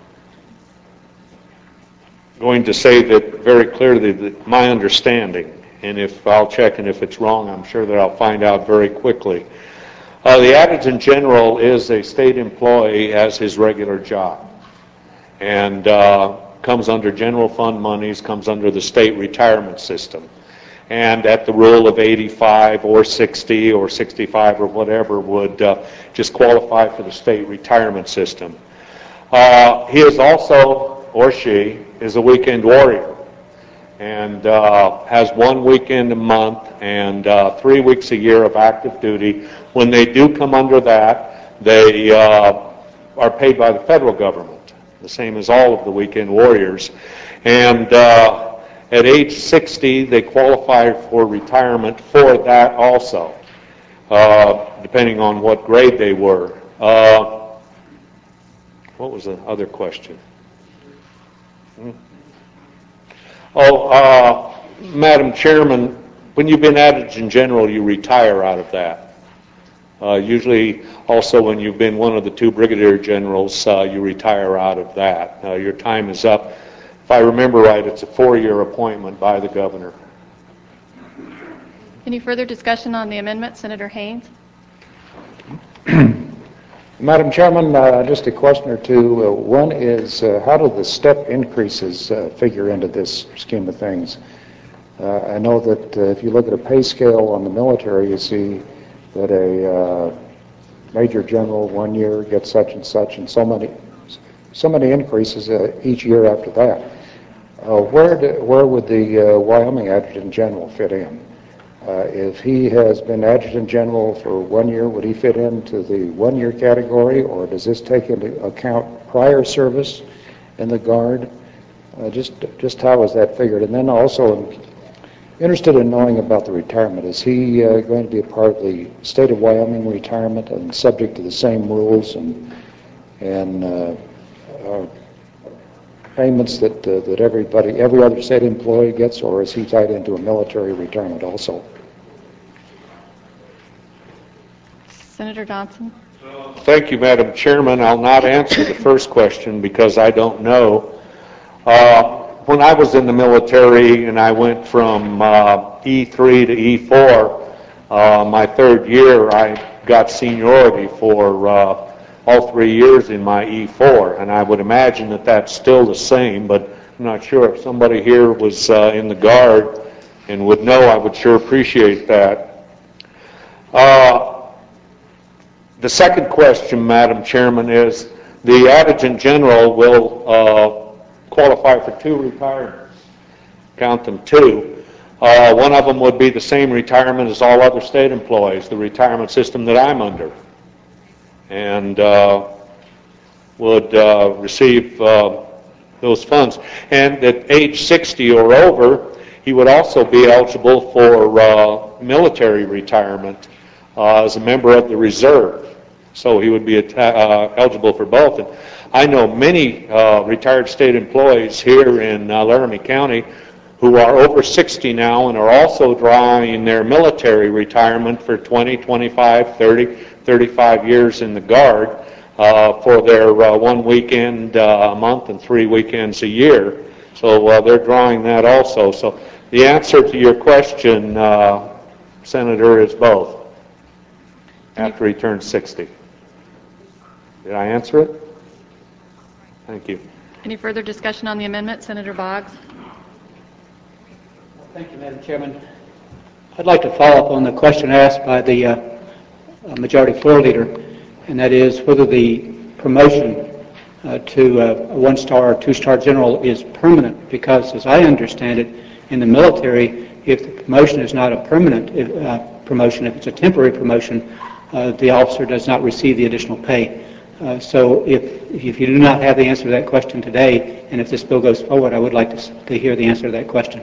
going to say that very clearly that my understanding, and if I'll check and if it's wrong, I'm sure that I'll find out very quickly. Uh, the Adjutant General is a state employee as his regular job, and uh, comes under general fund monies, comes under the state retirement system. And at the rule of eighty-five or sixty or sixty-five or whatever would uh, just qualify for the state retirement system. Uh, he is also, or she, is a weekend warrior and uh, has one weekend a month and uh, three weeks a year of active duty. When they do come under that, they uh, are paid by the federal government, the same as all of the weekend warriors. And uh, at age sixty, they qualify for retirement for that also, uh, depending on what grade they were. Uh, what was the other question? Hmm? Oh, uh, Madam Chairman, when you've been Adjutant General, you retire out of that. Uh, usually, also when you've been one of the two Brigadier Generals, uh, you retire out of that. Uh, your time is up. If I remember right, it's a four-year appointment by the governor. Any further discussion on the amendment? Senator Haynes? Madam Chairman, uh, just a question or two. Uh, one is, uh, how do the step increases uh, figure into this scheme of things? Uh, I know that uh, if you look at a pay scale on the military, you see that a uh, Major General one year gets such and such, and so many, so many increases uh, each year after that. Uh, where, do, where would the uh, Wyoming Adjutant General fit in? Uh, if he has been Adjutant General for one year, would he fit into the one-year category, or does this take into account prior service in the Guard? Uh, Just, just how is that figured? And then also, I'm interested in knowing about the retirement. Is he uh, going to be a part of the state of Wyoming retirement and subject to the same rules and, and uh, uh, payments that, uh, that everybody, every other state employee gets, or is he tied into a military retirement also? Senator Johnson? Thank you, Madam Chairman. I'll not answer the first question because I don't know. Uh, when I was in the military and I went from uh, E three to E four, uh, my third year I got seniority for uh, all three years in my E four, and I would imagine that that's still the same, but I'm not sure. If somebody here was uh, in the Guard and would know, I would sure appreciate that. Uh, The second question, Madam Chairman, is the Adjutant General will uh, qualify for two retirements. Count them two. Uh, one of them would be the same retirement as all other state employees, the retirement system that I'm under, and uh, would uh, receive uh, those funds. And at age sixty or over, he would also be eligible for uh, military retirement uh, as a member of the reserve. So he would be uh, eligible for both. And I know many uh, retired state employees here in uh, Laramie County who are over sixty now and are also drawing their military retirement for twenty, twenty-five, thirty, thirty-five years in the Guard uh, for their uh, one weekend uh, a month and three weekends a year. So uh, they're drawing that also. So the answer to your question, uh, Senator, is both after he turns sixty. Did I answer it? Thank you. Any further discussion on the amendment? Senator Boggs? Thank you, Madam Chairman. I'd like to follow up on the question asked by the uh, Majority Floor Leader, and that is whether the promotion uh, to uh, a one-star or two-star general is permanent, because as I understand it, in the military, if the promotion is not a permanent uh, promotion, if it's a temporary promotion, uh, the officer does not receive the additional pay. Uh, so if, if you do not have the answer to that question today, and if this bill goes forward, I would like to, to hear the answer to that question.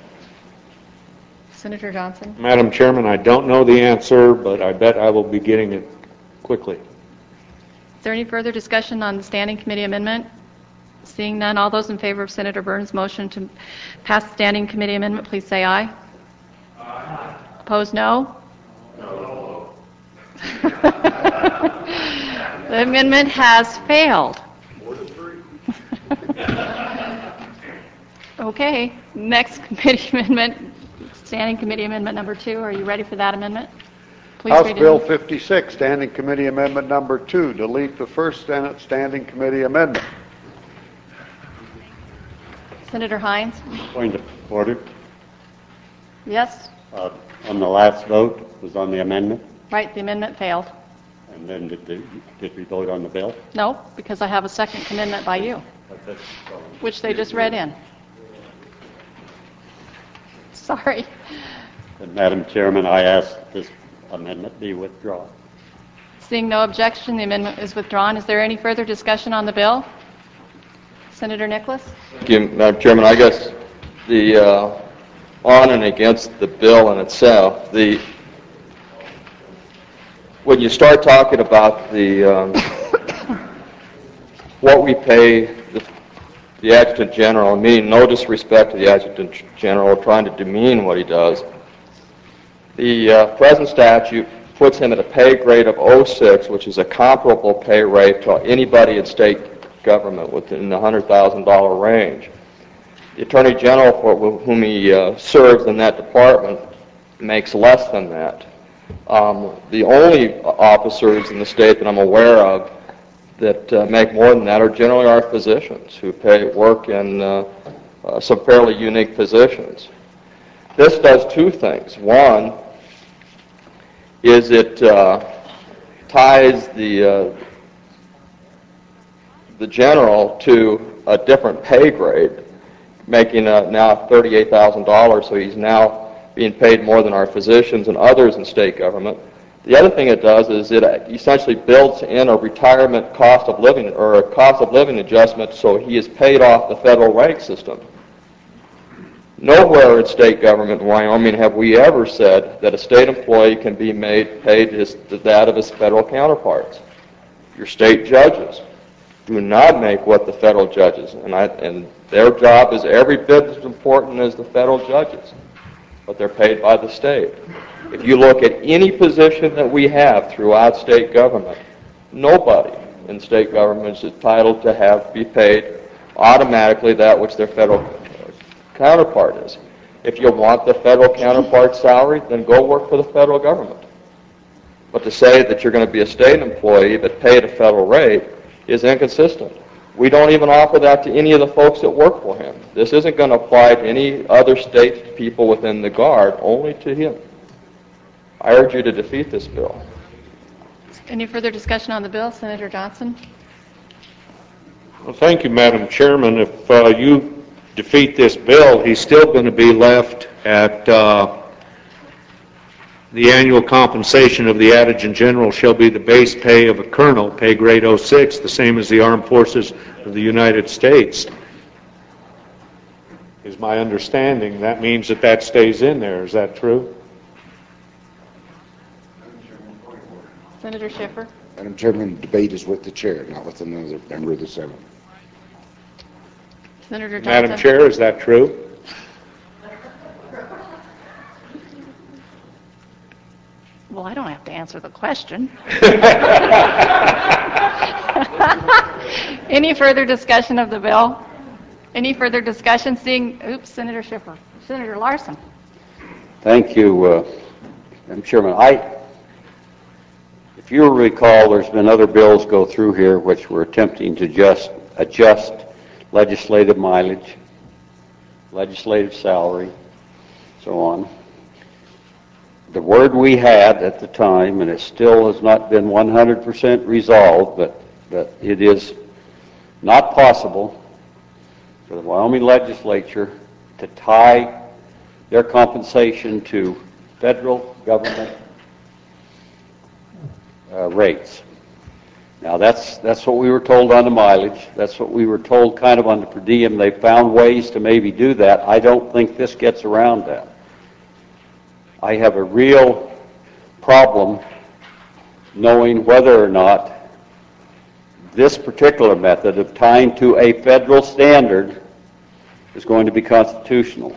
Senator Johnson? Madam Chairman, I don't know the answer, but I bet I will be getting it quickly. Is there any further discussion on the Standing Committee amendment? Seeing none, all those in favor of Senator Burns' motion to pass the Standing Committee amendment, please say aye. Aye. Opposed, no? No. The amendment has failed. Okay, next committee amendment, Standing Committee Amendment number two. Are you ready for that amendment? Please House read it. Bill fifty-six, Standing Committee Amendment number two, delete the first Senate Standing Committee Amendment. Senator Hines? Point of order. Yes? Uh, on the last vote was on the amendment, Right, the amendment failed. and then did, the, did we vote on the bill? No, because I have a second amendment by you, which they just read in. Sorry. And Madam Chairman, I ask that this amendment be withdrawn. Seeing no objection, the amendment is withdrawn. Is there any further discussion on the bill? Senator Nicholas? Thank you, Madam Chairman. I guess the uh, on and against the bill in itself, the when you start talking about the um, what we pay the, the Adjutant General, I mean no disrespect to the Adjutant General, trying to demean what he does. The uh, present statute puts him at a pay grade of oh six, which is a comparable pay rate to anybody in state government within the one hundred thousand dollars range. The Attorney General for whom he uh, serves in that department makes less than that. Um, the only officers in the state that I'm aware of that uh, make more than that are generally our physicians who pay work in uh, uh, some fairly unique positions. This does two things. One is it uh, ties the uh, the general to a different pay grade, making uh, now thirty-eight thousand dollars, so he's now being paid more than our physicians and others in state government. The other thing it does is it essentially builds in a retirement cost of living or a cost of living adjustment so he is paid off the federal rank system. Nowhere in state government in Wyoming have we ever said that a state employee can be made paid his, that of his federal counterparts. Your state judges do not make what the federal judges, and, I, and their job is every bit as important as the federal judges, but they're paid by the state. If you look at any position that we have throughout state government, nobody in state government is entitled to have be paid automatically that which their federal counterpart is. If you want the federal counterpart's salary, then go work for the federal government. But to say that you're going to be a state employee but paid a federal rate is inconsistent. We don't even offer that to any of the folks that work for him. This isn't going to apply to any other state people within the Guard, only to him. I urge you to defeat this bill. Any further discussion on the bill? Senator Johnson? Well, thank you, Madam Chairman. If uh, you defeat this bill, he's still going to be left at uh, the annual compensation of the Adjutant General shall be the base pay of a colonel, pay grade oh six, the same as the Armed Forces of the United States. Is my understanding. That means that that stays in there. Is that true? Senator Schiffer? Madam Chairman, the debate is with the chair, not with another member of the Senate. Senator Johnson? Madam Chair, is that true? Well, I don't have to answer the question. Any further discussion of the bill? Any further discussion? Seeing, oops, Senator Schiffer. Senator Larson. Thank you, uh, Madam Chairman. I, if you recall, there's been other bills go through here which were attempting to just adjust legislative mileage, legislative salary, so on. The word we had at the time, and it still has not been one hundred percent resolved, but, but it is not possible for the Wyoming legislature to tie their compensation to federal government uh, rates. Now that's that's what we were told on the mileage. That's what we were told kind of on the per diem. They found ways to maybe do that. I don't think this gets around that. I have a real problem knowing whether or not this particular method of tying to a federal standard is going to be constitutional.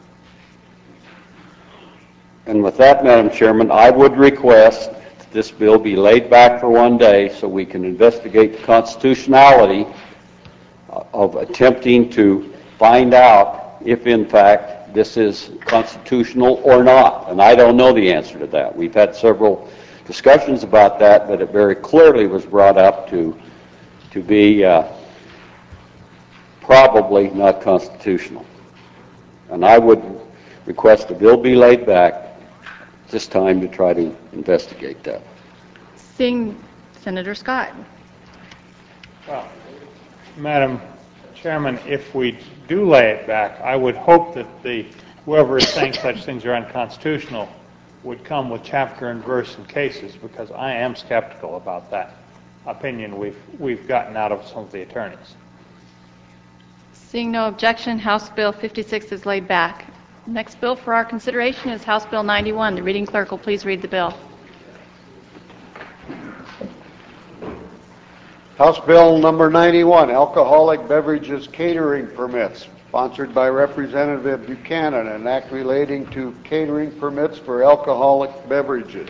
And with that, Madam Chairman, I would request that this bill be laid back for one day so we can investigate the constitutionality of attempting to find out if, in fact, this is constitutional or not. And I don't know the answer to that. We've had several discussions about that, but it very clearly was brought up to, to be uh, probably not constitutional. And I would request the bill be laid back this time to try to investigate that. Seeing Senator Scott. Well, Madam Chairman, if we do lay it back, I would hope that the whoever is saying such things are unconstitutional would come with chapter and verse in cases, because I am skeptical about that opinion we've we've gotten out of some of the attorneys. Seeing no objection, House Bill fifty-six is laid back. Next bill for our consideration is House Bill ninety-one. The reading clerk will please read the bill. House Bill number ninety-one, alcoholic beverages catering permits, sponsored by Representative Buchanan, an act relating to catering permits for alcoholic beverages.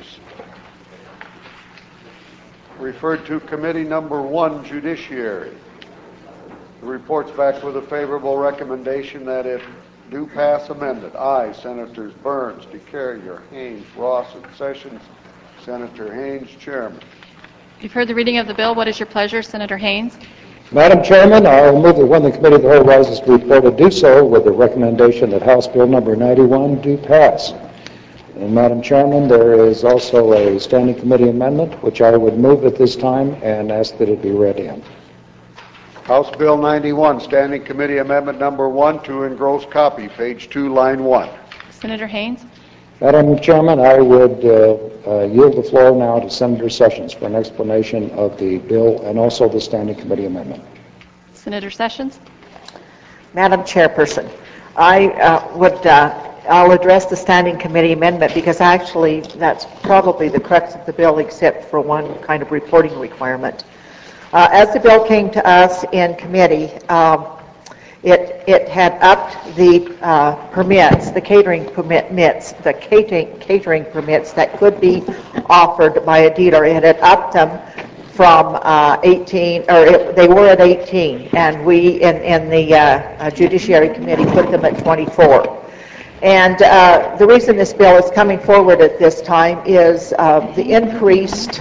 Referred to committee number one, Judiciary. The report's back with a favorable recommendation that it do pass amended. Aye, Senators Burns, DeCarrier, Haynes, Ross, and Sessions. Senator Haynes, Chairman. You've heard the reading of the bill. What is your pleasure, Senator Haynes? Madam Chairman, I will move that when the Committee of the Whole rises to report to do so with the recommendation that House Bill number ninety-one do pass. And Madam Chairman, there is also a standing committee amendment, which I would move at this time and ask that it be read in. House Bill ninety-one, Standing Committee Amendment Number one, to engross copy, page two, line one. Senator Haynes? Madam Chairman, I would uh, uh, yield the floor now to Senator Sessions for an explanation of the bill and also the Standing Committee amendment. Senator Sessions? Madam Chairperson, I uh, would, uh, I'll address the Standing Committee amendment because actually that's probably the crux of the bill except for one kind of reporting requirement. Uh, as the bill came to us in committee, um, It, it had upped the uh, permits, the catering permits, the catering, catering permits that could be offered by a dealer. It had upped them from uh, eighteen, or it, they were at eighteen, and we in, in the uh, Judiciary Committee put them at twenty-four. And uh, the reason this bill is coming forward at this time is uh, the increased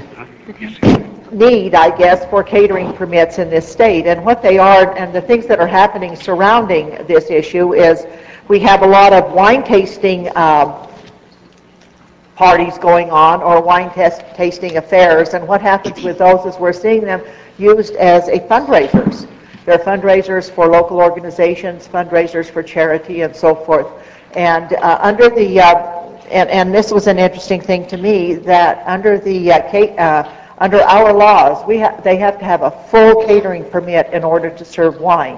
need, I guess, for catering permits in this state. And what they are, and the things that are happening surrounding this issue is we have a lot of wine tasting uh, parties going on, or wine test tasting affairs, and what happens with those is we're seeing them used as a fundraisers. They're fundraisers for local organizations, fundraisers for charity, and so forth. And uh, under the, uh, and, and this was an interesting thing to me, that under the uh, Kate, uh, under our laws, we ha- they have to have a full catering permit in order to serve wine.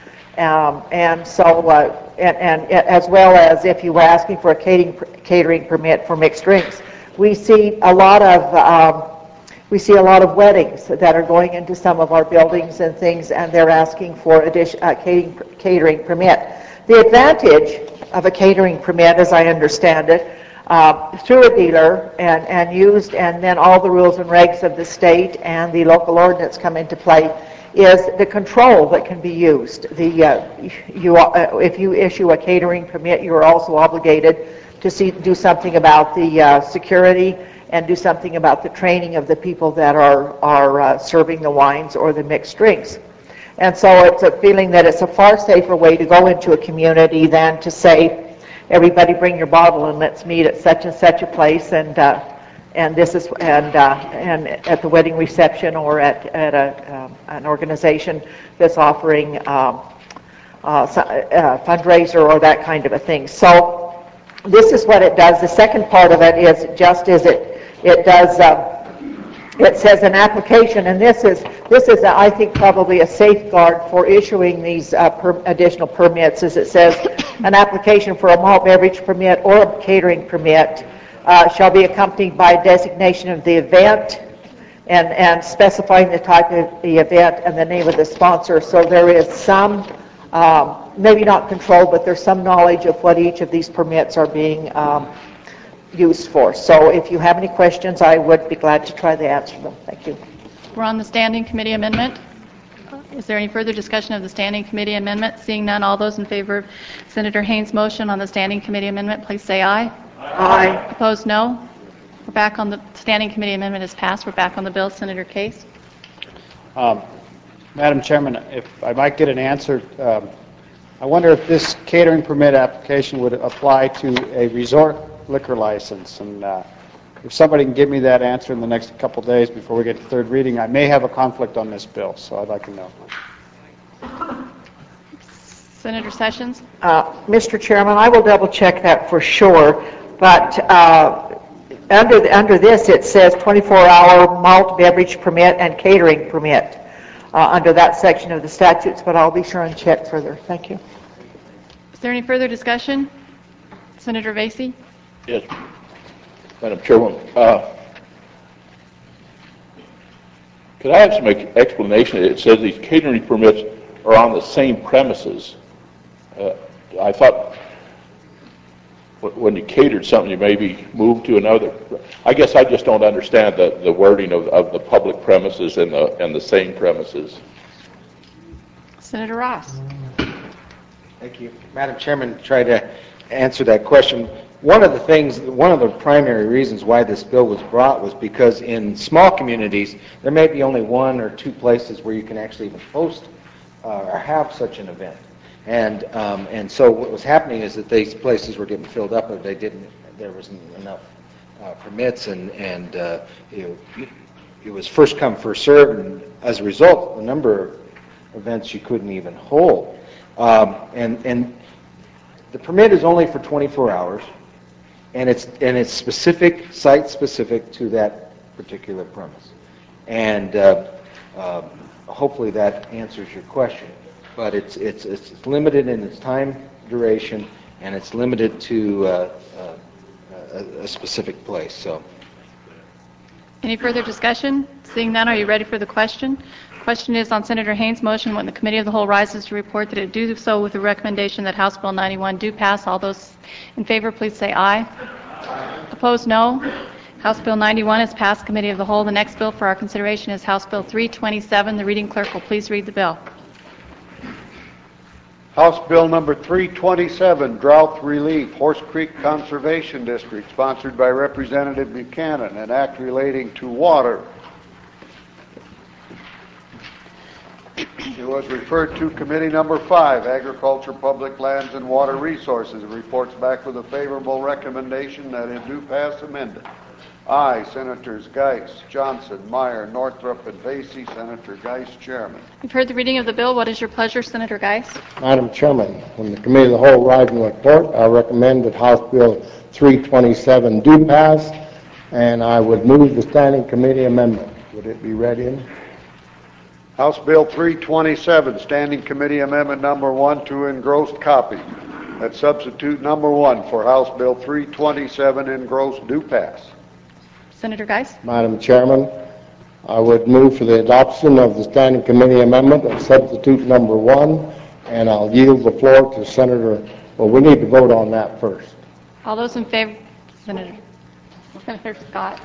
Um, and so, uh, and, and as well as if you were asking for a catering, catering permit for mixed drinks, we see a lot of um, we see a lot of weddings that are going into some of our buildings and things, and they're asking for addition, uh, catering, catering permit. The advantage of a catering permit, as I understand it, Uh, through a dealer and, and used, and then all the rules and regs of the state and the local ordinance come into play, is the control that can be used. The uh, you uh, if you issue a catering permit, you are also obligated to see, do something about the uh, security and do something about the training of the people that are are uh, serving the wines or the mixed drinks. And so it's a feeling that it's a far safer way to go into a community than to say, everybody bring your bottle and let's meet at such and such a place, and uh, and this is and uh, and at the wedding reception or at at a um, an organization that's offering um, uh, a fundraiser or that kind of a thing. So this is what it does. The second part of it is just as it it does. Uh, It says an application, and this is this is I think probably a safeguard for issuing these uh, per additional permits. As it says, an application for a malt beverage permit or a catering permit uh, shall be accompanied by a designation of the event and and specifying the type of the event and the name of the sponsor. So there is some um, maybe not control, but there's some knowledge of what each of these permits are being Um, used for. So if you have any questions, I would be glad to try to answer them. Thank you. We're on the Standing Committee amendment. Is there any further discussion of the Standing Committee amendment? Seeing none, all those in favor of Senator Haynes' motion on the Standing Committee amendment, please say aye. Aye. Opposed, no. We're back on the Standing Committee amendment is passed. We're back on the bill. Senator Case. Um, Madam Chairman, if I might get an answer, um, I wonder if this catering permit application would apply to a resort liquor license, and uh, if somebody can give me that answer in the next couple of days before we get to third reading, I may have a conflict on this bill, so I'd like to know. Senator Sessions. Uh, Mister Chairman, I will double check that for sure, but uh, under the, under this it says twenty-four hour malt beverage permit and catering permit uh, under that section of the statutes, but I'll be sure and check further. Thank you. Is there any further discussion? Senator Vasey. Yes, Madam Chairwoman. Uh, could I have some explanation? It says these catering permits are on the same premises. Uh, I thought when you catered something, you maybe moved to another. I guess I just don't understand the, the wording of, of the public premises and the and the same premises. Senator Ross. Thank you. Madam Chairman, try to answer that question. One of the things, one of the primary reasons why this bill was brought was because in small communities, there may be only one or two places where you can actually even host uh, or have such an event. And um, and so what was happening is that these places were getting filled up, but they didn't, there wasn't enough uh, permits, and, and uh, you know, it was first come, first served, and as a result, a number of events you couldn't even hold. Um, and, and the permit is only for twenty-four hours. and it's, and it's specific, site-specific to that particular premise. And uh, uh, hopefully that answers your question. But it's, it's, it's limited in its time duration, and it's limited to uh, uh, a, a specific place. So, Any further discussion? Seeing none, are you ready for the question? Question is on Senator Haynes' motion when the Committee of the Whole rises to report that it do so with the recommendation that House Bill ninety-one do pass. All those in favor, please say aye. Aye. Opposed, no. House Bill ninety-one is passed Committee of the Whole. The next bill for our consideration is House Bill three twenty-seven. The reading clerk will please read the bill. House Bill number three twenty-seven, Drought Relief, Horse Creek Conservation District, sponsored by Representative Buchanan, an act relating to water. It was referred to Committee number five, Agriculture, Public Lands, and Water Resources. It reports back with a favorable recommendation that it do pass amended. Aye, Senators Geis, Johnson, Meyer, Northrup, and Vasey. Senator Geis, Chairman. You've heard the reading of the bill. What is your pleasure, Senator Geis? Madam Chairman, when the Committee of the Whole rise and report, I recommend that House Bill three twenty-seven do pass, and I would move the Standing Committee amendment. Would it be read in? House Bill three twenty-seven, Standing Committee Amendment Number One to engrossed copy. That's substitute number one for House Bill three twenty-seven, engrossed, do pass. Senator Geis? Madam Chairman, I would move for the adoption of the Standing Committee amendment of substitute number one, and I'll yield the floor to Senator, well, we need to vote on that first. All those in favor, Senator, Senator Scott.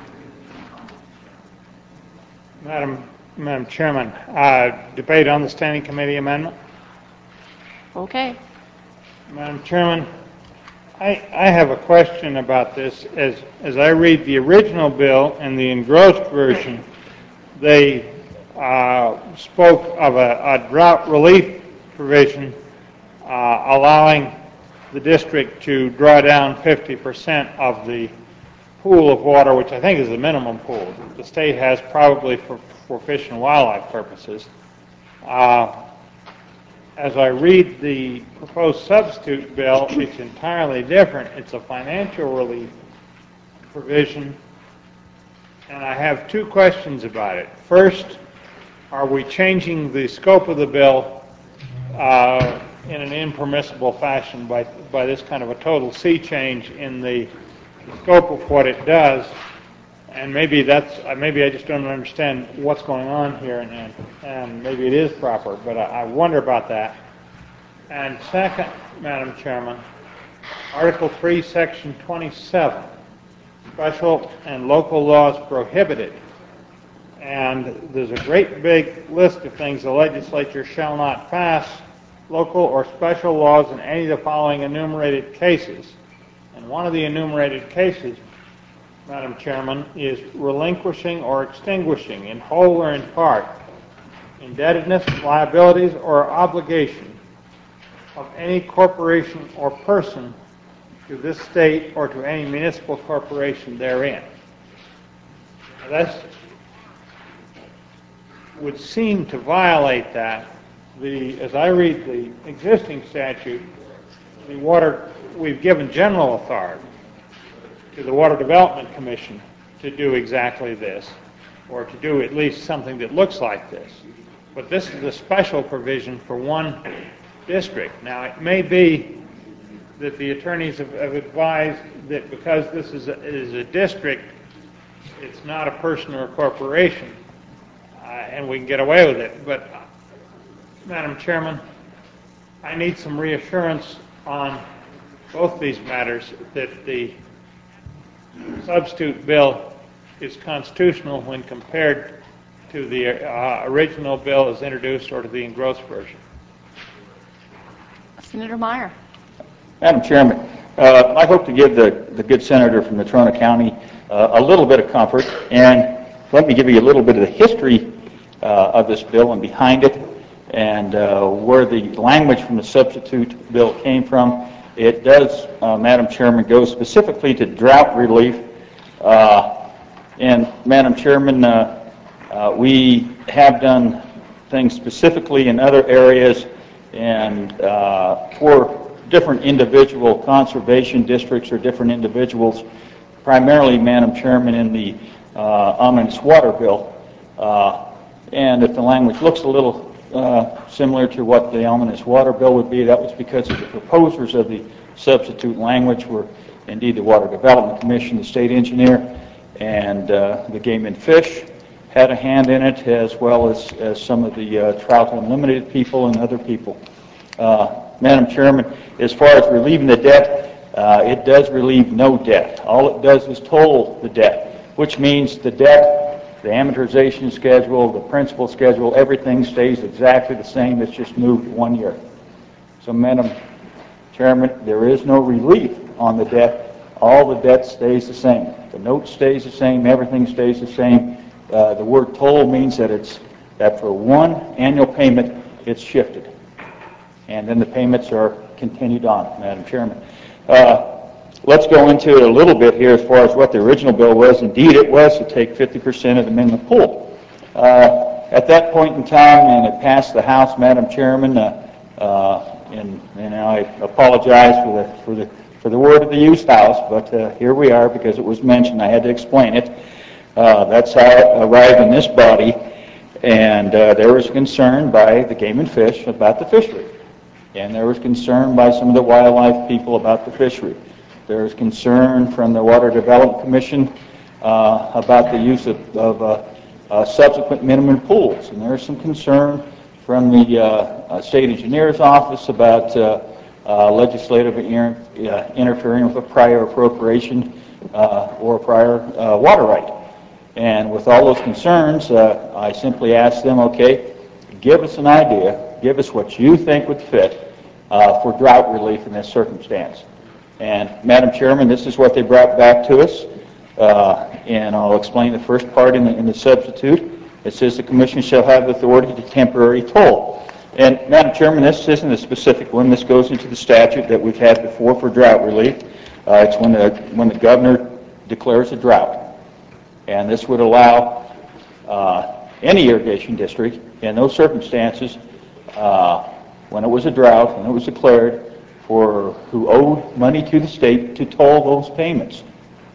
Madam Madam Chairman, uh, debate on the Standing Committee amendment. Okay. Madam Chairman, I, I have a question about this. As, as I read the original bill and the engrossed version, they uh, spoke of a, a drought relief provision uh, allowing the district to draw down fifty percent of the pool of water, which I think is the minimum pool the state has, probably for, for fish and wildlife purposes. Uh, As I read the proposed substitute bill, it's entirely different. It's a financial relief provision, and I have two questions about it. First, are we changing the scope of the bill uh, in an impermissible fashion by, by this kind of a total sea change in the scope of what it does? And maybe that's, maybe I just don't understand what's going on here, and, and, and maybe it is proper, but I, I wonder about that. And second, Madam Chairman, Article three, Section twenty-seven, special and local laws prohibited. And there's a great big list of things the legislature shall not pass, local or special laws in any of the following enumerated cases. And one of the enumerated cases, Madam Chairman, is relinquishing or extinguishing in whole or in part indebtedness, liabilities, or obligation of any corporation or person to this state or to any municipal corporation therein. Now, that would seem to violate that. The, as I read the existing statute, the water, we've given general authority to the Water Development Commission to do exactly this, or to do at least something that looks like this. But this is a special provision for one district. Now, it may be that the attorneys have, have advised that because this is a, is a district, it's not a person or a corporation, uh, and we can get away with it. But, uh, Madam Chairman, I need some reassurance on both these matters that the substitute bill is constitutional when compared to the uh, original bill as introduced or to the engrossed version. Senator Meyer. Madam Chairman, uh, I hope to give the, the good senator from Natrona County uh, a little bit of comfort, and let me give you a little bit of the history uh, of this bill and behind it, and uh, where the language from the substitute bill came from. It does, uh, Madam Chairman, go specifically to drought relief. Uh, and, Madam Chairman, uh, uh, we have done things specifically in other areas and uh, for different individual conservation districts or different individuals, primarily, Madam Chairman, in the uh, omnibus water bill. Uh, and if the language looks a little uh, similar to what the omnibus water bill would be, that was because of the proposers of the substitute language were indeed the Water Development Commission, the state engineer, and uh, the Game and Fish had a hand in it, as well as, as some of the uh, Trout Unlimited people and other people. Uh, Madam Chairman, as far as relieving the debt, uh, it does relieve no debt. All it does is toll the debt, which means the debt, the amortization schedule, the principal schedule, everything stays exactly the same. It's just moved one year. So, Madam Chairman, there is no relief on the debt. All the debt stays the same. The note stays the same. Everything stays the same. Uh, the word toll means that it's that for one annual payment, it's shifted, and then the payments are continued on. Madam Chairman, uh, let's go into it a little bit here as far as what the original bill was. Indeed, it was to take fifty percent of the minimum pool. Uh, at that point in time, and it passed the House, Madam Chairman, uh, uh, and, and I apologize for the for the for the word of the used house, but uh, here we are because it was mentioned. I had to explain it. Uh, that's how it arrived in this body, and uh, there was concern by the Game and Fish about the fishery, and there was concern by some of the wildlife people about the fishery. There was concern from the Water Development Commission uh, about the use of, of uh, uh, subsequent minimum pools, and there was some concern from the uh, uh, State Engineer's Office about uh, uh, legislative inter- uh, interfering with a prior appropriation uh, or a prior uh, water right. And with all those concerns, uh, I simply asked them, okay, give us an idea, give us what you think would fit uh, for drought relief in this circumstance. And Madam Chairman, this is what they brought back to us, uh, and I'll explain the first part in the, in the substitute. It says the Commission shall have authority to temporary toll. And Madam Chairman, this isn't a specific one. This goes into the statute that we've had before for drought relief. Uh, it's when the, when the governor declares a drought. And this would allow uh, any irrigation district in those circumstances, uh, when it was a drought and it was declared, for who owed money to the state to toll those payments.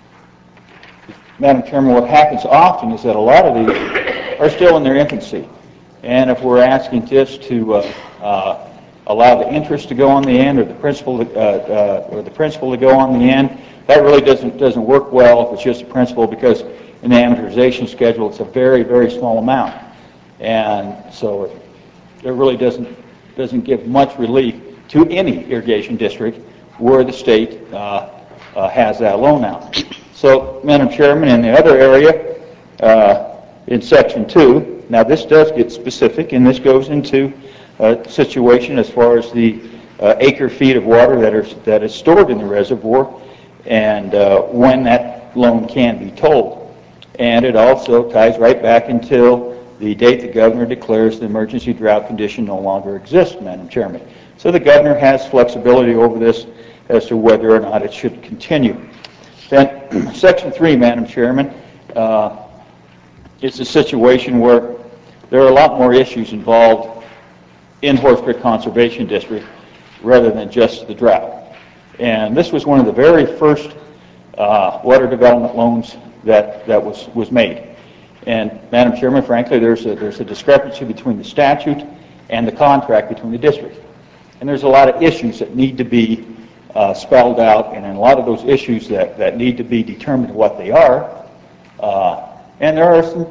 Madam Chairman, what happens often is that a lot of these are still in their infancy. And if we're asking this to uh, uh, allow the interest to go on the end, or the principal, to, uh, uh, or the principal to go on the end, that really doesn't doesn't work well if it's just a principal, because in the amortization schedule, it's a very, very small amount. And so it, it really doesn't doesn't give much relief to any irrigation district where the state uh, uh, has that loan out. So, Madam Chairman, in the other area, uh, in Section two, now this does get specific, and this goes into a situation as far as the uh, acre feet of water that, are, that is stored in the reservoir, and uh, when that loan can be tolled. And it also ties right back until the date the governor declares the emergency drought condition no longer exists, Madam Chairman. So the governor has flexibility over this as to whether or not it should continue. Then Section three, Madam Chairman, uh, is a situation where there are a lot more issues involved in Horse Creek Conservation District rather than just the drought. And this was one of the very first uh, water development loans that, that was, was made. And Madam Chairman, frankly, there's a, there's a discrepancy between the statute and the contract between the districts. And there's a lot of issues that need to be uh, spelled out, and in a lot of those issues that, that need to be determined what they are. Uh, and there are some,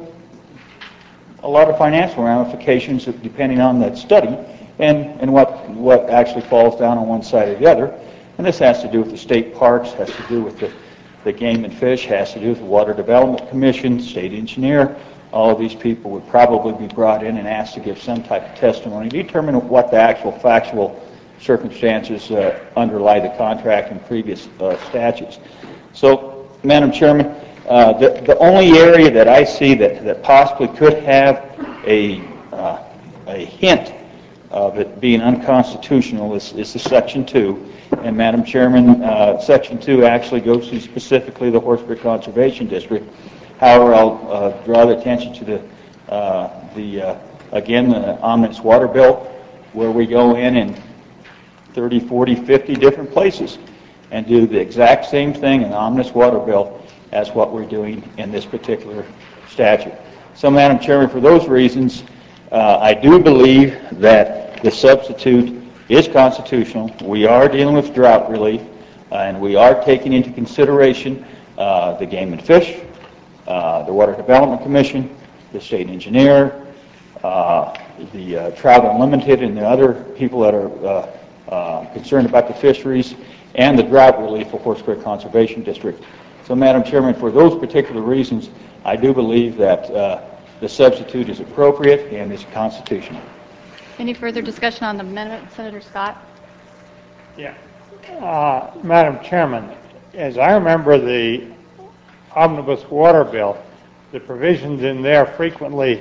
a lot of financial ramifications depending on that study and, and what, what actually falls down on one side or the other. And this has to do with the state parks, has to do with the The Game and Fish, has to do with the Water Development Commission, state engineer. All of these people would probably be brought in and asked to give some type of testimony to determine what the actual factual circumstances uh, underlie the contract and previous uh, statutes. So, Madam Chairman, uh, the, the only area that I see that, that possibly could have a, uh, a hint of it being unconstitutional is, is the Section two. And Madam Chairman, uh, Section two actually goes to specifically the Horse Creek Conservation District. However, I'll uh, draw the attention to the, uh, the uh, again, the omnibus water bill, where we go in and thirty, forty, fifty different places and do the exact same thing in the omnibus water bill as what we're doing in this particular statute. So, Madam Chairman, for those reasons, uh, I do believe that the substitute is constitutional. We are dealing with drought relief, uh, and we are taking into consideration uh, the Game and Fish, uh, the Water Development Commission, the state engineer, uh, the uh, Trout Unlimited, and the other people that are uh, uh, concerned about the fisheries, and the drought relief for Horse Creek Conservation District. So, Madam Chairman, for those particular reasons, I do believe that uh, the substitute is appropriate and is constitutional. Any further discussion on the amendment, Senator Scott? Yeah. Uh, Madam Chairman, as I remember the omnibus water bill, the provisions in there frequently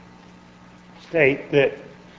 state that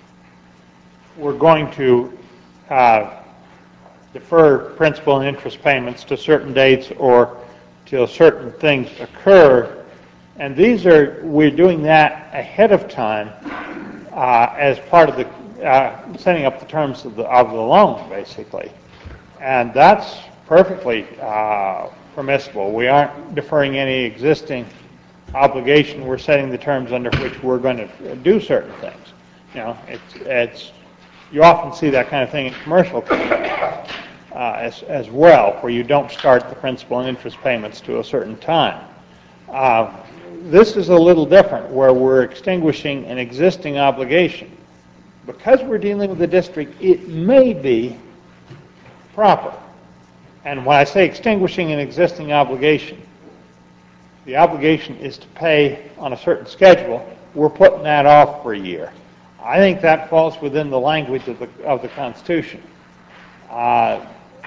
we're going to uh, defer principal and interest payments to certain dates or till certain things occur. And these are, we're doing that ahead of time uh, as part of the, uh, setting up the terms of the, of the loan, basically. And that's perfectly uh, permissible. We aren't deferring any existing obligation. We're setting the terms under which we're going to do certain things. You know, it's, it's you often see that kind of thing in commercial contracts uh, as, as well, where you don't start the principal and interest payments to a certain time. Uh, this is a little different, where we're extinguishing an existing obligation. Because we're dealing with the district, it may be proper. And when I say extinguishing an existing obligation, the obligation is to pay on a certain schedule. We're putting that off for a year. I think that falls within the language of the, of the Constitution. Uh,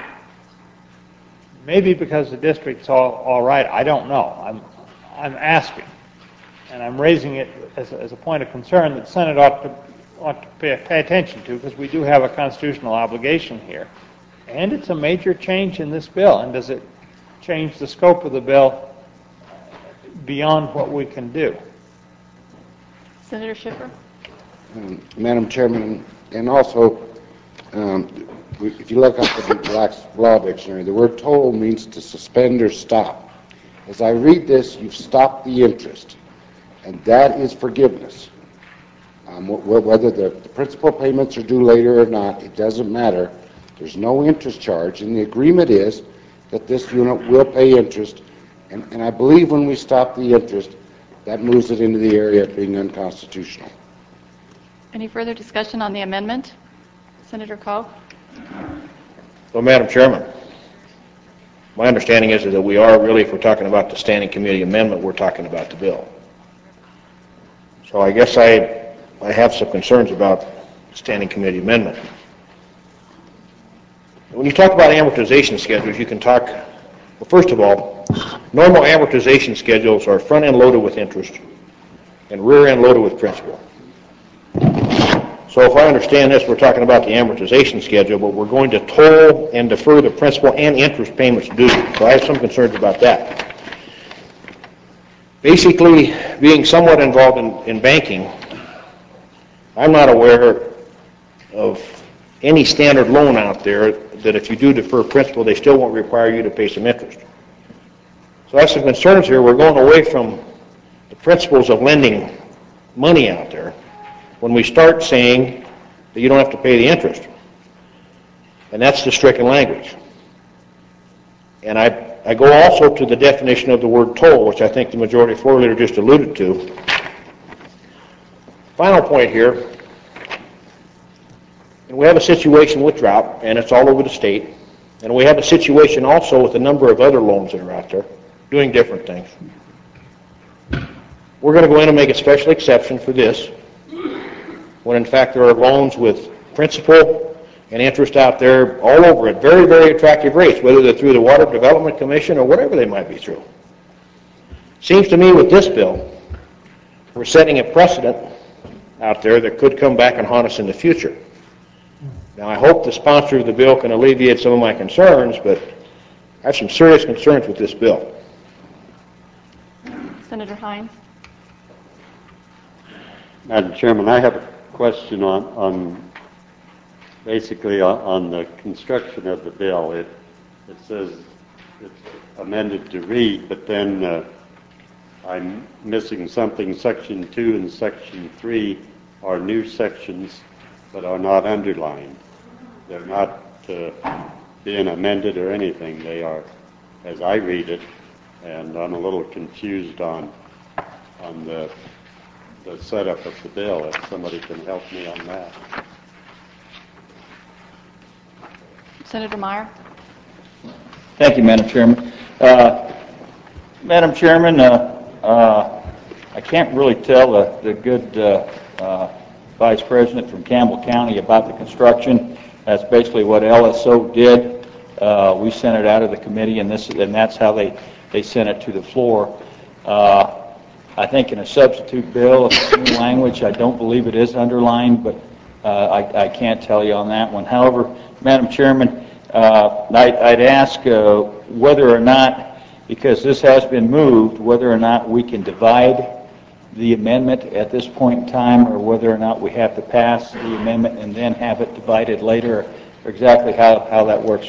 maybe because the district's all, all right, I don't know. I'm, I'm asking. And I'm raising it as a, as a point of concern that the Senate ought to, ought to pay, pay attention to, because we do have a constitutional obligation here. And it's a major change in this bill. And does it change the scope of the bill beyond what we can do? Senator Schiffer? Um, Madam Chairman, and also, um, if you look up the Black's Law Dictionary, the word toll means to suspend or stop. As I read this, you've stopped the interest, and that is forgiveness. Um, wh- whether the, the principal payments are due later or not, it doesn't matter. There's no interest charge, and the agreement is that this unit will pay interest, and, and I believe when we stop the interest, that moves it into the area of being unconstitutional. Any further discussion on the amendment? Senator Koch? Well, Madam Chairman, my understanding is that we are really, if we're talking about the standing committee amendment, we're talking about the bill. So I guess I, I have some concerns about the standing committee amendment. When you talk about amortization schedules, you can talk, well, first of all, normal amortization schedules are front-end loaded with interest and rear-end loaded with principal. So if I understand this, we're talking about the amortization schedule, but we're going to toll and defer the principal and interest payments due. So I have some concerns about that. Basically, being somewhat involved in, in banking, I'm not aware of any standard loan out there that if you do defer principal, they still won't require you to pay some interest. So I have some concerns here. We're going away from the principles of lending money out there when we start saying that you don't have to pay the interest. And that's the stricken language. And I, I go also to the definition of the word toll, which I think the majority floor leader just alluded to. Final point here, and we have a situation with drought, and it's all over the state, and we have a situation also with a number of other loans that are out there doing different things. We're going to go in and make a special exception for this, when in fact there are loans with principal and interest out there all over at very, very attractive rates, whether they're through the Water Development Commission or whatever they might be through. Seems to me with this bill, we're setting a precedent out there that could come back and haunt us in the future. Now, I hope the sponsor of the bill can alleviate some of my concerns, but I have some serious concerns with this bill. Senator Hines? Madam Chairman, I have a question on, on basically on, on the construction of the bill, it, it says it's amended to read, but then uh, I'm missing something. Section two and section three are new sections, but are not underlined. They're not uh, being amended or anything. They are, as I read it, and I'm a little confused on on the the setup of the bill. If somebody can help me on that. Senator Meyer. Thank you, Madam Chairman. Uh, Madam Chairman, uh, uh, I can't really tell the, the good uh, uh, Vice President from Campbell County about the construction. That's basically what L S O did. Uh, we sent it out of the committee, and this and that's how they, they sent it to the floor. Uh, I think in a substitute bill, if it's new language, I don't believe it is underlined, but uh, I, I can't tell you on that one. However, Madam Chairman, uh, I'd, I'd ask uh, whether or not, because this has been moved, whether or not we can divide the amendment at this point in time, or whether or not we have to pass the amendment and then have it divided later, or exactly how, how that works.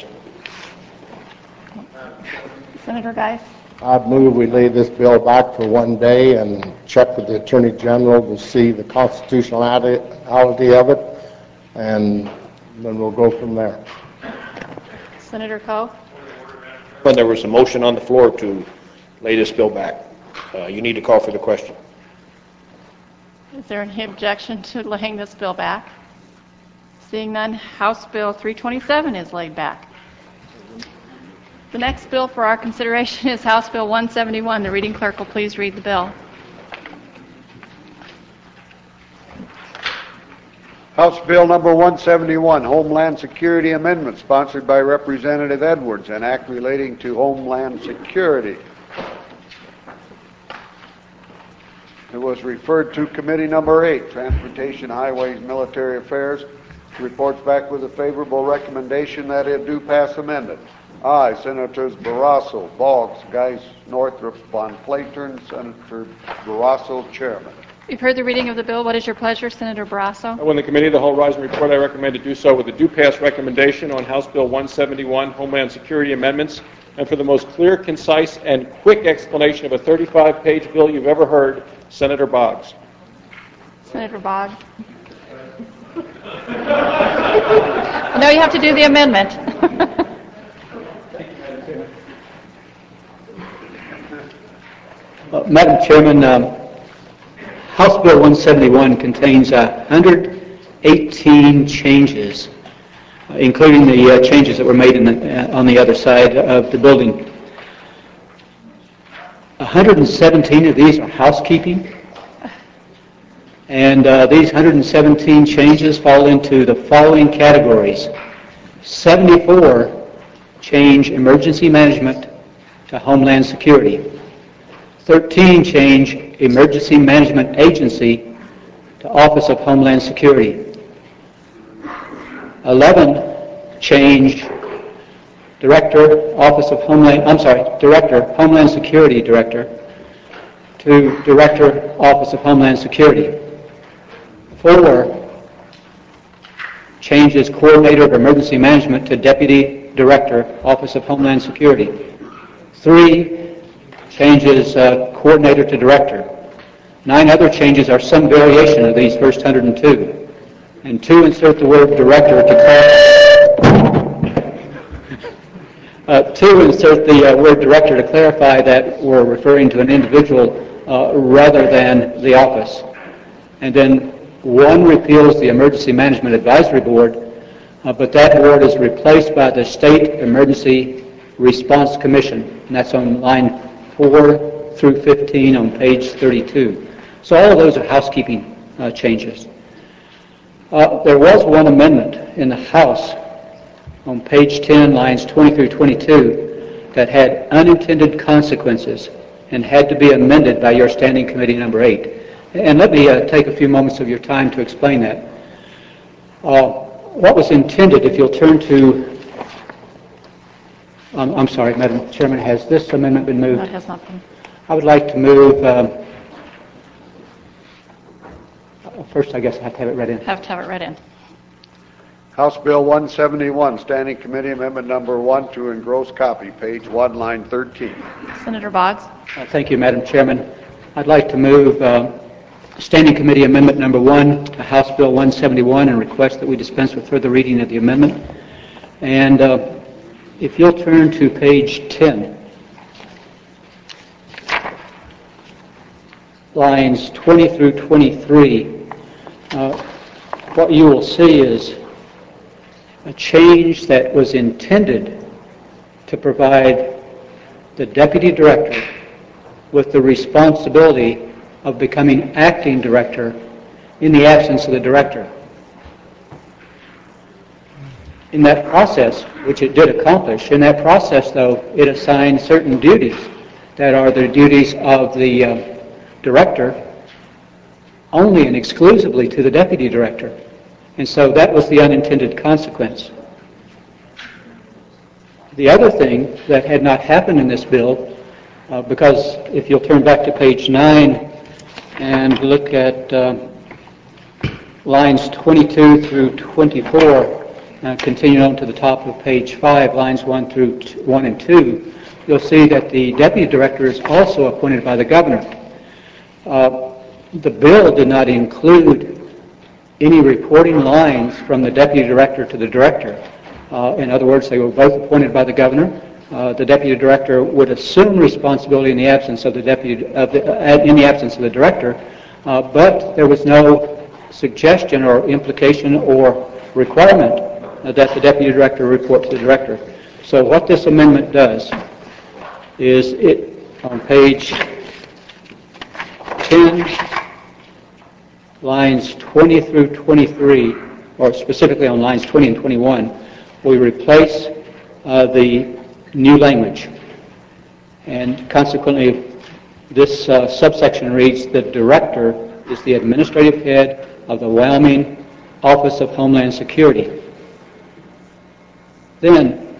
Senator Geis. I'd move we lay this bill back for one day and check with the Attorney General to see the constitutionality of it, and then we'll go from there. Senator Coe. When there was a motion on the floor to lay this bill back, uh, you need to call for the question. Is there any objection to laying this bill back? Seeing none, House Bill three twenty-seven is laid back. The next bill for our consideration is House Bill one seventy-one. The reading clerk will please read the bill. House Bill number one seventy-one, Homeland Security Amendment, sponsored by Representative Edwards, an act relating to Homeland Security. It was referred to Committee Number eight, Transportation, Highways, Military Affairs. Reports back with a favorable recommendation that it do pass amendment. Aye, Senators Barrasso, Boggs, Geis, Northrup, Von Flatern, Senator Barrasso, Chairman. You've heard the reading of the bill. What is your pleasure, Senator Barrasso? When the Committee of the Whole rise and report, I recommend to do so with a due pass recommendation on House Bill one seventy-one, Homeland Security Amendments, and for the most clear, concise, and quick explanation of a thirty-five page bill you've ever heard, Senator Boggs. Senator Boggs. No, you have to do the amendment. Uh, Madam Chairman, um, House Bill one seventy-one contains uh, one hundred eighteen changes, uh, including the uh, changes that were made in the, uh, on the other side of the building. one hundred seventeen of these are housekeeping, and uh, these one hundred seventeen changes fall into the following categories. seventy-four change emergency management to Homeland Security. thirteen change Emergency Management Agency to Office of Homeland Security. eleven change Director, Office of Homeland, I'm sorry, Director, Homeland Security Director to Director, Office of Homeland Security. four changes Coordinator of Emergency Management to Deputy Director, Office of Homeland Security. three changes uh, Coordinator to Director. Nine other changes are some variation of these first one hundred two. And two insert the word Director to clarify. uh, two insert the uh, word Director to clarify that we're referring to an individual uh, rather than the office. And then one repeals the Emergency Management Advisory Board, uh, but that word is replaced by the State Emergency Response Commission, and that's on line four through fifteen on page thirty-two. So all of those are housekeeping uh, changes. Uh, there was one amendment in the House on page ten, lines twenty through twenty-two, that had unintended consequences and had to be amended by your Standing Committee Number eight. And let me uh, take a few moments of your time to explain that. Uh, what was intended, if you'll turn to Um, I'm sorry, Madam Chairman, has this amendment been moved? No, it has not been. I would like to move, um, first I guess I have to have it read in. Have to have it read in. House Bill one seventy-one, Standing Committee Amendment Number one to engross copy, page one, line thirteen. Senator Boggs. Uh, Thank you, Madam Chairman. I'd like to move uh, Standing Committee Amendment Number one to House Bill one seventy-one and request that we dispense with further reading of the amendment. And uh, if you'll turn to page ten, lines twenty through twenty-three, uh, what you will see is a change that was intended to provide the Deputy Director with the responsibility of becoming acting director in the absence of the director. In that process, which it did accomplish, in that process, though, it assigned certain duties that are the duties of the uh, director only and exclusively to the deputy director. And so that was the unintended consequence. The other thing that had not happened in this bill, uh, because if you'll turn back to page nine and look at uh, lines twenty-two through twenty-four, uh, continue on to the top of page five, lines one through t- one and two, you'll see that the deputy director is also appointed by the governor. Uh, the bill did not include any reporting lines from the deputy director to the director. Uh, in other words, they were both appointed by the governor. Uh, the deputy director would assume responsibility in the absence of the deputy, of the, uh, in the absence of the director, uh, but there was no suggestion or implication or requirement uh, that the deputy director report to the director. So what this amendment does is it, on page ten, lines twenty through twenty-three, or specifically on lines twenty and twenty-one, we replace uh, the new language. And consequently, this uh, subsection reads, the director is the administrative head of the Wyoming Office of Homeland Security. Then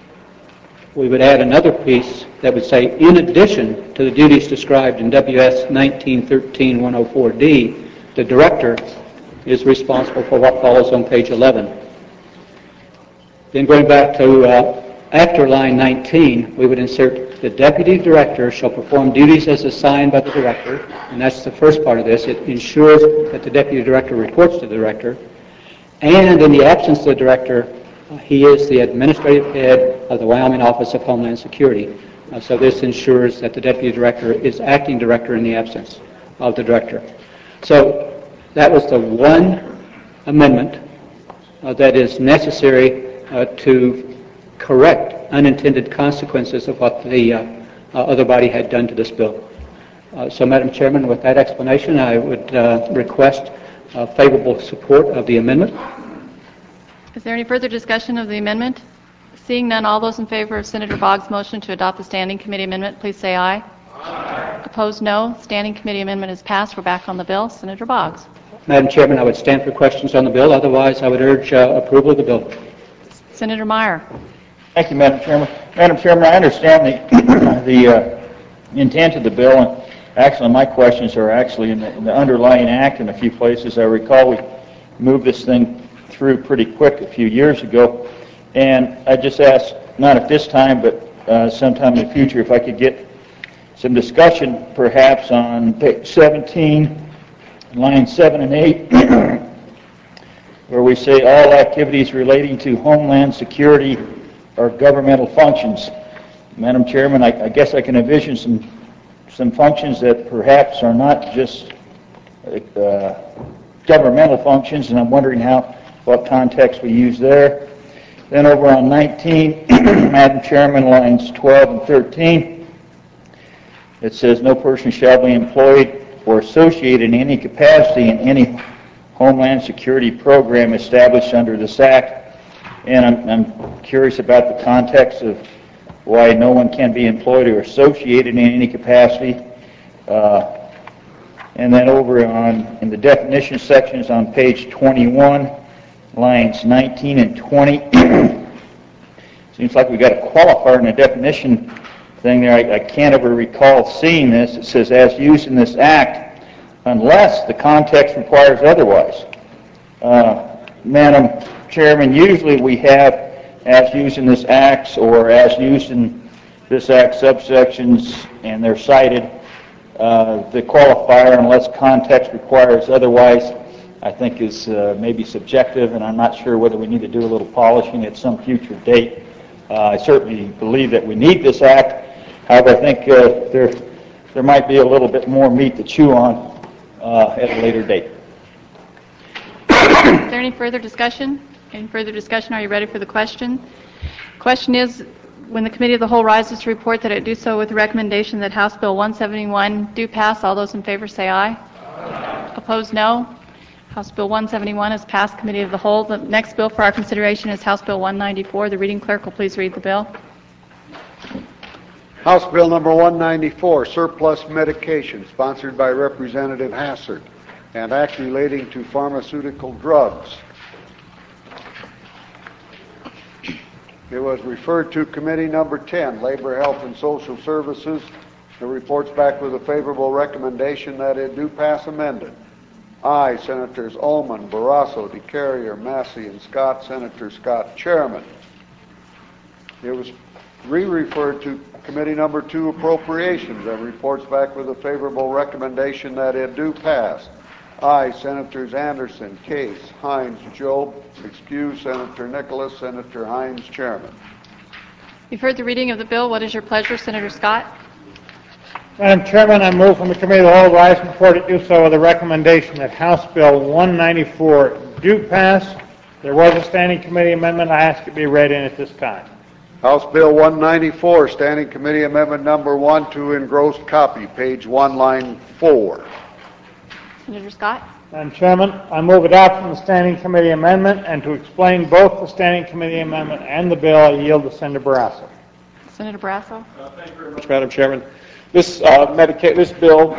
we would add another piece that would say, in addition to the duties described in W S nineteen thirteen dash one oh four D, the director is responsible for what follows on page eleven. Then going back to uh, after line nineteen, we would insert, the deputy director shall perform duties as assigned by the director, and that's the first part of this. It ensures that the deputy director reports to the director, and in the absence of the director, uh, he is the administrative head of the Wyoming Office of Homeland Security. Uh, so this ensures that the deputy director is acting director in the absence of the director. So that was the one amendment uh, that is necessary uh, to correct unintended consequences of what the uh, uh, other body had done to this bill. Uh, so, Madam Chairman, with that explanation, I would uh, request uh, favorable support of the amendment. Is there any further discussion of the amendment? Seeing none, all those in favor of Senator Boggs' motion to adopt the Standing Committee amendment, please say aye. Aye. Opposed, no. Standing Committee amendment is passed. We're back on the bill. Senator Boggs. Madam Chairman, I would stand for questions on the bill. Otherwise, I would urge uh, approval of the bill. Senator Meyer. Thank you, Madam Chairman. Madam Chairman, I understand the, the uh, intent of the bill, and actually my questions are actually in the, in the underlying act in a few places. I recall we moved this thing through pretty quick a few years ago, and I just asked, not at this time, but uh, sometime in the future, if I could get some discussion perhaps on page seventeen, lines seven and eight, where we say all activities relating to Homeland Security are governmental functions. Madam Chairman, I, I guess I can envision some some functions that perhaps are not just uh, governmental functions, and I'm wondering how what context we use there. Then over on nineteen, Madam Chairman, lines twelve and thirteen, it says no person shall be employed or associated in any capacity in any Homeland Security program established under this Act. And I'm, I'm curious about the context of why no one can be employed or associated in any capacity. Uh, and then over on in the definition sections on page twenty-one, lines nineteen and twenty, seems like we got a qualifier in the definition thing there. I, I can't ever recall seeing this. It says, as used in this Act, unless the context requires otherwise. Uh, Madam Chairman, usually we have, as used in this act or as used in this act subsections, and they're cited, uh, the qualifier, unless context requires otherwise, I think is uh, maybe subjective, and I'm not sure whether we need to do a little polishing at some future date. Uh, I certainly believe that we need this act. However, I think uh, there there might be a little bit more meat to chew on uh, at a later date. Is there any further discussion? Any further discussion? Are you ready for the question? Question is, when the Committee of the Whole rises to report that it do so with the recommendation that House Bill one seventy-one do pass, all those in favor say aye. Aye. Opposed, no. House Bill one seventy-one is passed, Committee of the Whole. The next bill for our consideration is House Bill one ninety-four. The reading clerk will please read the bill. House Bill number one ninety-four, surplus medication, sponsored by Representative Hassert, and act relating to pharmaceutical drugs. It was referred to Committee number ten, Labor, Health, and Social Services. It reports back with a favorable recommendation that it do pass amended. Aye, Senators Ullman, Barrasso, DeCarrier, Massey, and Scott. Senator Scott, Chairman. It was re-referred to Committee number two, Appropriations, and reports back with a favorable recommendation that it do pass. Aye, Senators Anderson, Case, Hines, Job. Excuse, Senator Nicholas. Senator Hines, Chairman. You've heard the reading of the bill. What is your pleasure, Senator Scott? Madam Chairman, I move from the Committee of the Whole rise and report it do so with a recommendation that House Bill one ninety-four do pass. There was a standing committee amendment. I ask it be read in at this time. House Bill one ninety-four, Standing Committee Amendment Number one to engrossed copy, page one, line four. Senator Scott? Madam Chairman, I move adoption of the Standing Committee Amendment, and to explain both the Standing Committee Amendment and the bill, I yield to Senator Barrasso. Senator Barrasso? Uh, thank you very much, Madam Chairman. This, uh, medica- this bill,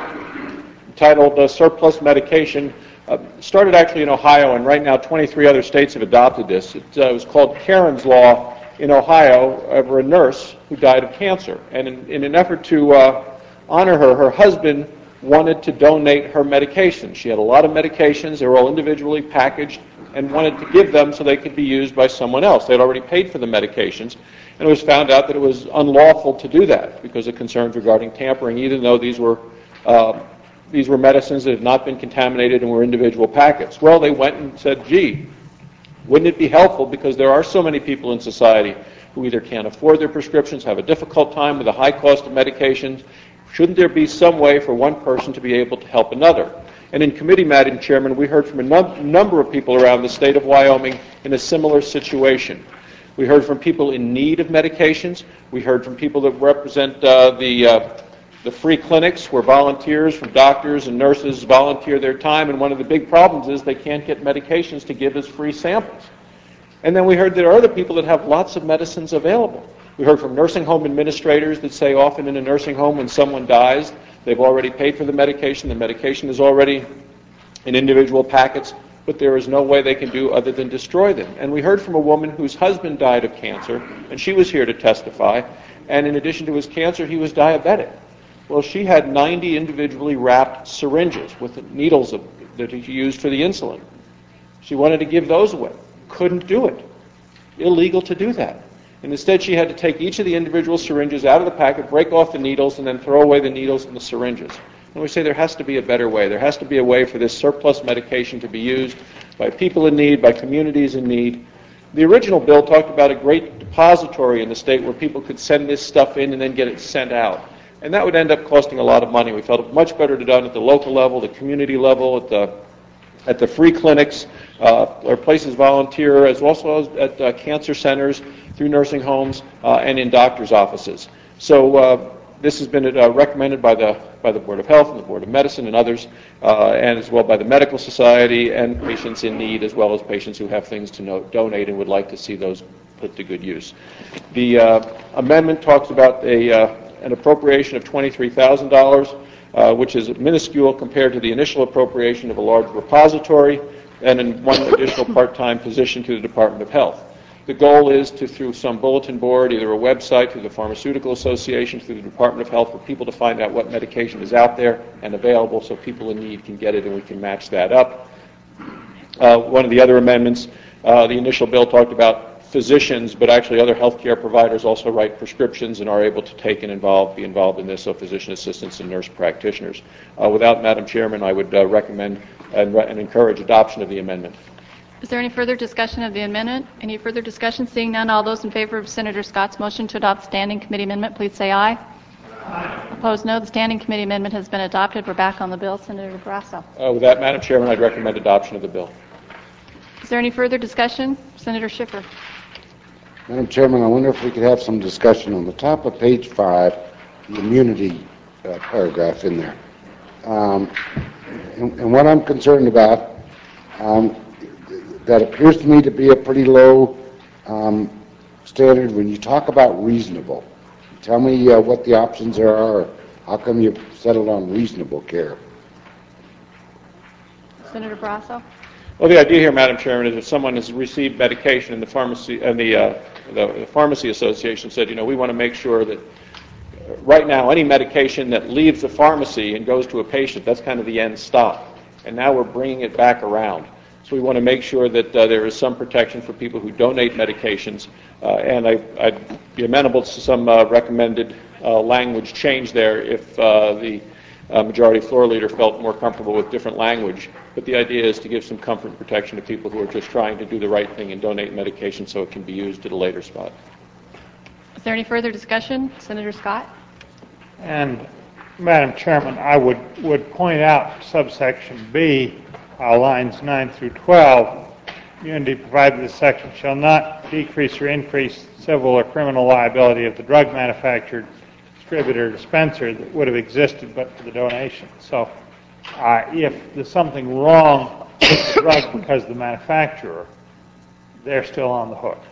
titled uh, Surplus Medication, uh, started actually in Ohio, and right now twenty-three other states have adopted this. It uh, was called Karen's Law in Ohio over a nurse who died of cancer. And in, in an effort to uh, honor her, her husband wanted to donate her medications. She had a lot of medications. They were all individually packaged and wanted to give them so they could be used by someone else. They had already paid for the medications. And it was found out that it was unlawful to do that because of concerns regarding tampering, even though these were uh, these were medicines that had not been contaminated and were individual packets. Well, they went and said, gee, wouldn't it be helpful, because there are so many people in society who either can't afford their prescriptions, have a difficult time with the high cost of medications, shouldn't there be some way for one person to be able to help another? And in committee, Madam Chairman, we heard from a num- number of people around the state of Wyoming in a similar situation. We heard from people in need of medications. We heard from people that represent uh, the uh, the free clinics where volunteers from doctors and nurses volunteer their time, and one of the big problems is they can't get medications to give as free samples. And then we heard there are other people that have lots of medicines available. We heard from nursing home administrators that say often in a nursing home when someone dies, they've already paid for the medication, the medication is already in individual packets, but there is no way they can do other than destroy them. And we heard from a woman whose husband died of cancer, and she was here to testify, and in addition to his cancer, he was diabetic. Well, she had ninety individually wrapped syringes with needles of, that he used for the insulin. She wanted to give those away. Couldn't do it. Illegal to do that. And instead, she had to take each of the individual syringes out of the packet, break off the needles, and then throw away the needles and the syringes. And we say there has to be a better way. There has to be a way for this surplus medication to be used by people in need, by communities in need. The original bill talked about a great depository in the state where people could send this stuff in and then get it sent out. And that would end up costing a lot of money. We felt it much better to done at the local level, the community level, at the at the free clinics, uh, where places volunteer, as also as at uh, cancer centers, through nursing homes, uh, and in doctors' offices. So uh, this has been uh, recommended by the by the Board of Health and the Board of Medicine and others, uh, and as well by the Medical Society and patients in need, as well as patients who have things to no- donate and would like to see those put to good use. The uh, amendment talks about a uh, an appropriation of twenty-three thousand dollars, uh, which is minuscule compared to the initial appropriation of a large repository and in one additional part-time position to the Department of Health. The goal is to, through some bulletin board, either a website, through the Pharmaceutical Association, through the Department of Health, for people to find out what medication is out there and available so people in need can get it and we can match that up. Uh, one of the other amendments Uh, The initial bill talked about physicians, but actually other healthcare providers also write prescriptions and are able to take and involve, be involved in this, so physician assistants and nurse practitioners. Uh, Without, Madam Chairman, I would uh, recommend and, re- and encourage adoption of the amendment. Is there any further discussion of the amendment? Any further discussion? Seeing none, all those in favor of Senator Scott's motion to adopt the standing committee amendment, please say aye. Aye. Opposed, no. The standing committee amendment has been adopted. We're back on the bill. Senator Barrasso. Uh, With that, Madam Chairman, I'd recommend adoption of the bill. Is there any further discussion? Senator Schiffer. Madam Chairman, I wonder if we could have some discussion on the top of page five, the immunity uh, paragraph in there. Um, and, and what I'm concerned about, um, that appears to me to be a pretty low um, standard when you talk about reasonable. Tell me uh, what the options are, or how come you settled on reasonable care? Senator Barrasso. Well, the idea here, Madam Chairman, is if someone has received medication and the pharmacy and the, uh, the, the Pharmacy Association said, you know, we want to make sure that uh, right now any medication that leaves the pharmacy and goes to a patient, that's kind of the end stop. And now we're bringing it back around. So we want to make sure that uh, there is some protection for people who donate medications, uh, and I, I'd be amenable to some uh, recommended uh, language change there if uh, the uh, majority floor leader felt more comfortable with different language. But the idea is to give some comfort and protection to people who are just trying to do the right thing and donate medication so it can be used at a later spot. Is there any further discussion? Senator Scott. And, Madam Chairman, I would, would point out subsection B, uh, lines nine through twelve, immunity provided this section shall not decrease or increase civil or criminal liability of the drug manufacturer, distributor, or dispenser that would have existed but for the donation. So uh, if there's something wrong with the drug because of the manufacturer, they're still on the hook.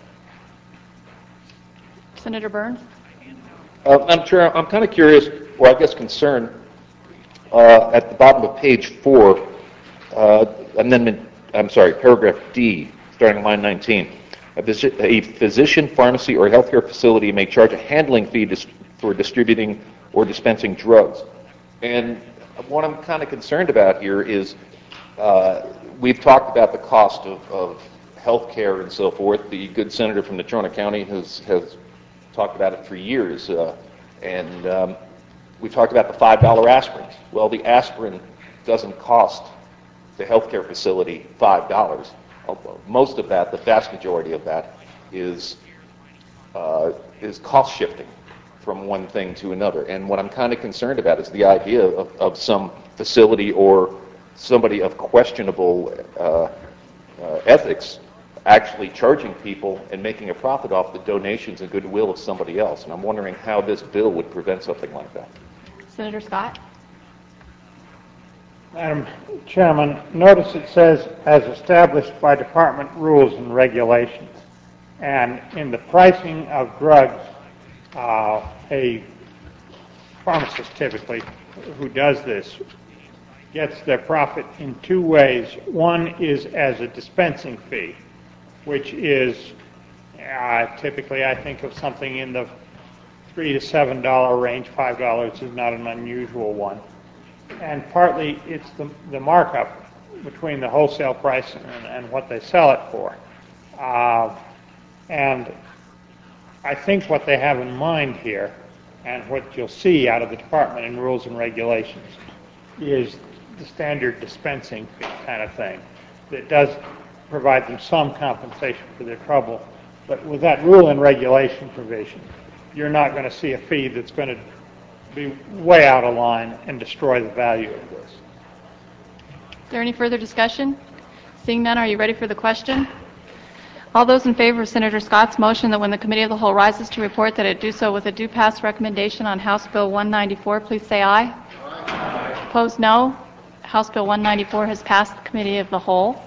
Senator Burns. Uh, Madam Chair, I'm kind of curious, or I guess concerned, uh, at the bottom of page four, uh, amendment, I'm sorry, paragraph D, starting on line nineteen. A, phys- a physician, pharmacy, or healthcare facility may charge a handling fee dis- for distributing or dispensing drugs. And what I'm kind of concerned about here is uh, we've talked about the cost of, of health care and so forth. The good senator from Natrona County has, has talked about it for years. Uh, and um, we've talked about the five dollar aspirin. Well, the aspirin doesn't cost the healthcare facility five dollars. Most of that, the vast majority of that, is uh, is cost shifting from one thing to another. And what I'm kind of concerned about is the idea of, of some facility or somebody of questionable uh, uh, ethics actually charging people and making a profit off the donations and goodwill of somebody else. And I'm wondering how this bill would prevent something like that. Senator Scott. Madam Chairman, notice it says, as established by department rules and regulations. And in the pricing of drugs, uh, a pharmacist typically who does this gets their profit in two ways. One is as a dispensing fee, which is uh, typically, I think, of something in the three to seven dollar range. Five dollars is not an unusual one. And partly it's the, the markup between the wholesale price and, and what they sell it for. Uh, and I think what they have in mind here, and what you'll see out of the department in rules and regulations, is the standard dispensing fee kind of thing that does provide them some compensation for their trouble. But with that rule and regulation provision, you're not going to see a fee that's going to be way out of line and destroy the value of this. Is there any further discussion? Seeing none, are you ready for the question? All those in favor of Senator Scott's motion that when the Committee of the Whole rises to report that it do so with a due pass recommendation on House Bill one ninety-four, please say aye. Aye. Opposed, no. House Bill one ninety-four has passed the Committee of the Whole.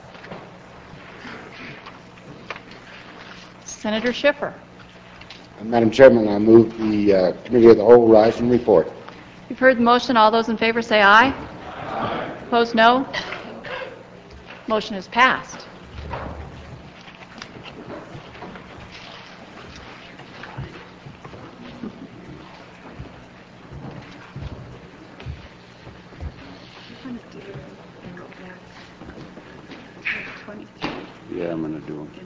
Senator Schiffer. Madam Chairman, I move the uh, Committee of the Whole rise and report. You've heard the motion. All those in favor say aye. Aye. Opposed, no. Motion is passed. Yeah. I'm going to do them.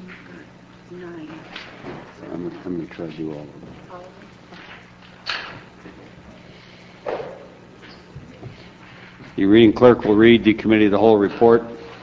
I'm, I'm going to try to do all of them. The reading clerk will read the committee of the whole report.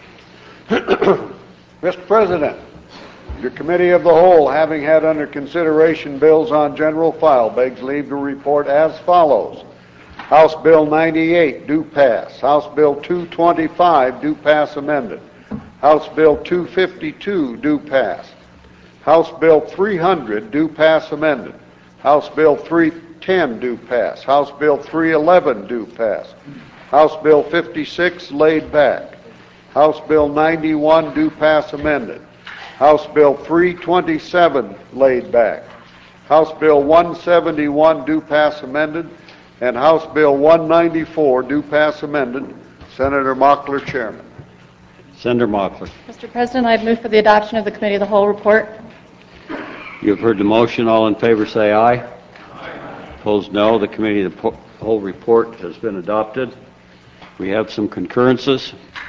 Mister President, your committee of the whole, having had under consideration bills on general file, begs leave to report as follows. House Bill ninety-eight, do pass. House Bill two twenty-five, do pass amended. House Bill two fifty-two, do pass. House Bill three hundred, do pass amended. House Bill three ten, do pass. House Bill three eleven, do pass. House Bill fifty-six, laid back. House Bill ninety-one, do pass amended. House Bill three twenty-seven, laid back. House Bill one seventy-one, do pass amended. And House Bill one ninety-four, do pass amended. Senator Mockler, Chairman. Senator Mockler. Mister President, I have moved for the adoption of the committee of the whole report. You have heard the motion. All in favor say aye. Aye. Opposed, no. The committee of the po- whole report has been adopted. We have some concurrences.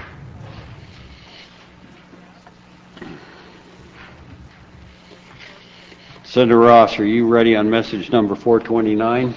Senator Ross, are you ready on message number four twenty-nine?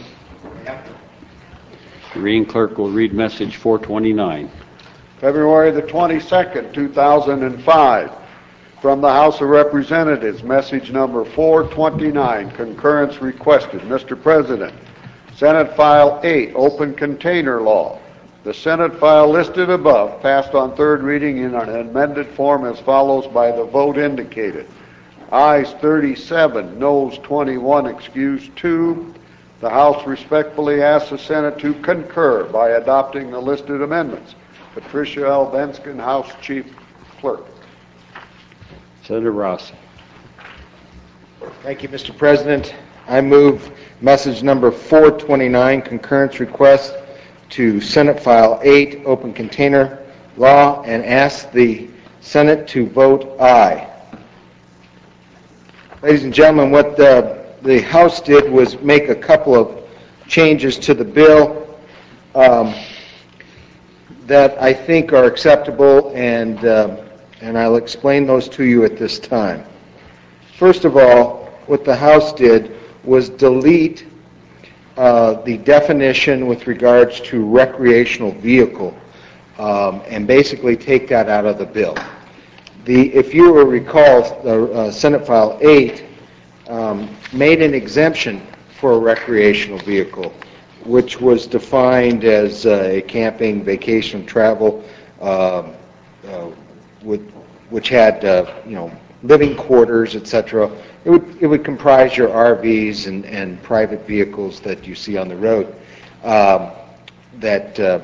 The reading clerk will read message four twenty-nine. February the twenty-second, two thousand five. From the House of Representatives, message number four twenty-nine, concurrence requested. Mister President, Senate File eight, open container law. The Senate file listed above passed on third reading in an amended form as follows by the vote indicated. Ayes thirty-seven, noes twenty-one, excused two. The House respectfully asks the Senate to concur by adopting the listed amendments. Patricia L. Benskin, House Chief Clerk. Senator Ross. Thank you, Mister President. I move message number four twenty-nine, concurrence request to Senate File eight, open container law, and ask the Senate to vote aye. Ladies and gentlemen, what the, the House did was make a couple of changes to the bill um, that I think are acceptable, and, uh, and I'll explain those to you at this time. First of all, what the House did was delete uh, the definition with regards to recreational vehicle um, and basically take that out of the bill. The, if you will recall, the uh, Senate File eight um, made an exemption for a recreational vehicle, which was defined as uh, a camping, vacation, travel, uh, uh, with, which had, uh, you know, living quarters, et cetera. It would, it would comprise your R Vs and, and private vehicles that you see on the road. Um, that uh,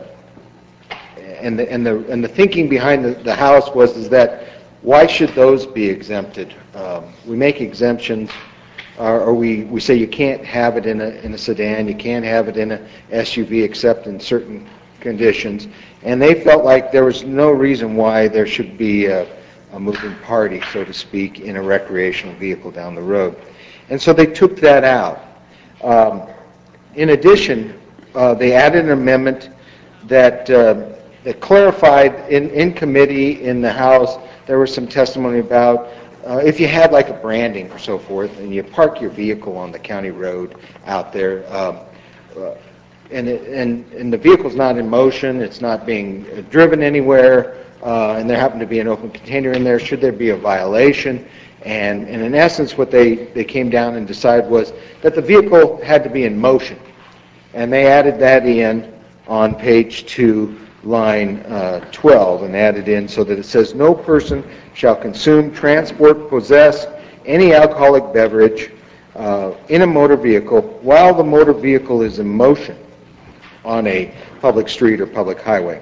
and the and the and the thinking behind the, the House was is that why should those be exempted? Um, we make exemptions, uh, or we, we say you can't have it in a in a sedan, you can't have it in a S U V except in certain conditions, and they felt like there was no reason why there should be a, a moving party, so to speak, in a recreational vehicle down the road. And so they took that out. Um, in addition, uh, they added an amendment that, uh, that clarified in, in committee in the House. There was some testimony about uh, if you had like a branding or so forth and you park your vehicle on the county road out there, um, uh, and, it, and, and the vehicle's not in motion, it's not being driven anywhere, Uh, and there happened to be an open container in there, should there be a violation? And, and in essence, what they, they came down and decided was that the vehicle had to be in motion. And they added that in on page two, line uh, twelve, and added in so that it says, no person shall consume, transport, possess any alcoholic beverage uh, in a motor vehicle while the motor vehicle is in motion on a public street or public highway.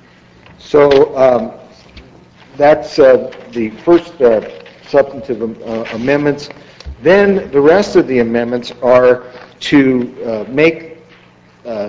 So um, that's uh, the first uh, substantive uh, amendments. Then the rest of the amendments are to uh, make uh,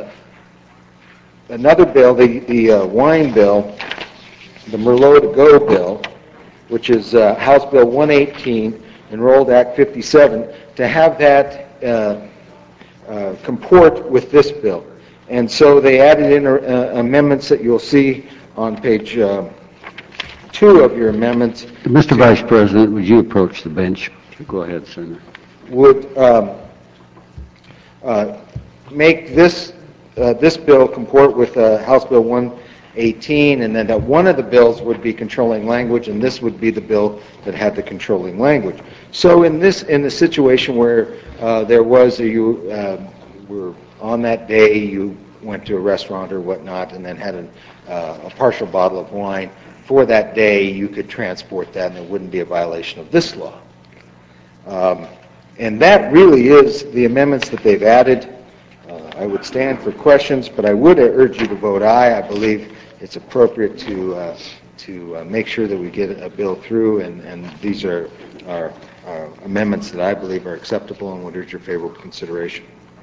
another bill, the, the uh, wine bill, the Merlot to Go bill, which is uh, House Bill one eighteen, Enrolled Act fifty-seven, to have that uh, uh, comport with this bill. And so they added in uh, amendments that you'll see on page uh, two of your amendments Mister Vice President, would you approach the bench? Go ahead, Senator. would um, uh, make this, uh, this bill comport with uh, House Bill one eighteen, and then that one of the bills would be controlling language, and this would be the bill that had the controlling language. So in this, in the situation where uh, there was a, you uh, were on that day, you went to a restaurant or whatnot, and then had an, uh, a partial bottle of wine, for that day, you could transport that, and it wouldn't be a violation of this law. Um, and that really is the amendments that they've added. Uh, I would stand for questions, but I would urge you to vote aye. I believe it's appropriate to uh, to uh, make sure that we get a bill through, and, and these are, are, are amendments that I believe are acceptable and would urge your favorable consideration.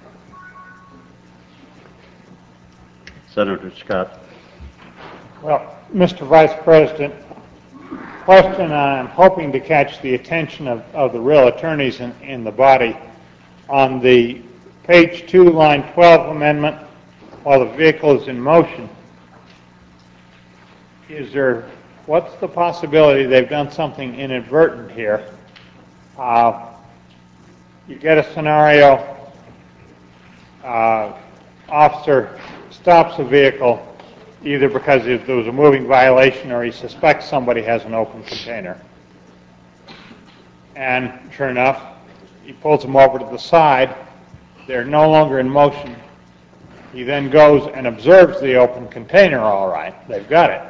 Senator Scott. Well, Mister Vice President, question I'm hoping to catch the attention of, of the real attorneys in, in the body. On the page two, line twelve amendment, while the vehicle is in motion, is there, what's the possibility they've done something inadvertent here? Uh, you get a scenario, uh, officer stops the vehicle either because there was a moving violation or he suspects somebody has an open container. And sure enough, he pulls them over to the side. They're no longer in motion. He then goes and observes the open container, all right. They've got it.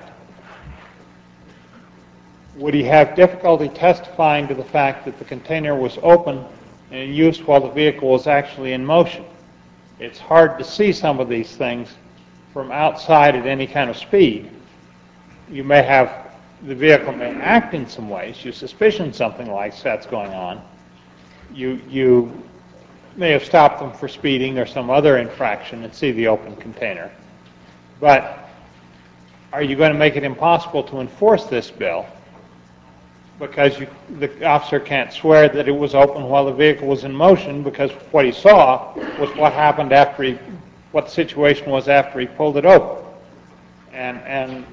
Would he have difficulty testifying to the fact that the container was open and in use while the vehicle was actually in motion? It's hard to see some of these things from outside at any kind of speed. You may have, the vehicle may act in some ways. You suspicion something like that's going on. You, you may have stopped them for speeding or some other infraction and see the open container. But are you going to make it impossible to enforce this bill because you, the officer can't swear that it was open while the vehicle was in motion, because what he saw was what happened after he, what the situation was after he pulled it open. And, and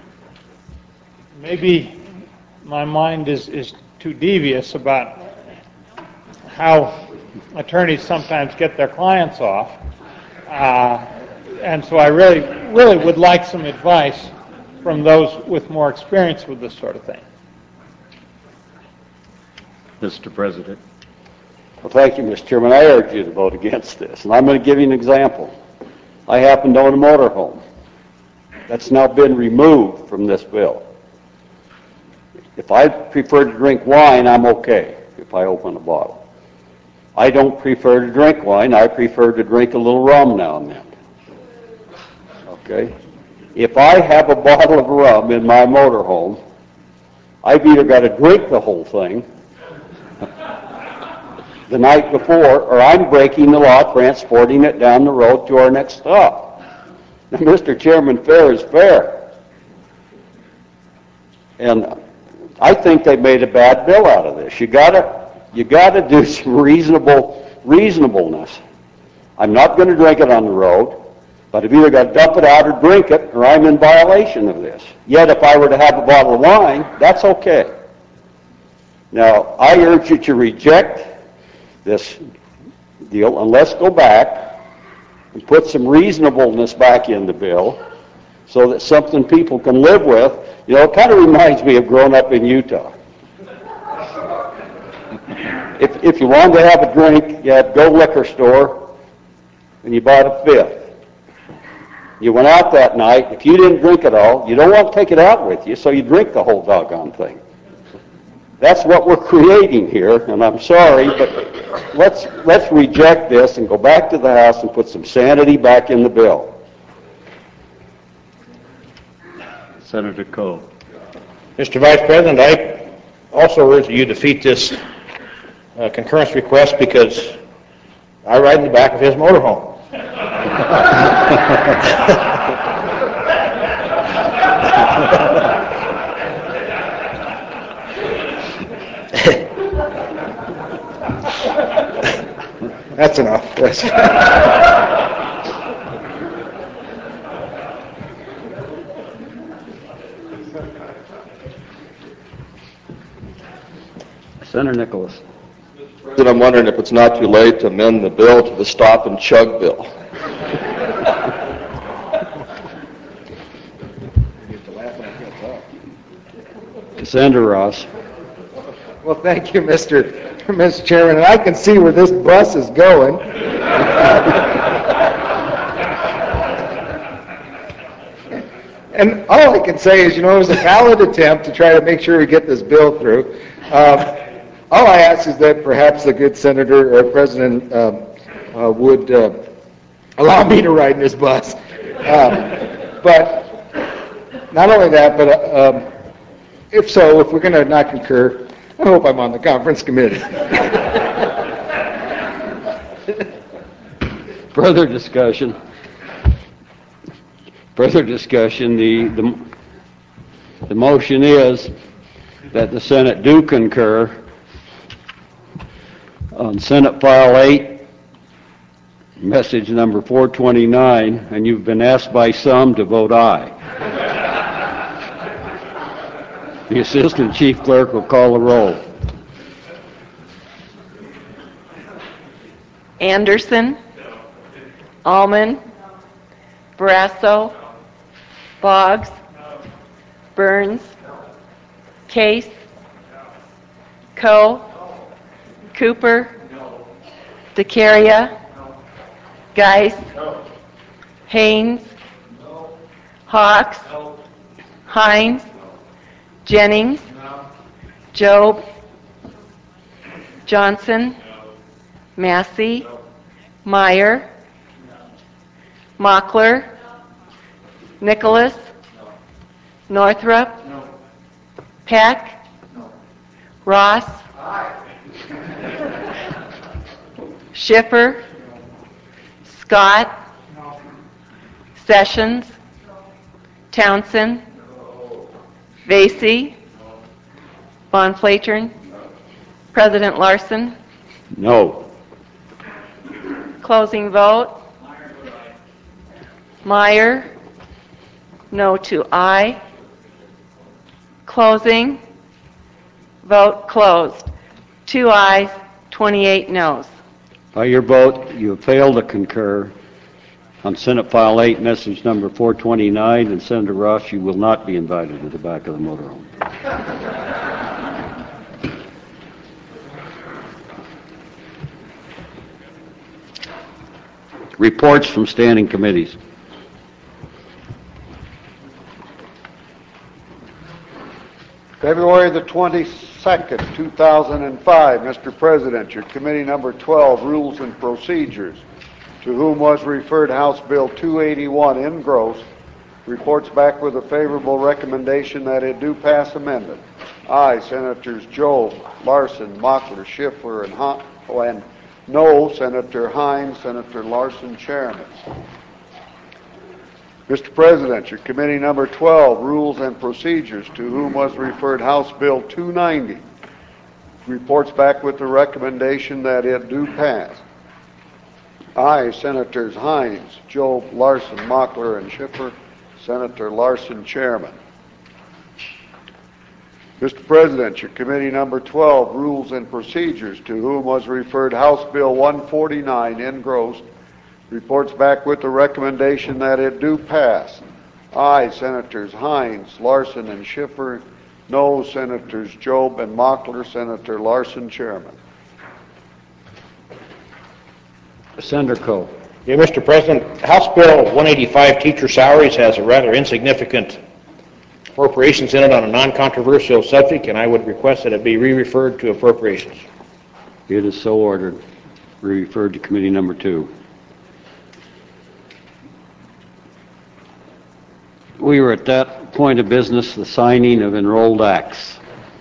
maybe my mind is, is too devious about how attorneys sometimes get their clients off. Uh, and so I really, really would like some advice from those with more experience with this sort of thing. Mister President. Well, thank you, Mister Chairman. I urge you to vote against this, and I'm going to give you an example. I happen to own a motorhome. That's now been removed from this bill. If I prefer to drink wine, I'm okay if I open a bottle. I don't prefer to drink wine. I prefer to drink a little rum now and then. Okay? If I have a bottle of rum in my motorhome, I've either got to drink the whole thing the night before, or I'm breaking the law transporting it down the road to our next stop. Now, Mister Chairman, fair is fair. And I think they made a bad bill out of this. You gotta, you gotta do some reasonable reasonableness. I'm not going to drink it on the road, but I've either got to dump it out or drink it, or I'm in violation of this. Yet, if I were to have a bottle of wine, that's okay. Now, I urge you to reject this deal, and let's go back and put some reasonableness back in the bill so that something people can live with. You know, it kind of reminds me of growing up in Utah. If, if you wanted to have a drink, you had to go to the liquor store and you bought a fifth. You went out that night. If you didn't drink it all, you don't want to take it out with you, so you drink the whole doggone thing. That's what we're creating here, and I'm sorry, but let's let's reject this and go back to the House and put some sanity back in the bill. Senator Cole. Mister Vice President, I also urge you to defeat this uh, concurrence request because I ride in the back of his motorhome. That's enough. That's Senator Nicholas. President, I'm wondering if it's not too late to amend the bill to the stop and chug bill. Cassandra Ross. Well, thank you, Mister Mister Chairman, and I can see where this bus is going. And all I can say is, you know, it was a valid attempt to try to make sure we get this bill through. Um, all I ask is that perhaps the good senator or president um, uh, would uh, allow me to ride in this bus. Um, but not only that, but uh, um, if so, if we're going to not concur, I hope I'm on the conference committee. Further discussion. Further discussion, the, the, the motion is that the Senate do concur on Senate File eight, message number four twenty-nine, and you've been asked by some to vote aye. The Assistant Chief Clerk will call the roll. Anderson. Almond. Brasso. Boggs. Burns. Case. Coe. Cooper. DeCaria. Geis. Haynes. Hawks. Hines. Jennings. Job. Johnson. Massey. Meyer. Mockler. Nicholas. Northrup. Peck. Ross. Schiffer. Scott. Sessions. Townsend. Vacy. Von Flatern. President Larson. No. Closing vote. Meyer. No to aye. Closing. Vote closed. Two ayes, twenty-eight noes. By your vote, you have failed to concur on Senate File eight, message number four twenty-nine, and Senator Ross, you will not be invited to the back of the motorhome. Reports from standing committees. February the twenty-second, two thousand five, Mister President, your committee number twelve, Rules and Procedures, to whom was referred House Bill two eighty-one, engrossed, reports back with a favorable recommendation that it do pass amendment. Aye, Senators Job, Larson, Mockler, Schiffler, and, ha- oh, and no, Senator Hines, Senator Larson, Chairman. Mister President, your committee number twelve, Rules and Procedures, to whom was referred House Bill two ninety, reports back with the recommendation that it do pass. Aye, Senators Hines, Job, Larson, Mockler, and Schiffer. Senator Larson, Chairman. Mister President, your committee number twelve, Rules and Procedures, to whom was referred House Bill one forty-nine, engrossed, reports back with the recommendation that it do pass. Aye, Senators Hines, Larson, and Schiffer. No, Senators Job and Mockler. Senator Larson, Chairman. Senator Coe. Yeah, Mister President, House Bill one eighty-five, teacher salaries, has a rather insignificant appropriations in it on a non-controversial subject, and I would request that it be re-referred to appropriations. It is so ordered. Re-referred to committee number two. We were at that point of business, the signing of enrolled acts.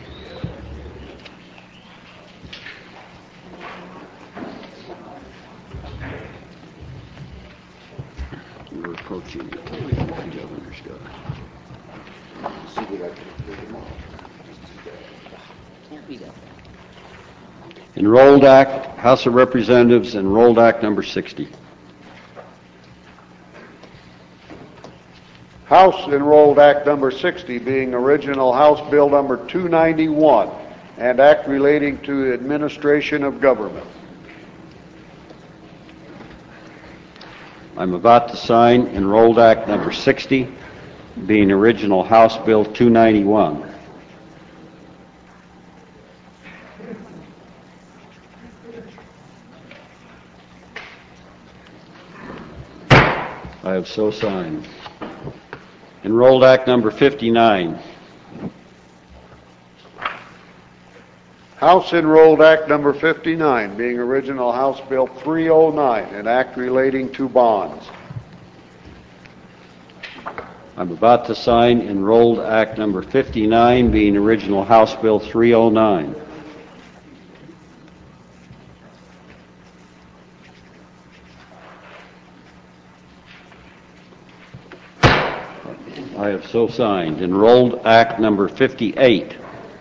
We're approaching the governor's got. Enrolled Act, House of Representatives, Enrolled Act number sixty. House Enrolled Act number sixty, being original House Bill number two ninety-one, and act relating to the administration of government. I'm about to sign Enrolled Act Number sixty, being original House Bill two ninety-one. I have so signed. Enrolled Act Number fifty-nine. House Enrolled Act Number fifty-nine, being original House Bill three oh nine, an act relating to bonds. I'm about to sign Enrolled Act Number fifty-nine, being original House Bill three oh nine. I have so signed. Enrolled Act Number fifty-eight.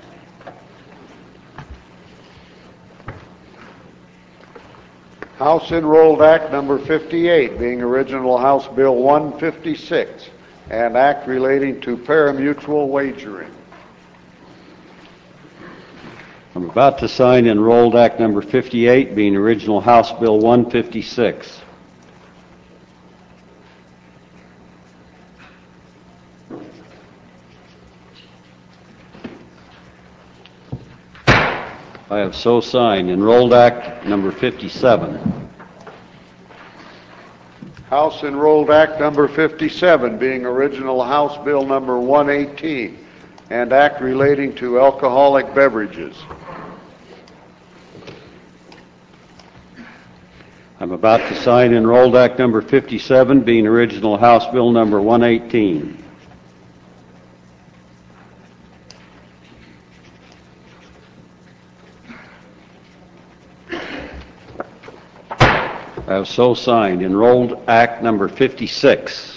House Enrolled Act Number fifty-eight, being original House Bill one fifty-six, and act relating to parimutuel wagering. I'm about to sign Enrolled Act Number fifty-eight, being original House Bill one fifty-six. I have so signed. Enrolled Act Number fifty-seven. House Enrolled Act Number fifty-seven, being original House Bill Number one eighteen, and act relating to alcoholic beverages. I'm about to sign Enrolled Act Number fifty-seven, being original House Bill Number one eighteen. I have so signed. Enrolled Act Number fifty-six.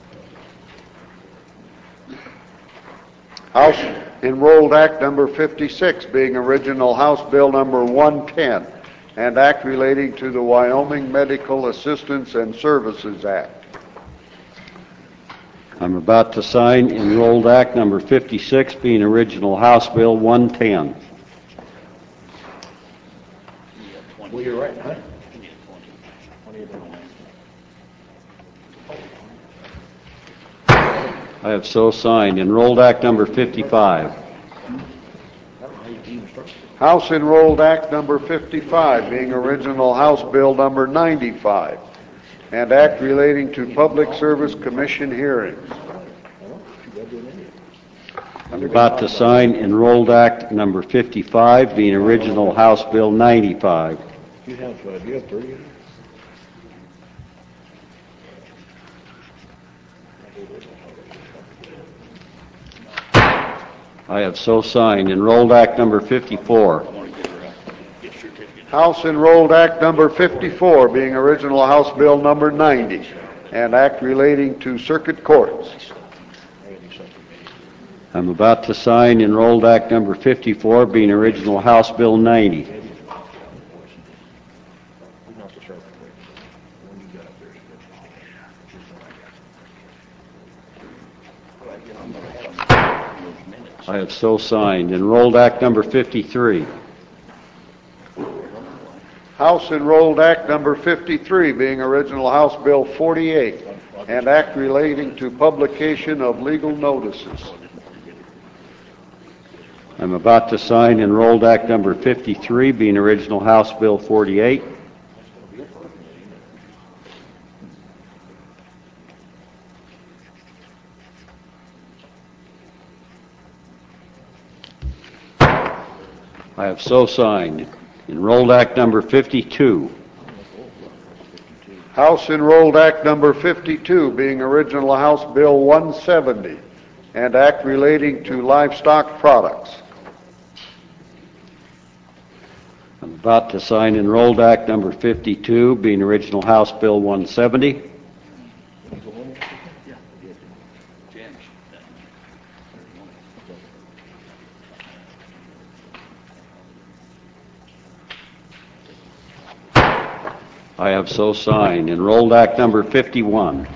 House Enrolled Act Number fifty-six, being original House Bill Number one ten, and act relating to the Wyoming Medical Assistance and Services Act. I'm about to sign Enrolled Act Number fifty-six, being original House Bill one ten. Well, you're right, huh? I have so signed. Enrolled Act Number fifty-five. House Enrolled Act Number fifty-five, being original House Bill Number ninety-five, and act relating to Public Service Commission hearings. I'm about to sign Enrolled Act Number fifty-five, being original House Bill ninety-five. You have, uh, do you have thirty? I have so signed. Enrolled Act Number fifty-four. House Enrolled Act Number fifty-four, being original House Bill Number ninety, and act relating to circuit courts. I'm about to sign Enrolled Act Number fifty-four, being original House Bill ninety. I have so signed. Enrolled Act Number fifty-three. House Enrolled Act Number fifty-three, being original House Bill forty-eight, and act relating to publication of legal notices. I'm about to sign Enrolled Act Number fifty-three, being original House Bill forty-eight. I have so signed. Enrolled Act Number fifty-two. House Enrolled Act Number fifty-two, being original House Bill one seventy, and act relating to livestock products. I'm about to sign Enrolled Act Number fifty-two, being original House Bill one seventy. I have so signed. Enrolled Act Number fifty-one.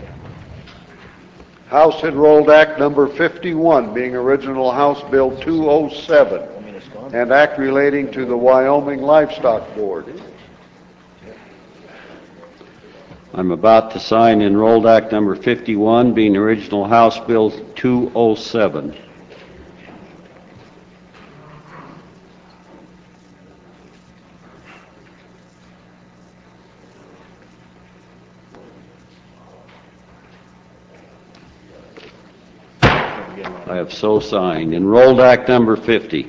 House Enrolled Act Number fifty-one, being original House Bill two oh seven, and act relating to the Wyoming Livestock Board. I'm about to sign Enrolled Act Number fifty-one, being original House Bill two oh seven. I have so signed. Enrolled Act Number fifty.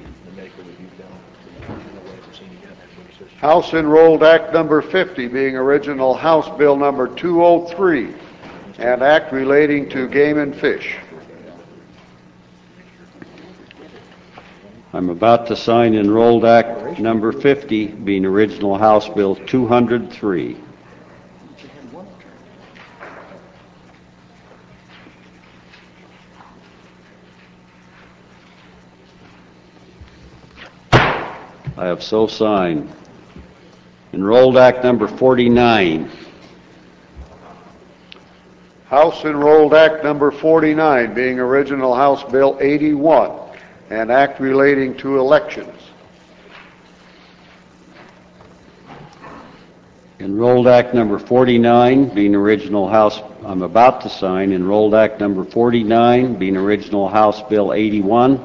House Enrolled Act Number fifty, being original House Bill Number two oh three, and act relating to game and fish. I'm about to sign Enrolled Act Number fifty, being original House Bill two oh three. I have so signed. Enrolled Act Number forty-nine. House Enrolled Act Number forty-nine, being original House Bill eighty-one, and act relating to elections. Enrolled Act Number forty-nine, being original House, I'm about to sign Enrolled Act Number forty-nine, being original House Bill eighty-one.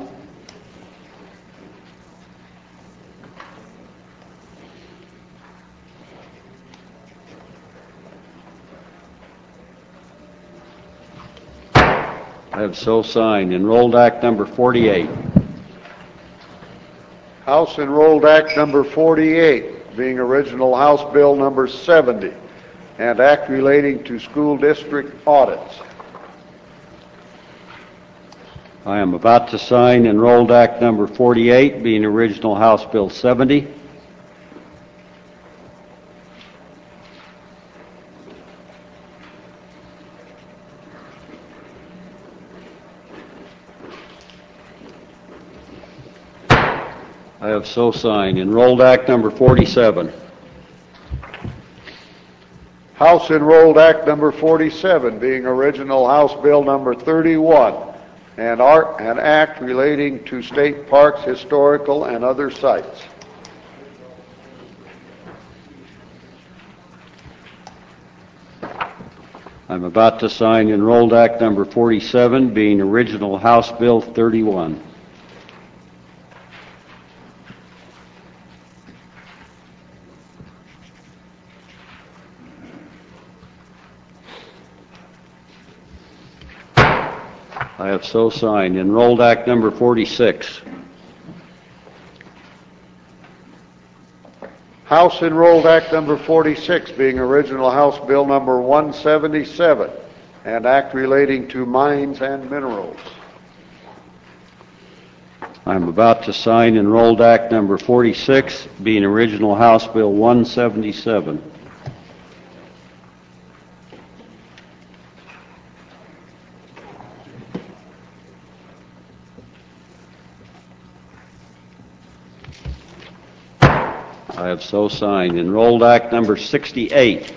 I have so signed. Enrolled Act Number forty-eight. House Enrolled Act Number forty-eight, being original House Bill Number seventy, and act relating to school district audits. I am about to sign Enrolled Act Number forty-eight, being original House Bill seventy. I have so signed. Enrolled Act Number forty-seven. House Enrolled Act Number forty-seven, being original House Bill Number thirty-one, and art, an act relating to state parks, historical, and other sites. I'm about to sign Enrolled Act Number forty-seven, being original House Bill thirty-one. I have so signed. Enrolled Act Number forty-six. House Enrolled Act Number forty-six, being original House Bill Number one seventy-seven, and act relating to mines and minerals. I'm about to sign Enrolled Act Number forty-six, being original House Bill one seventy-seven. I have so signed. Enrolled Act Number sixty-eight.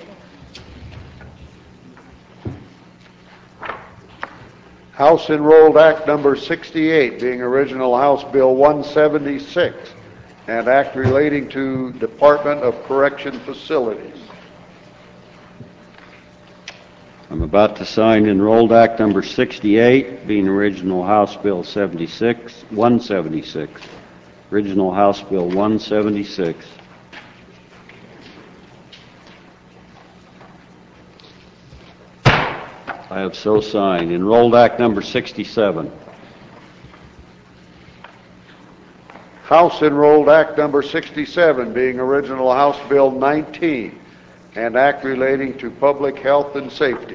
House Enrolled Act Number sixty-eight, being original House Bill one seventy-six, and act relating to Department of Correction Facilities. I'm about to sign Enrolled Act Number sixty-eight, being original House Bill seventy-six, one seventy-six. Original House Bill one seventy-six. I have so signed. Enrolled Act Number sixty-seven. House Enrolled Act Number sixty-seven, being original House Bill nineteen, and act relating to public health and safety.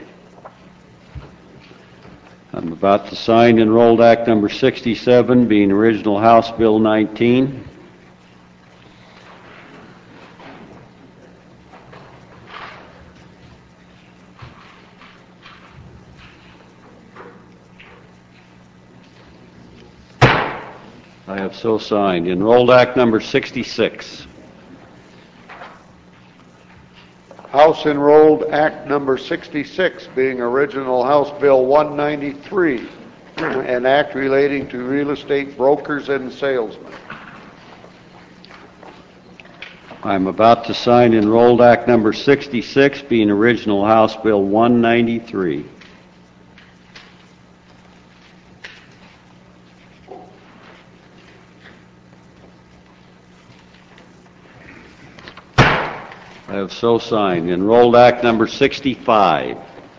I'm about to sign Enrolled Act Number sixty-seven, being original House Bill nineteen. I have so signed. Enrolled Act Number sixty-six. House Enrolled Act Number sixty-six, being original House Bill one ninety-three, an act relating to real estate brokers and salesmen. I'm about to sign Enrolled Act Number sixty-six, being original House Bill one ninety-three. I have so signed. Enrolled Act Number sixty-five.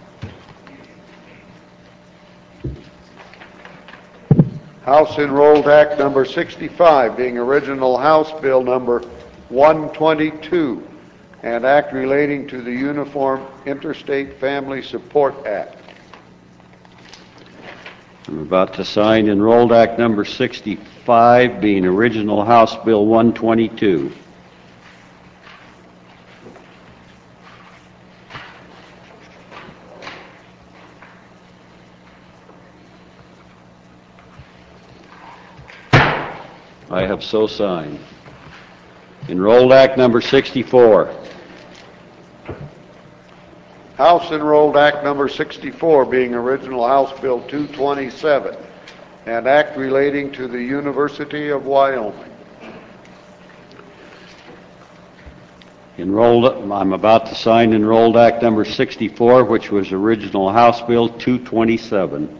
House Enrolled Act Number sixty-five, being original House Bill Number one twenty-two, and Act relating to the Uniform Interstate Family Support Act. I'm about to sign Enrolled Act Number sixty-five, being original House Bill one twenty-two. I have so signed. Enrolled Act Number sixty-four. House Enrolled Act Number sixty-four, being original House Bill two twenty-seven, and Act relating to the University of Wyoming. Enrolled, I'm about to sign Enrolled Act Number sixty-four, which was original House Bill two twenty-seven.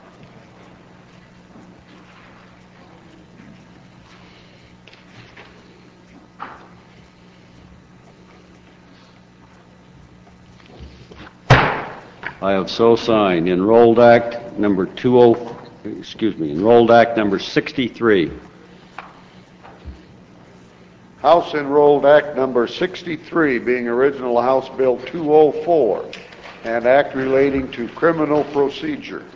I have so signed. Enrolled Act Number two oh, excuse me, Enrolled Act Number sixty-three. House Enrolled Act Number sixty-three, being original House Bill two oh four, and Act relating to criminal procedure.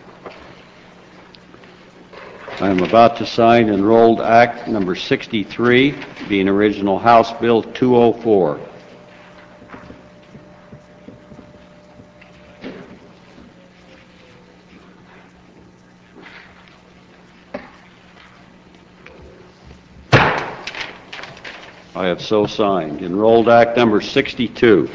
I am about to sign Enrolled Act Number sixty-three, being original House Bill two oh four. I have so signed. Enrolled Act Number sixty-two.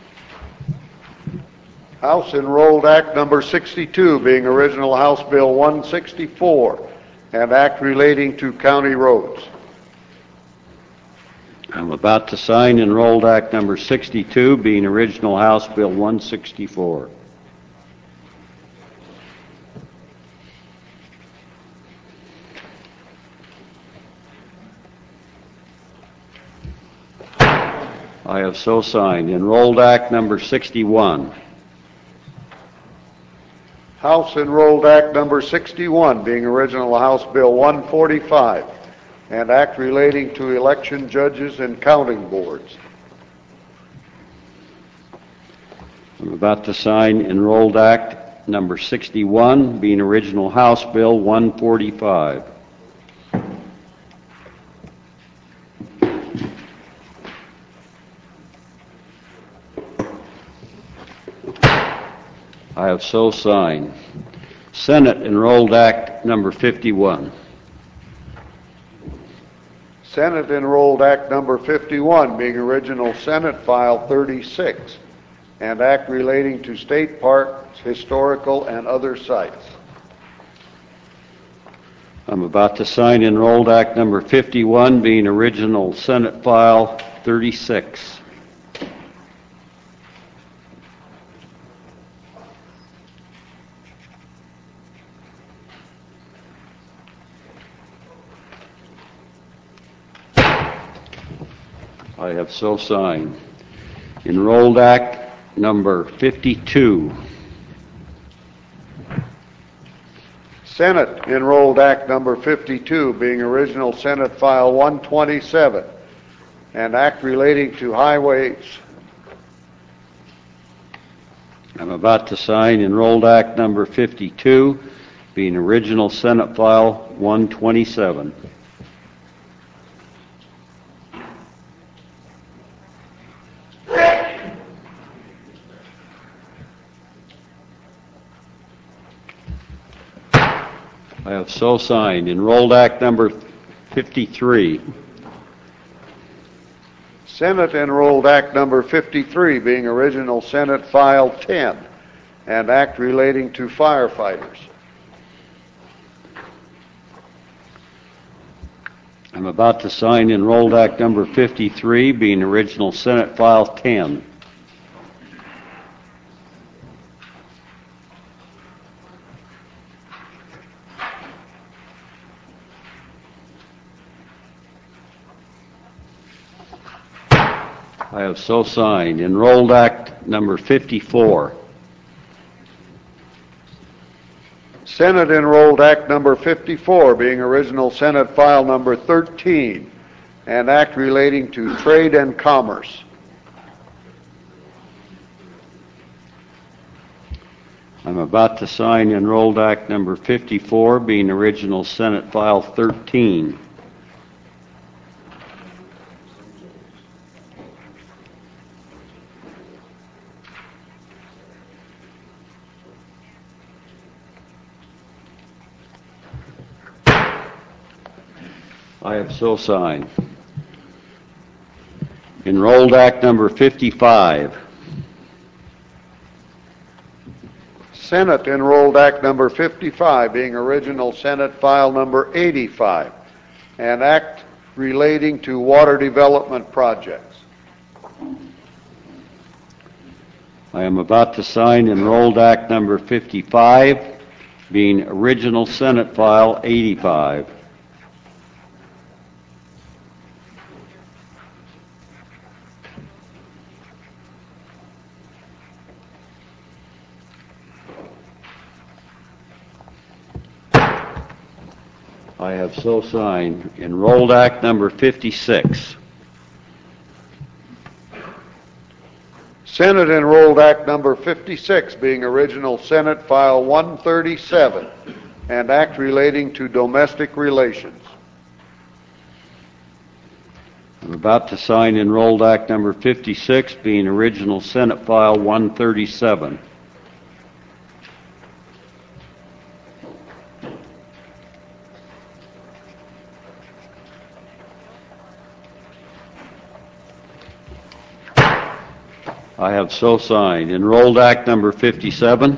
House Enrolled Act Number sixty-two, being original House Bill one sixty-four, and Act relating to county roads. I'm about to sign Enrolled Act Number sixty-two, being original House Bill one sixty-four. I have so signed. Enrolled Act Number sixty-one. House Enrolled Act Number sixty-one, being original House Bill one forty-five, and Act relating to election judges and counting boards. I'm about to sign Enrolled Act Number sixty-one, being original House Bill one forty-five. I have so signed. Senate Enrolled Act Number fifty-one. Senate Enrolled Act Number fifty-one, being original Senate File thirty-six, and Act relating to state parks, historical, and other sites. I'm about to sign Enrolled Act Number fifty-one, being original Senate File thirty-six. I have so signed. Enrolled Act Number fifty-two. Senate Enrolled Act Number fifty-two, being original Senate File one twenty-seven, and Act relating to highways. I'm about to sign Enrolled Act Number fifty-two, being original Senate File one twenty-seven. I have so signed. Enrolled Act Number fifty-three. Senate Enrolled Act Number fifty-three, being original Senate File ten, and Act relating to firefighters. I'm about to sign Enrolled Act Number fifty-three, being original Senate File ten. I have so signed. Enrolled Act Number fifty-four. Senate Enrolled Act Number fifty-four, being original Senate File Number thirteen, and act relating to trade and commerce. I'm about to sign Enrolled Act Number fifty-four, being original Senate File thirteen. I have so signed. Enrolled Act Number fifty-five. Senate Enrolled Act Number fifty-five, being original Senate File Number eighty-five, and act relating to water development projects. I am about to sign Enrolled Act Number fifty-five, being original Senate File eighty-five. I have so signed. Enrolled Act Number fifty-six. Senate Enrolled Act Number fifty-six, being original Senate File one thirty-seven, and act relating to domestic relations. I'm about to sign Enrolled Act Number fifty-six, being original Senate File one thirty-seven. I have so signed. Enrolled Act Number fifty-seven.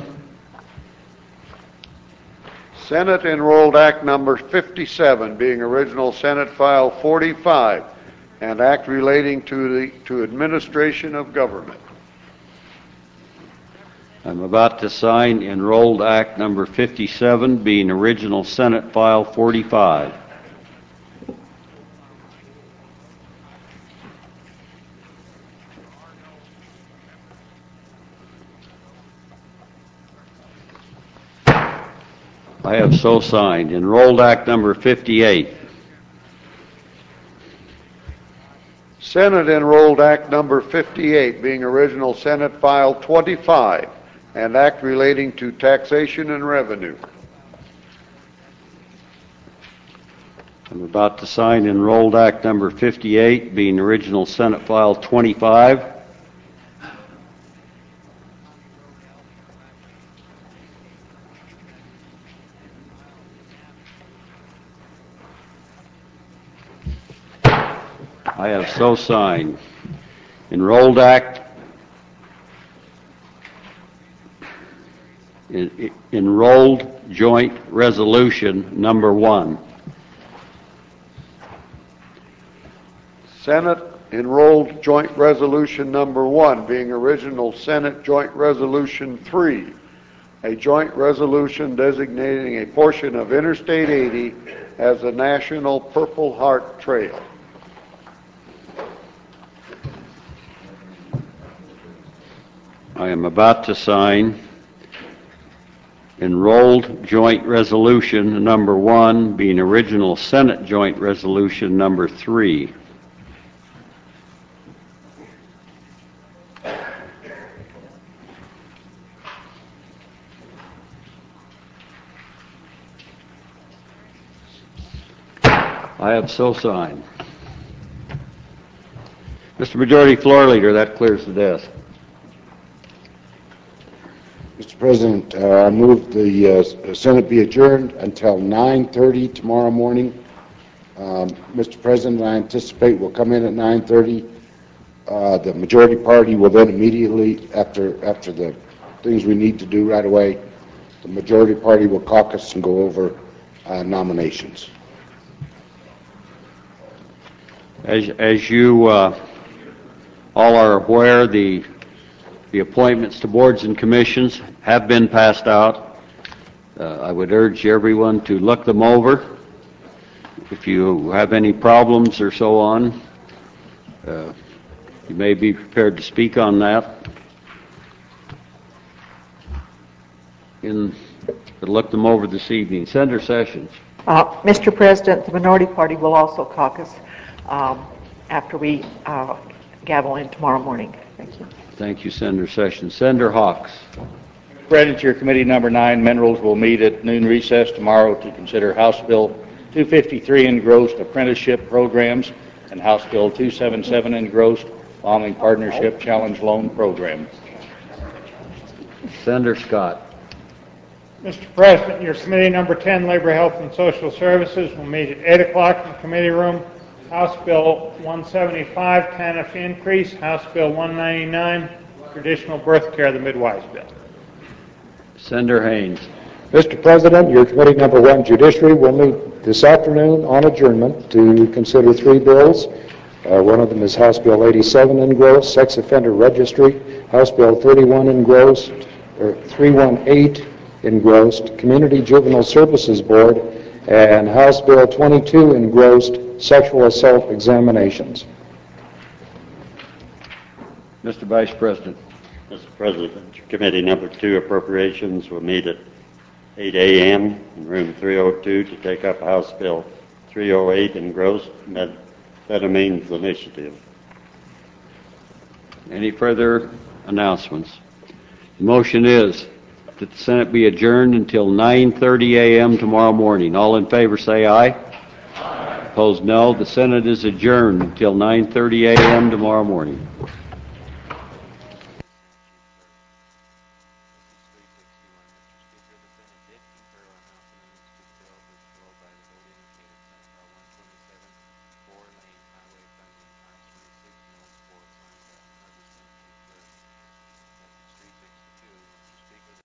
Senate Enrolled Act Number fifty-seven, being original Senate File forty-five, and act relating to the to administration of government. I'm about to sign Enrolled Act Number fifty-seven, being original Senate File forty-five. I have so signed. Enrolled Act Number fifty-eight. Senate Enrolled Act Number fifty-eight, being original Senate File twenty-five, and act relating to taxation and revenue. I'm about to sign Enrolled Act Number fifty-eight, being original Senate File twenty-five. I have so signed. Enrolled Act, en- Enrolled Joint Resolution Number One. Senate Enrolled Joint Resolution Number One, being original Senate Joint Resolution Three, a joint resolution designating a portion of Interstate eighty as a National Purple Heart Trail. I am about to sign Enrolled Joint Resolution Number One, being original Senate Joint Resolution Number Three. I have so signed. Mister Majority Floor Leader, that clears the desk. Mister President, uh, I move the uh, Senate be adjourned until nine thirty tomorrow morning. Um, Mister President, I anticipate we'll come in at nine thirty. Uh, the majority party will then immediately, after after the things we need to do right away, the majority party will caucus and go over uh, nominations. As, as you uh, all are aware, the, the appointments to boards and commissions have been passed out. Uh, I would urge everyone to look them over. If you have any problems or so on, uh, you may be prepared to speak on that. In, but look them over this evening. Senator Sessions. Uh, Mister President, the minority party will also caucus um, after we uh, gavel in tomorrow morning. Thank you. Thank you, Senator Sessions. Senator Hawks. President, your committee number nine, Minerals, will meet at noon recess tomorrow to consider House Bill two fifty-three, engrossed apprenticeship programs, and House Bill two seventy-seven, engrossed Farming Partnership Challenge Loan Program. Senator Scott. Mister President, your committee number ten, Labor, Health, and Social Services, will meet at eight o'clock in the committee room. House Bill one seventy-five, T A N F increase. House Bill one ninety-nine, traditional birth care, the midwives bill. Senator Haynes. Mister President, your committee number one, Judiciary, will meet this afternoon on adjournment to consider three bills. Uh, one of them is House Bill eighty-seven, engrossed, Sex Offender Registry, House Bill thirty-one, engrossed, or three eighteen, engrossed, Community Juvenile Services Board, and House Bill twenty-two, engrossed, sexual assault examinations. Mister Vice President. Mister President, committee number two, Appropriations, will meet at eight a m in room three oh two to take up House Bill three oh eight, engrossed, Methamphetamines Initiative. Any further announcements? The motion is that the Senate be adjourned until nine thirty a m tomorrow morning. All in favor say aye. Aye. Opposed no. The Senate is adjourned until nine thirty a m tomorrow morning.